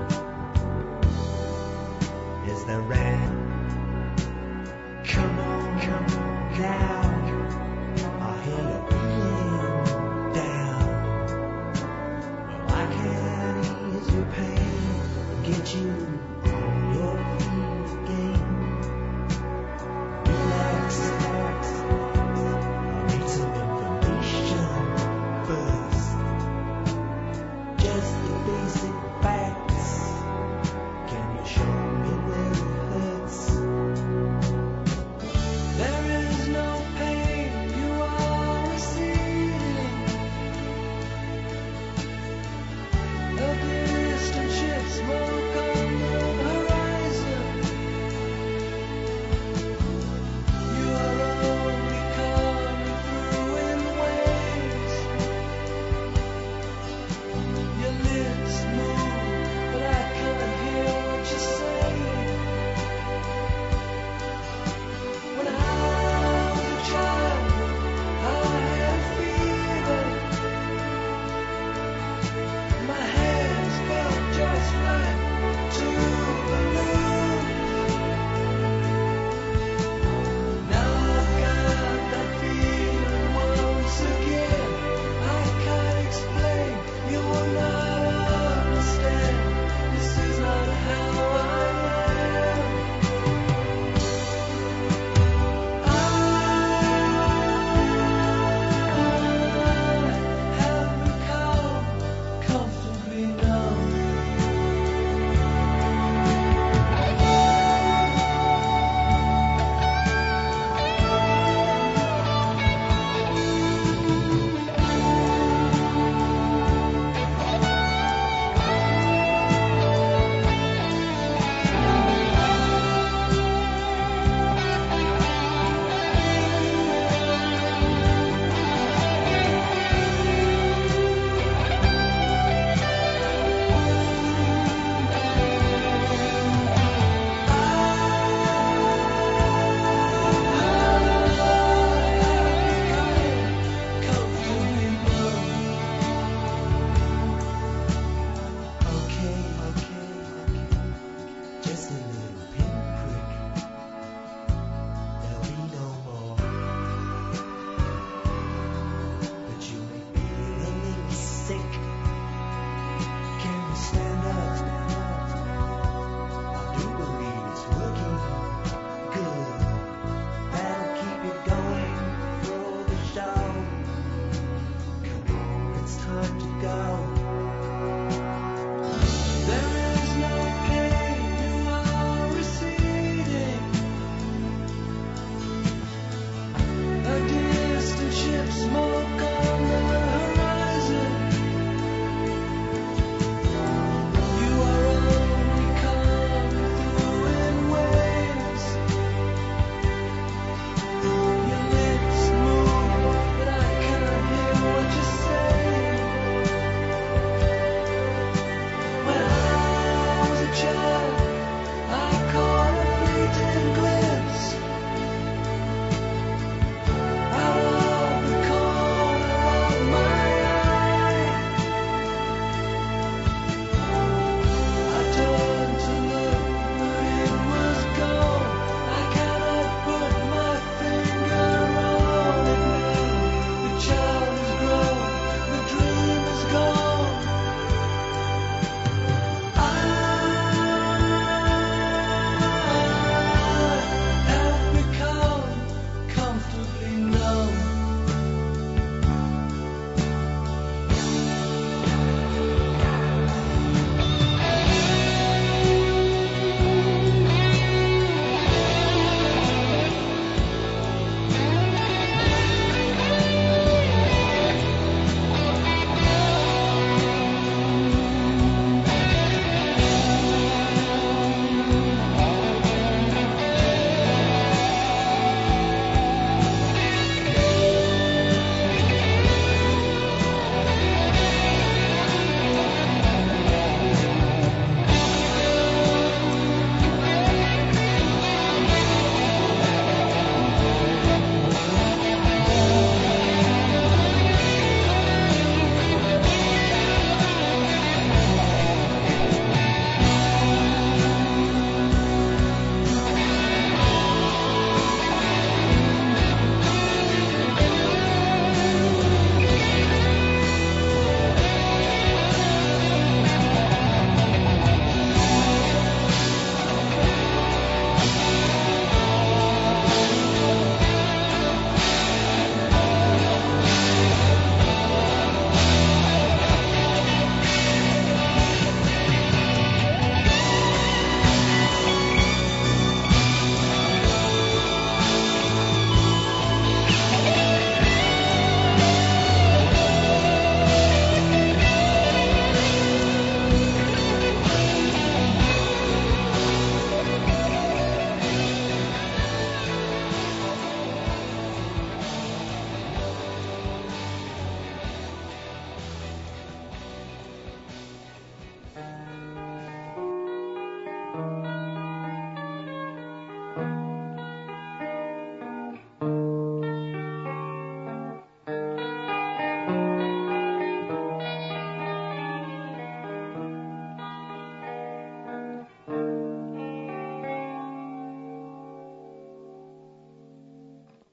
Is there an? Come on now. I hear you feeling down. Well, I can ease your pain, get you on your feet again. Relax. I need some information first. Just the basic facts. Can you show me where it hurts? There is no pain you are receiving. A distant ship smoke on the horizon. You are only coming through in waves. Your lips move,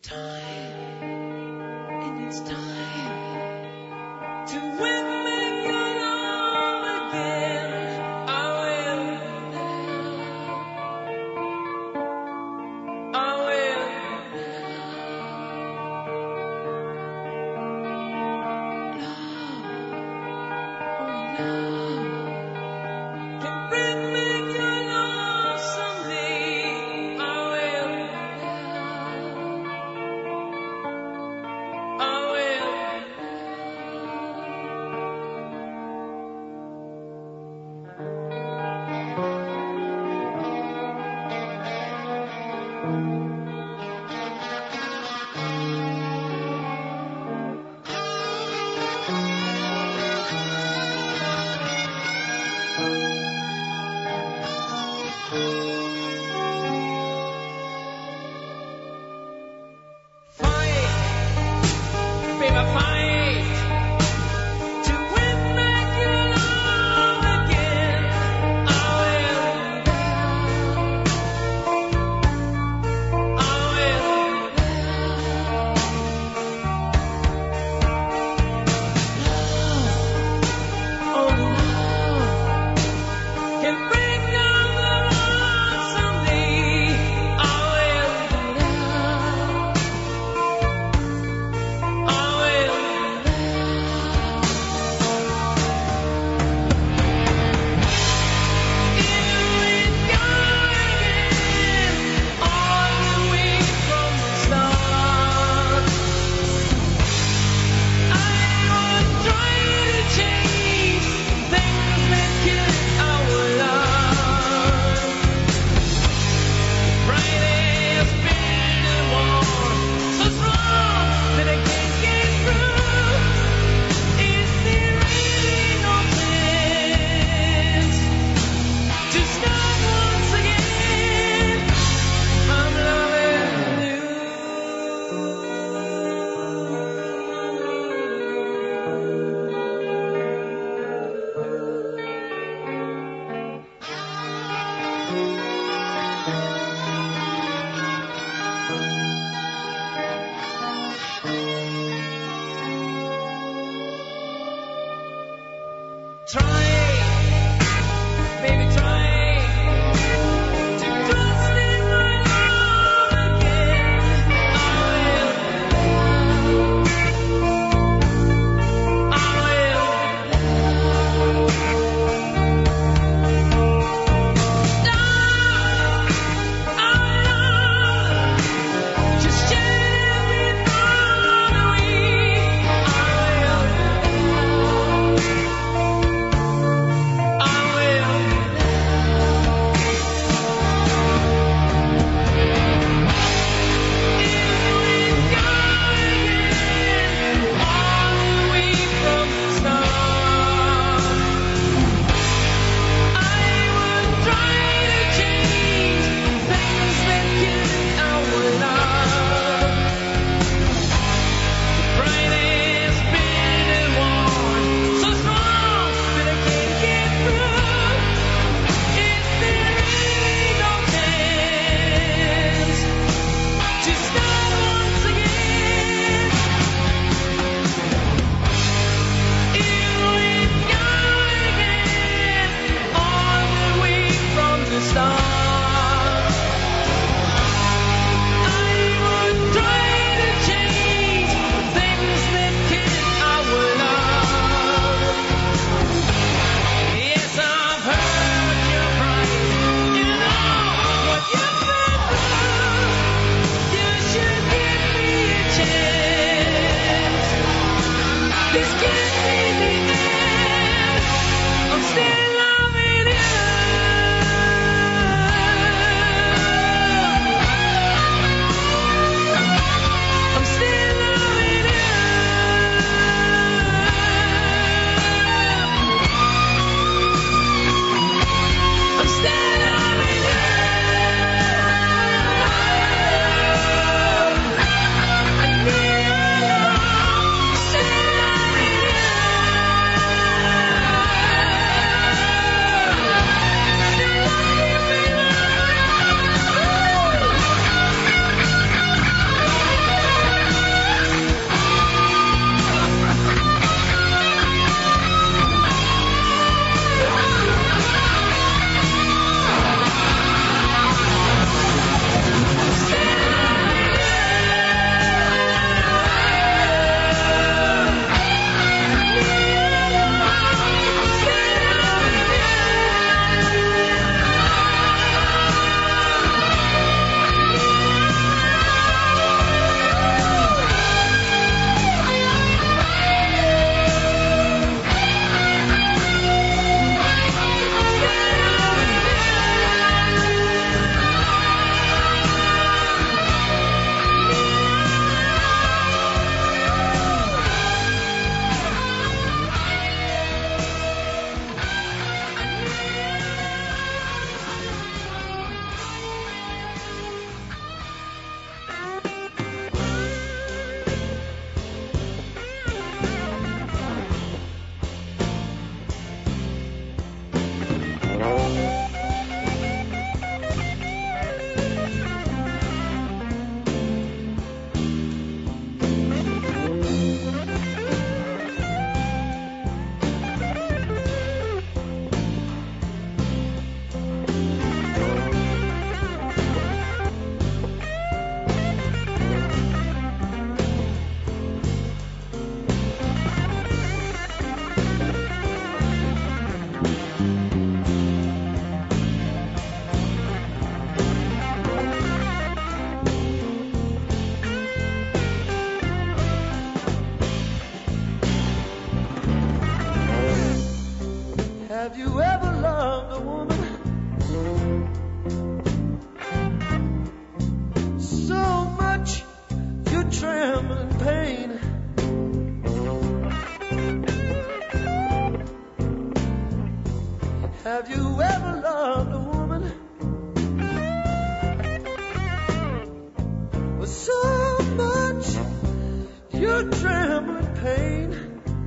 Someday I will you ever loved a woman so much you tremble in pain? Have you ever loved a woman with so much you tremble in pain?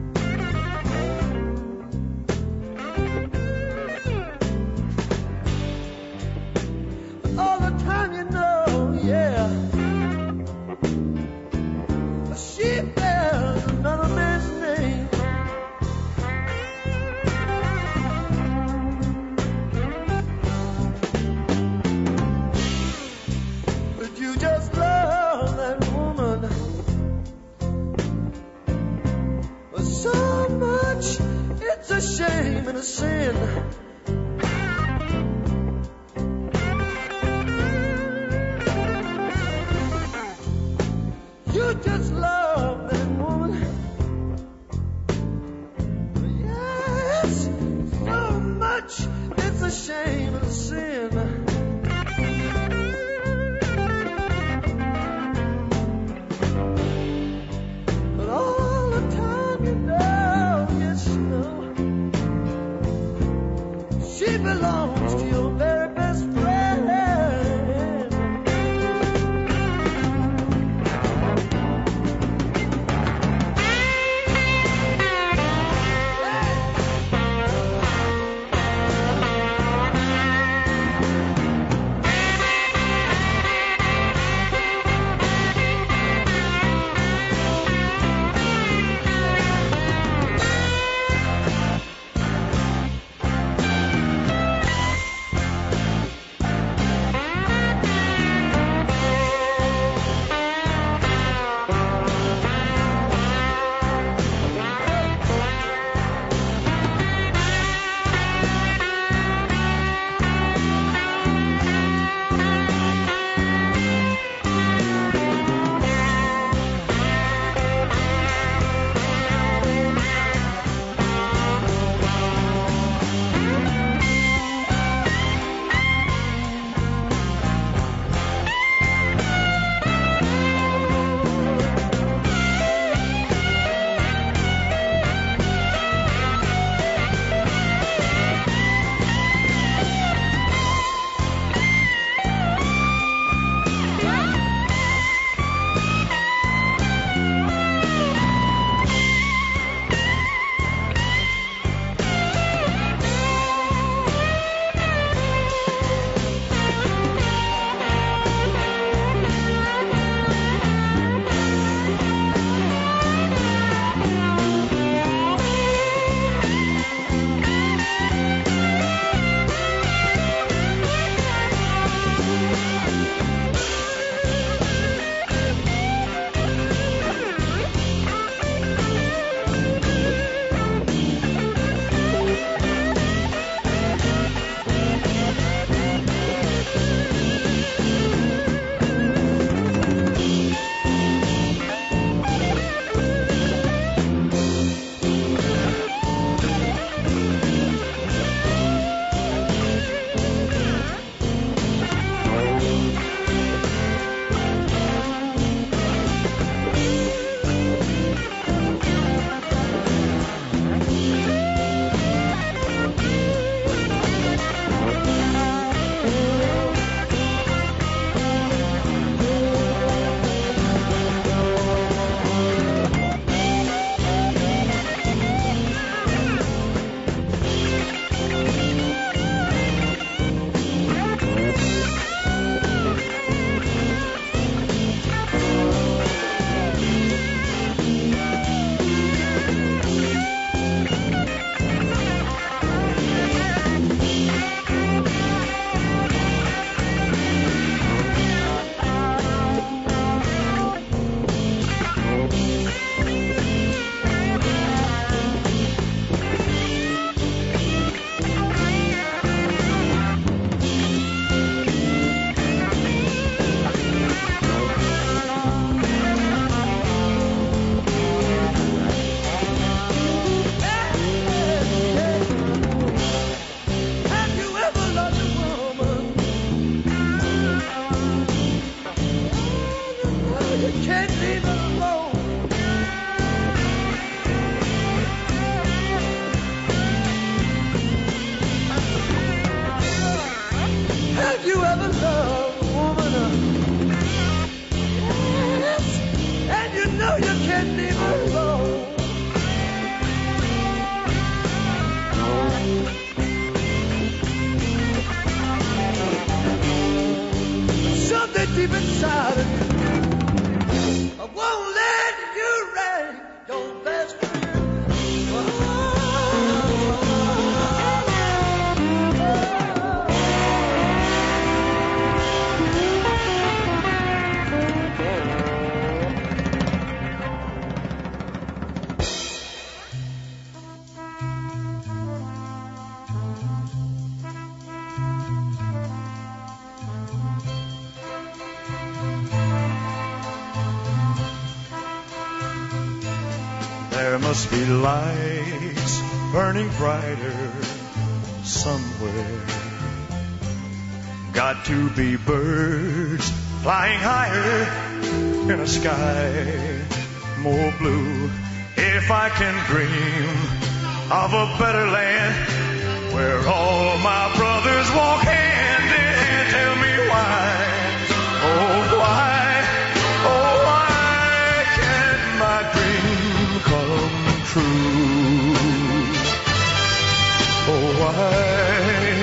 All the time you know, yeah, she bears another man's name. But you just love that woman so much, it's a shame and a sin. You just love that woman. Yes, so much, it's a shame and a sin. But all the time you know, yes you know, she belongs to your very best friend. deep inside of you. I won't let you rain your best friend. There must be lights burning brighter somewhere. Got to be birds flying higher in a sky more blue. If I can dream of a better land where all my brothers walk hand in hand, tell me why, oh why, oh why can't my dream come true? Oh why?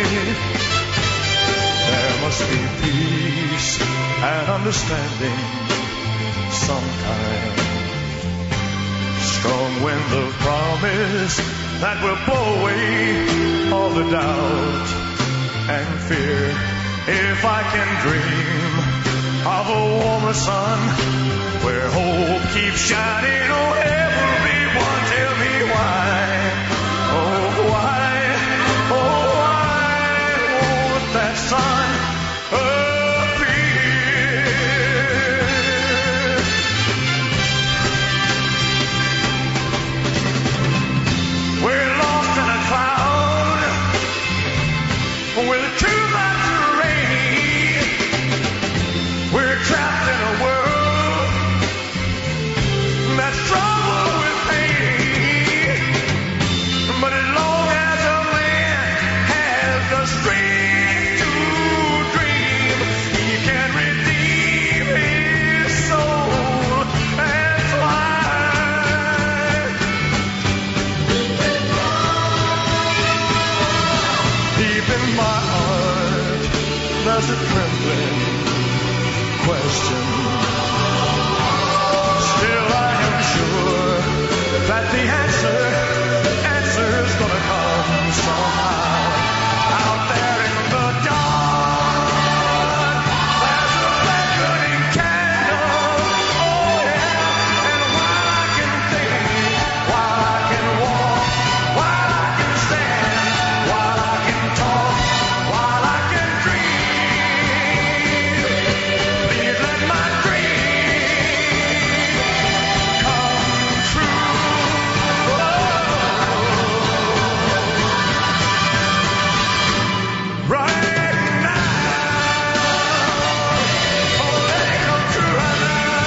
There must be peace and understanding sometime. Strong wind of promise that will blow away all the doubt and fear. If I can dream of a warmer sun where hope keeps shining, oh everyone tell me why, oh why, oh why won't that sun appear? We're lost in a cloud with a too much rain. We're trapped in a world that's troubled with pain. But as long as a man has the strength to dream, he can redeem his soul and fly. Deep in my heart, there's a trembling question. Still I am sure that the answer's gonna come somehow. Out there in the dark, there's a blazing candle. Oh yeah, and while I can think, while I can walk, while I can stand, while I can talk, while I can dream, please let my dream come true. Right now, oh let it come true right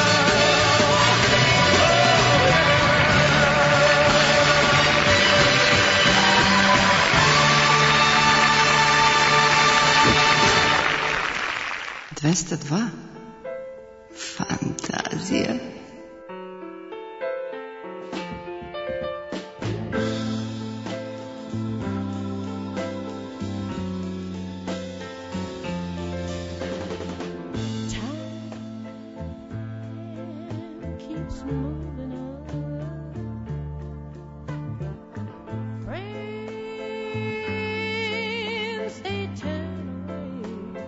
now. 202. Fantazija. Keeps moving on. Friends, they turn away.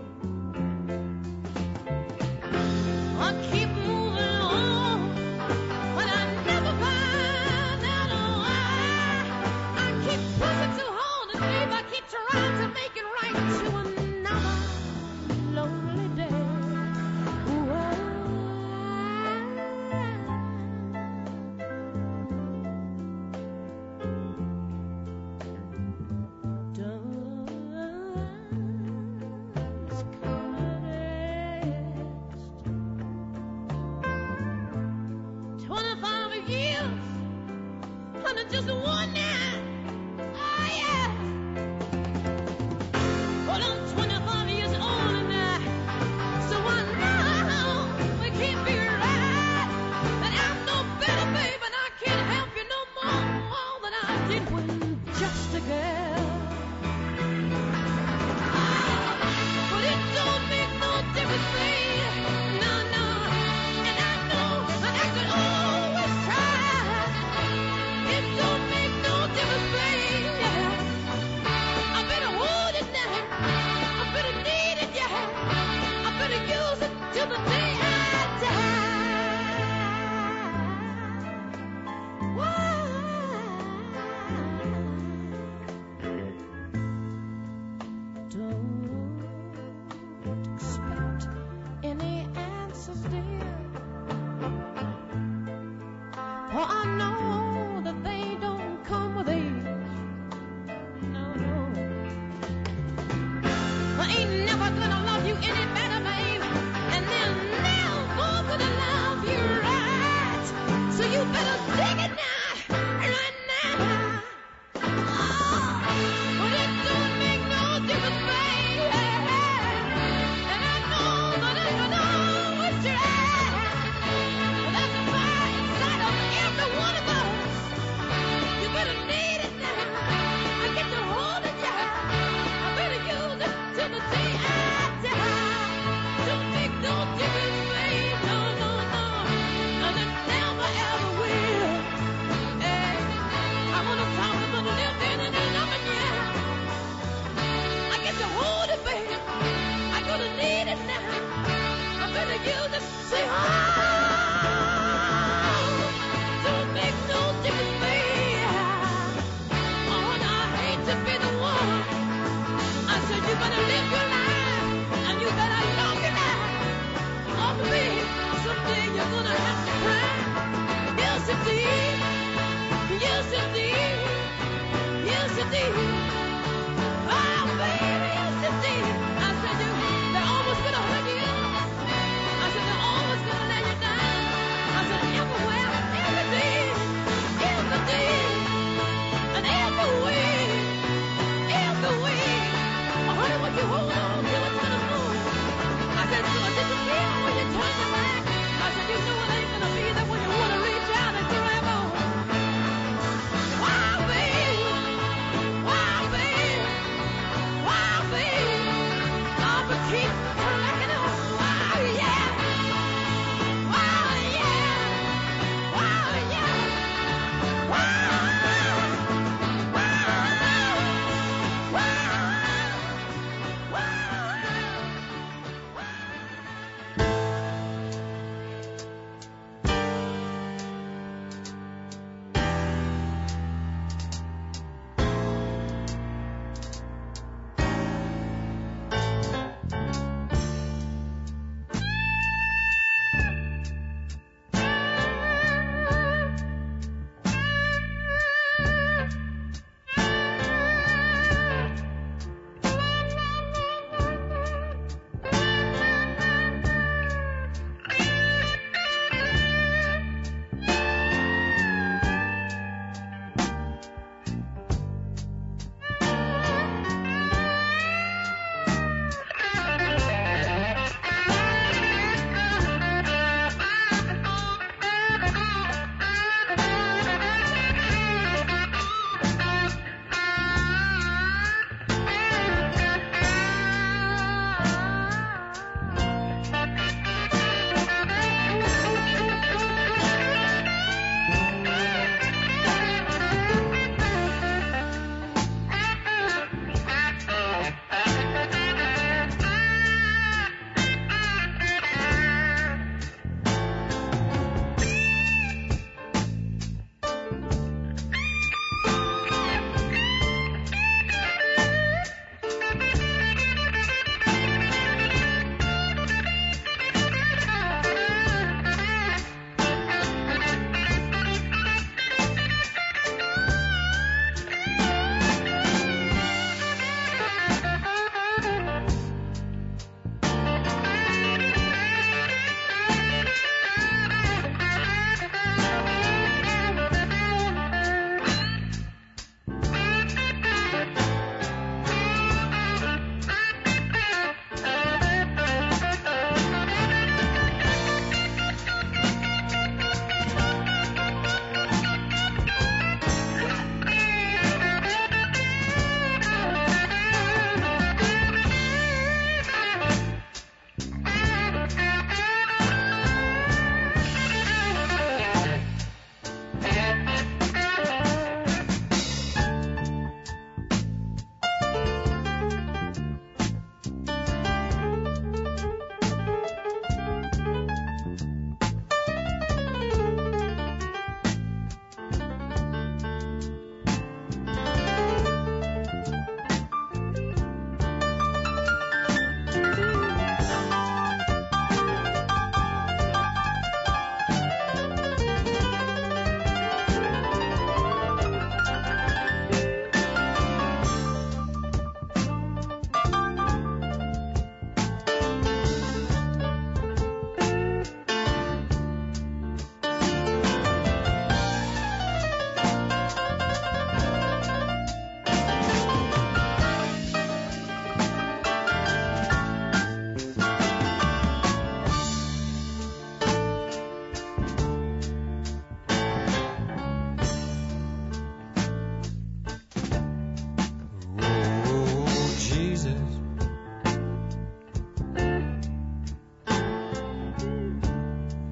I keep moving on, but I never find out why. I keep pushing too hard to leave. I keep trying to make it right to another lonely day. Just one night, oh yeah. But For I know that they don't come with age. No, no. I ain't never gonna love you any better, babe. And they're never gonna love you right. So you better dig it now, right now. Oh, but it don't make no difference, babe. And I know that I can always try. But there's a fire inside of every one of us. You better need it now. I get to hold it, yeah. I better use it till the day I die. Don't make no difference, babe. No, no, no. And it never ever will. Hey, I wanna talk a little bit and then I'm in, yeah. I get to hold it, babe. I gonna need it now. I better use it. Say, oh, don't make no difference, babe. Oh, and I hate to be the one. I said you better live your life and you better love your life. Oh, baby, someday you're gonna have to cry. Yes, indeed. Yes, indeed. Yes, indeed. Oh, baby, yes, indeed. I said they're always gonna hurt you. I said they're always gonna let you down. I said everywhere, every day, and every way. Oh, honey, what you hold on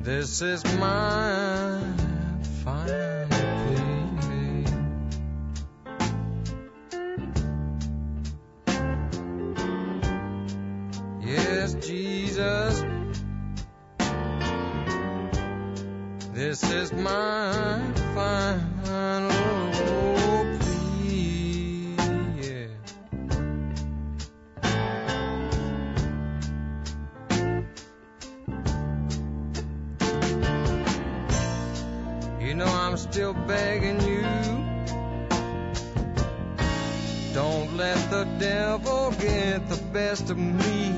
This is my final plea. Yes, Jesus, this is my final plea. Yeah. You know I'm still begging you, don't let the devil get the best of me.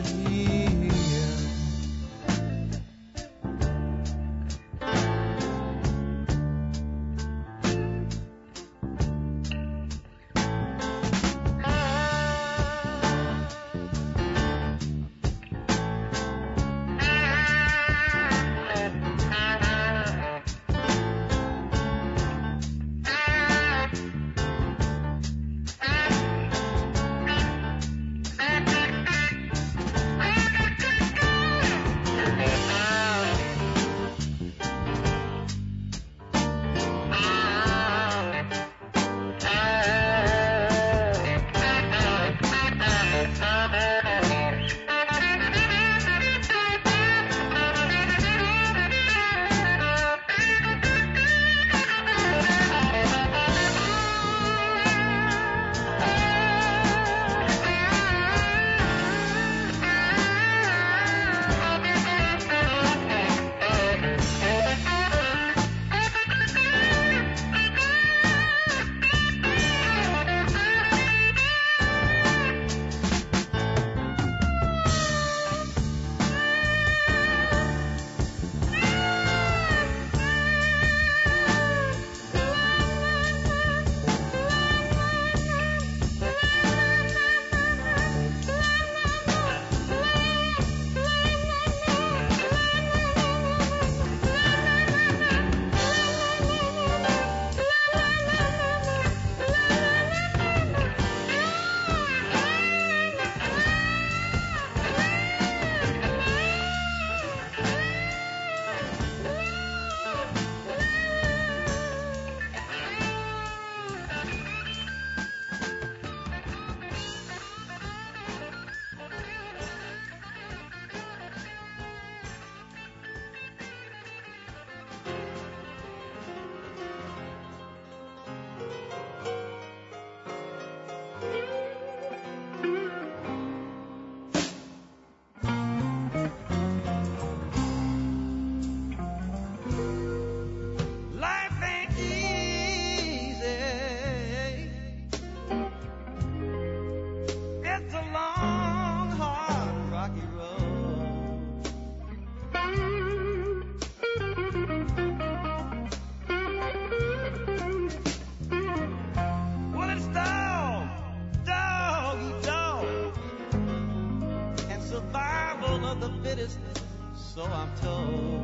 So I'm told.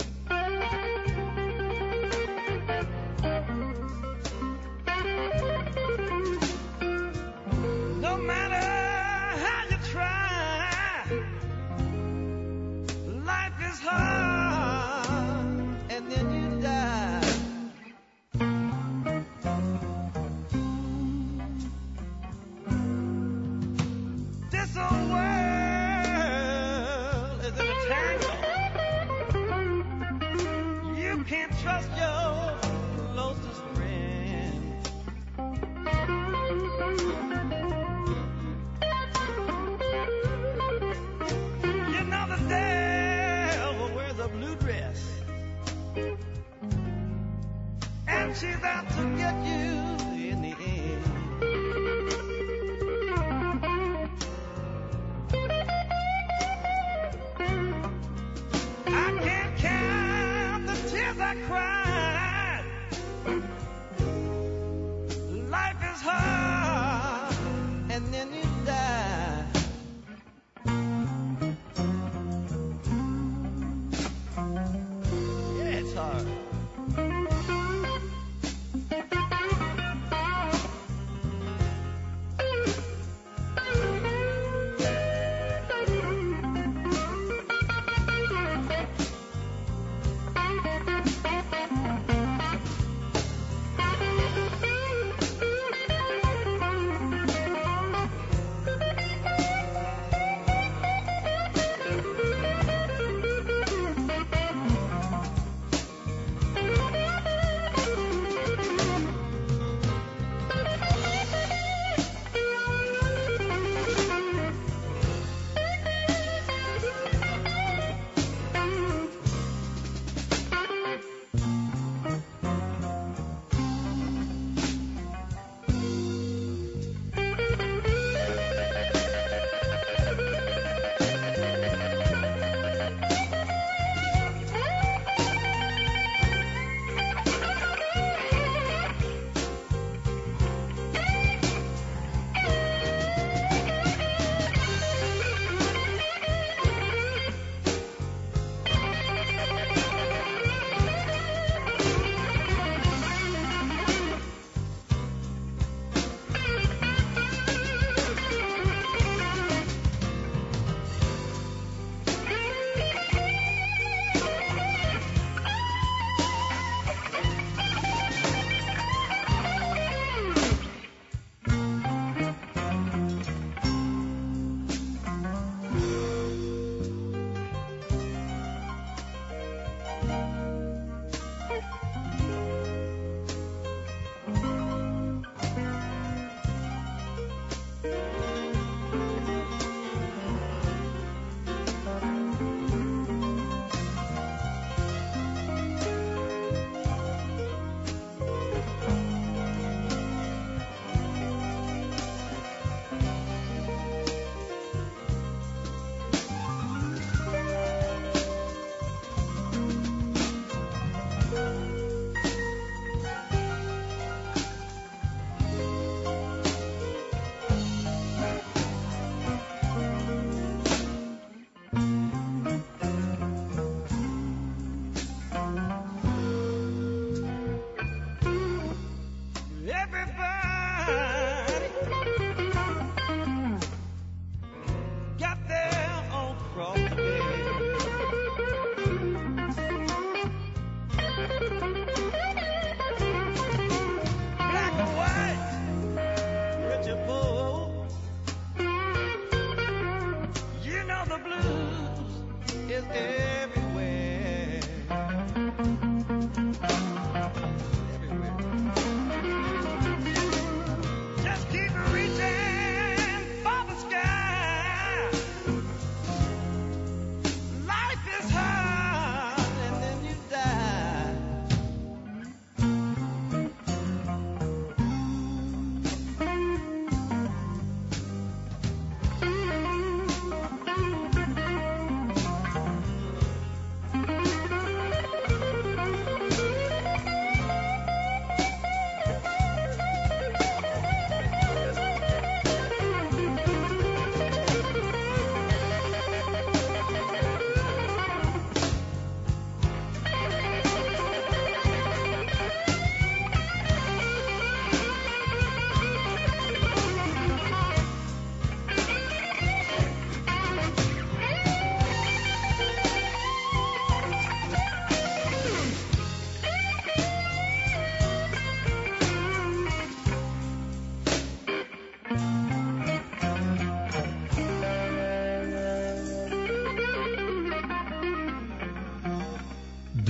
No matter how you try, life is hard, and then you die. This old world is in a tangle. You can't trust your closest friend. You know the devil will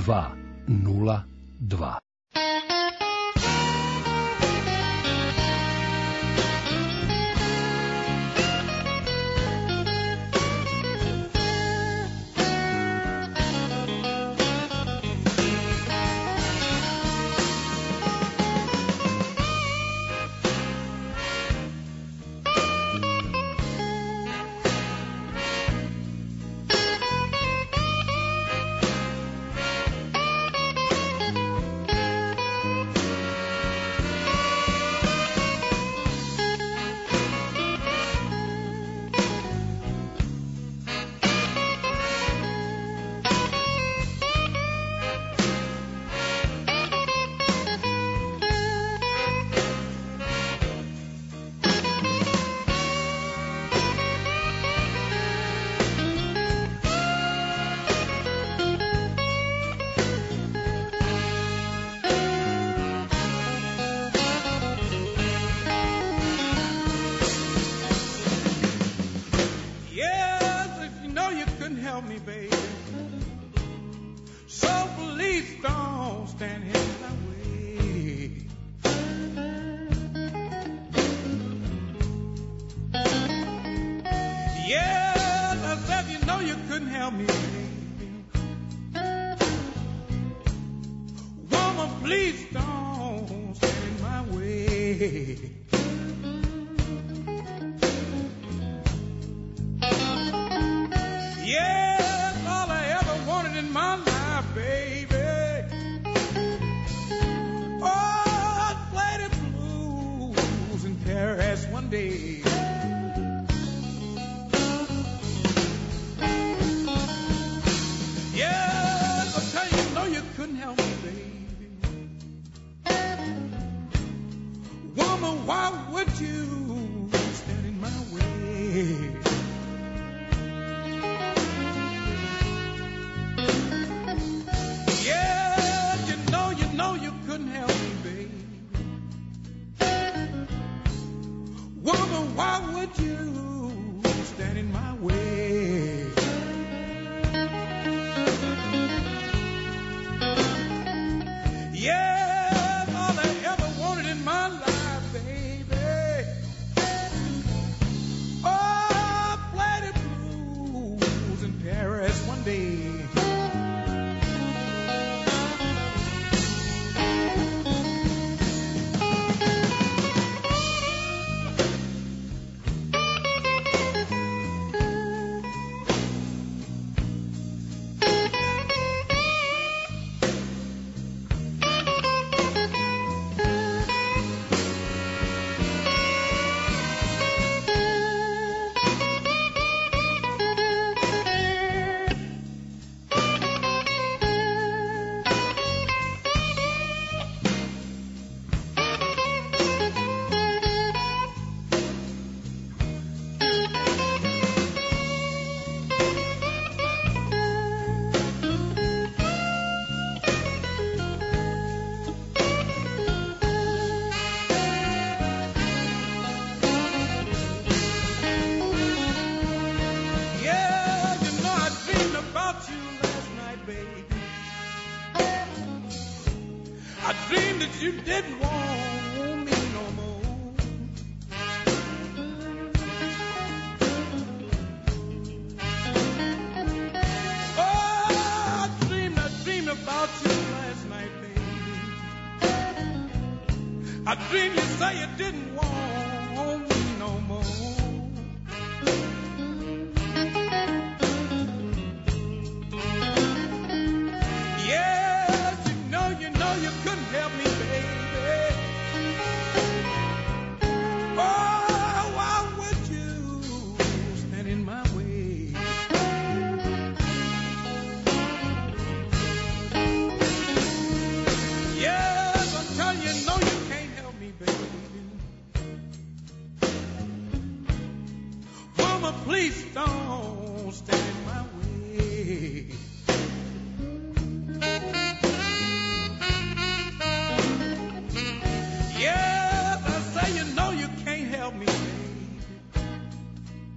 202.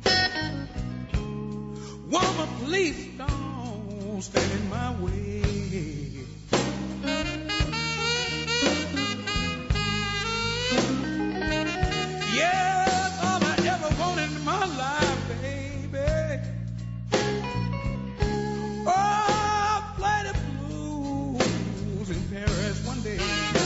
Woman, please don't stand in my way. Yeah, all I ever wanted in my life, baby. Oh, I played the blues in Paris one day.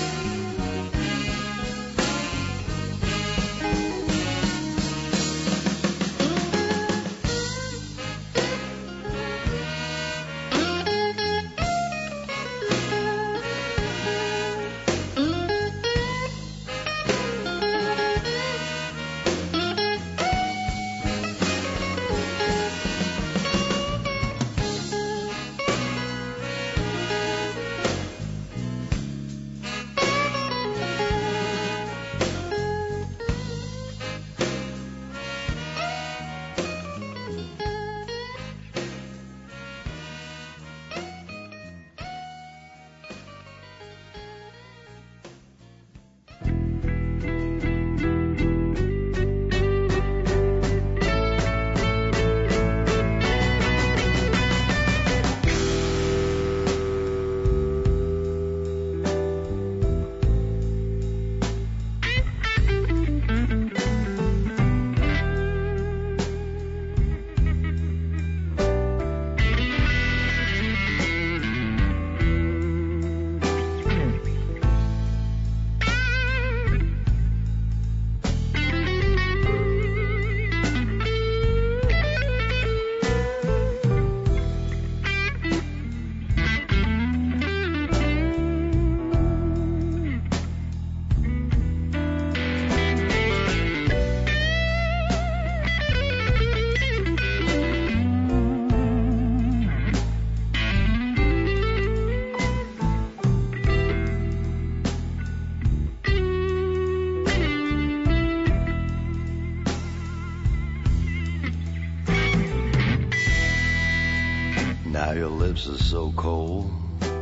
Now your lips are so cold,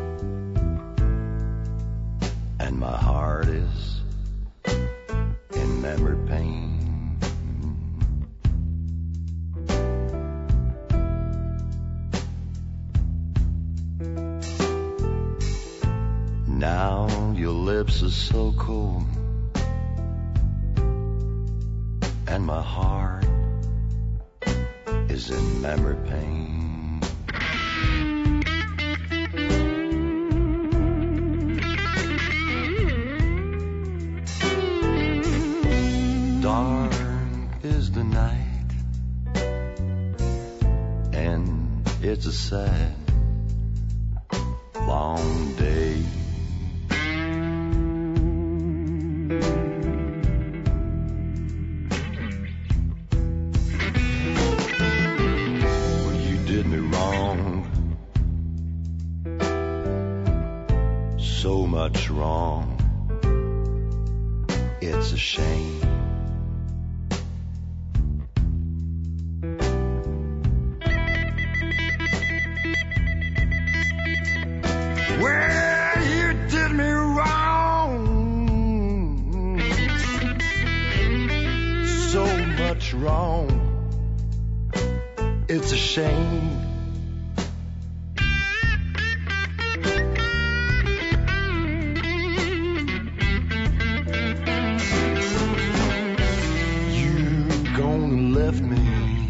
and my heart is in memory pain. Now your lips are so cold, and my heart is in memory pain. Dark is the night, and it's a sad, long day. Well, you did me wrong, so much wrong. It's a shame. Well, you did me wrong, so much wrong. It's a shame. You gone left me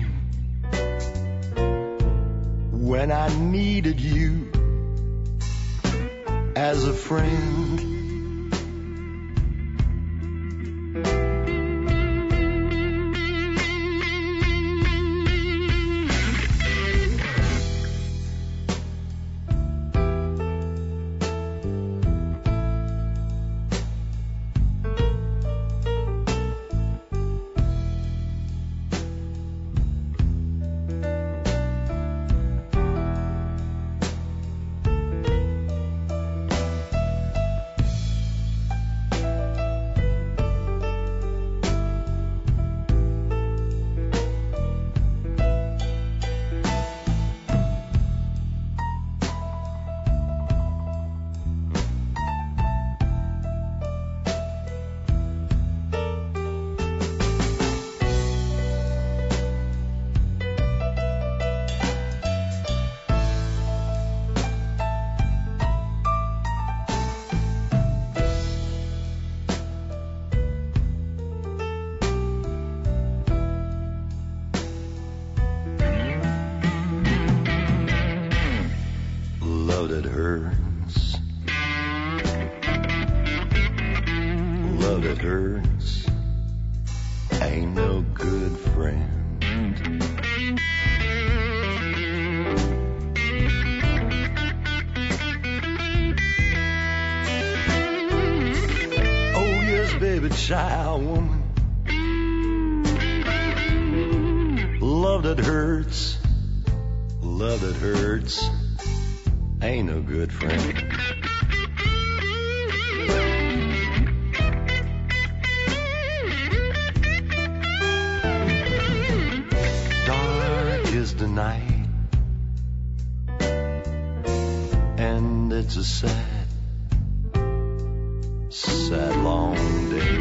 when I needed you as a friend. that hurts. Love that hurts ain't no good friend. Oh yes, baby, child, woman. Love that hurts ain't no good friend. Dark is the night, and it's a sad, sad long day.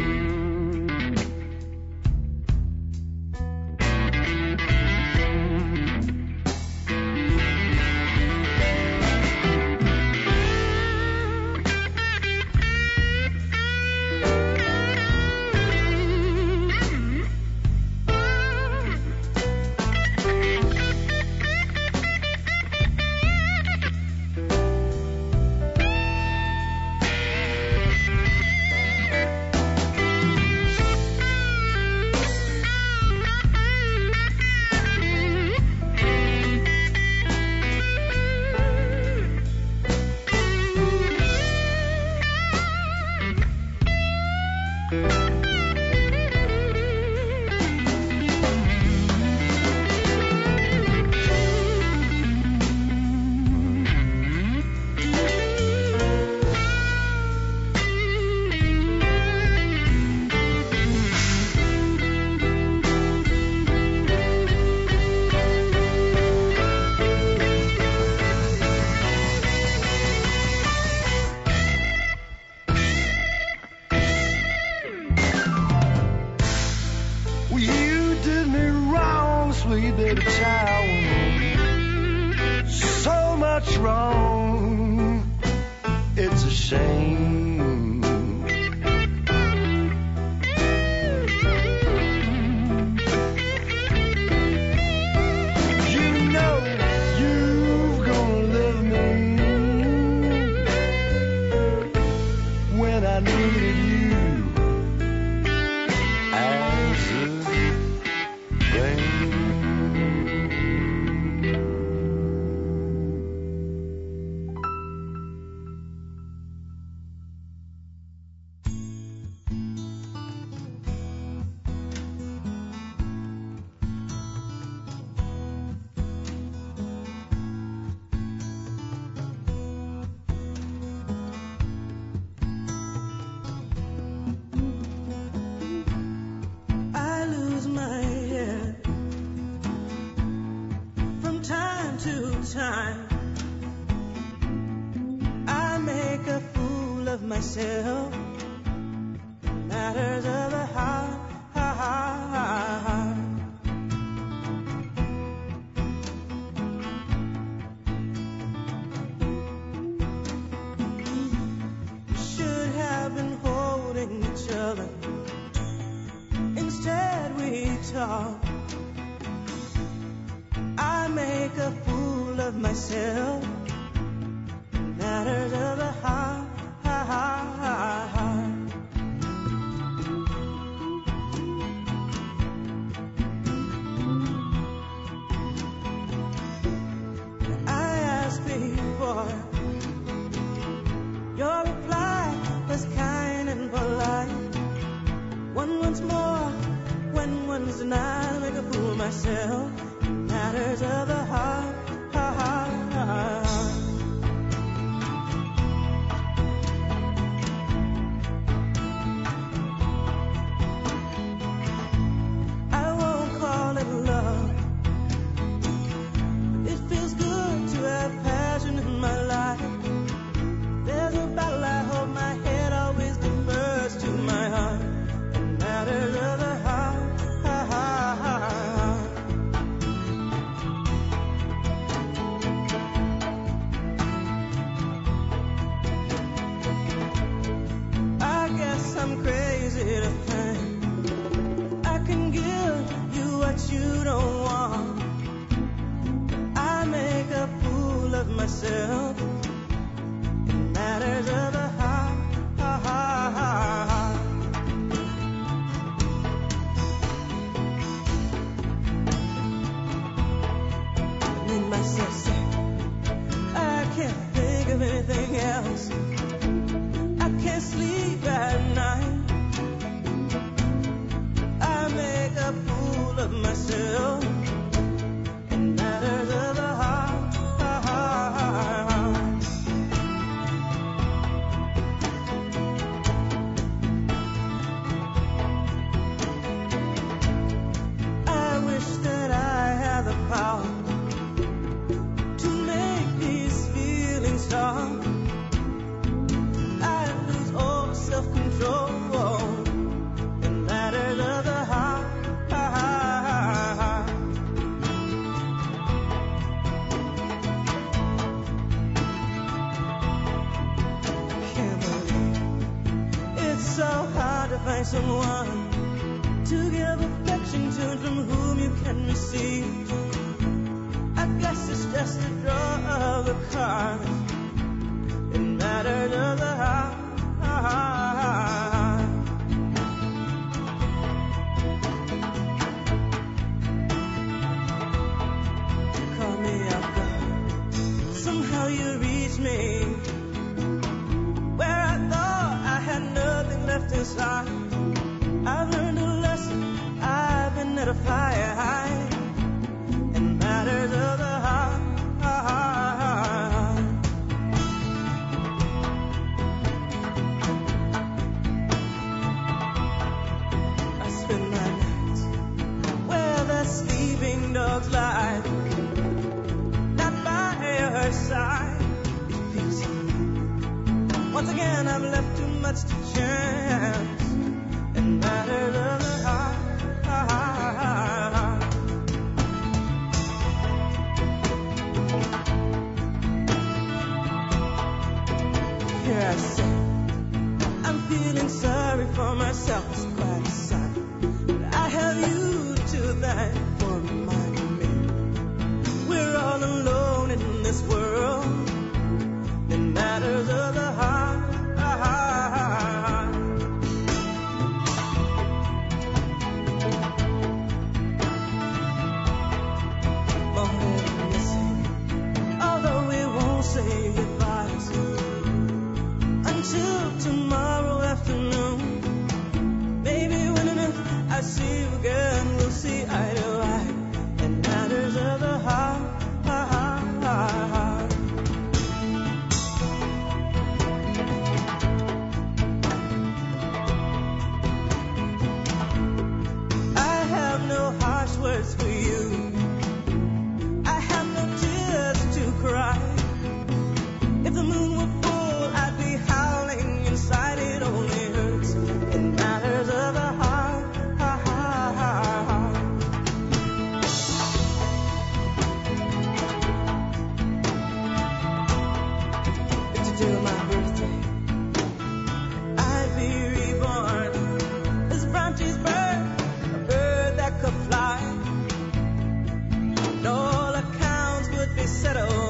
Myself, matters of the heart, should have been holding each other. Instead we talk. I make a fool of myself, matters of the heart. I asked before, your reply was kind and polite. Once more, when one's denied, I make a fool of myself, matters of the heart. myself sick. I can't think of anything else. I can't sleep at night. I make a fool of myself in matters of the heart. I wish that I had the power to make these feelings stop. I lose all self-control in matters of the heart. Can't believe it's so hard to find someone to give affection to from whom you can receive. I guess it's just a draw of the cards in matters of the heart. Call me out God. Somehow you reached me where I thought I had nothing left inside. I've learned a lesson. I've been at a fire high in matters of the heart. I spend my nights where the sleeping dogs lie, not by her side. It feels so good. Once again, I've left too much to chance in matters of the heart. Here I sit, I'm feeling sorry for myself. It's quite a sight, but I have you to thank for reminding me we're all alone in this world in matters of the heart. Although we won't say goodbyes until tomorrow afternoon, maybe when and if I see you again, we'll see eye to eye in matters of the heart. I have no harsh words for you. I have no tears to cry. If the moon were full, I'd be howling inside. It only hurts in matters of the heart. If today were my birthday, I'd be reborn as Bronte's bird, a bird that could fly. And all accounts would be settled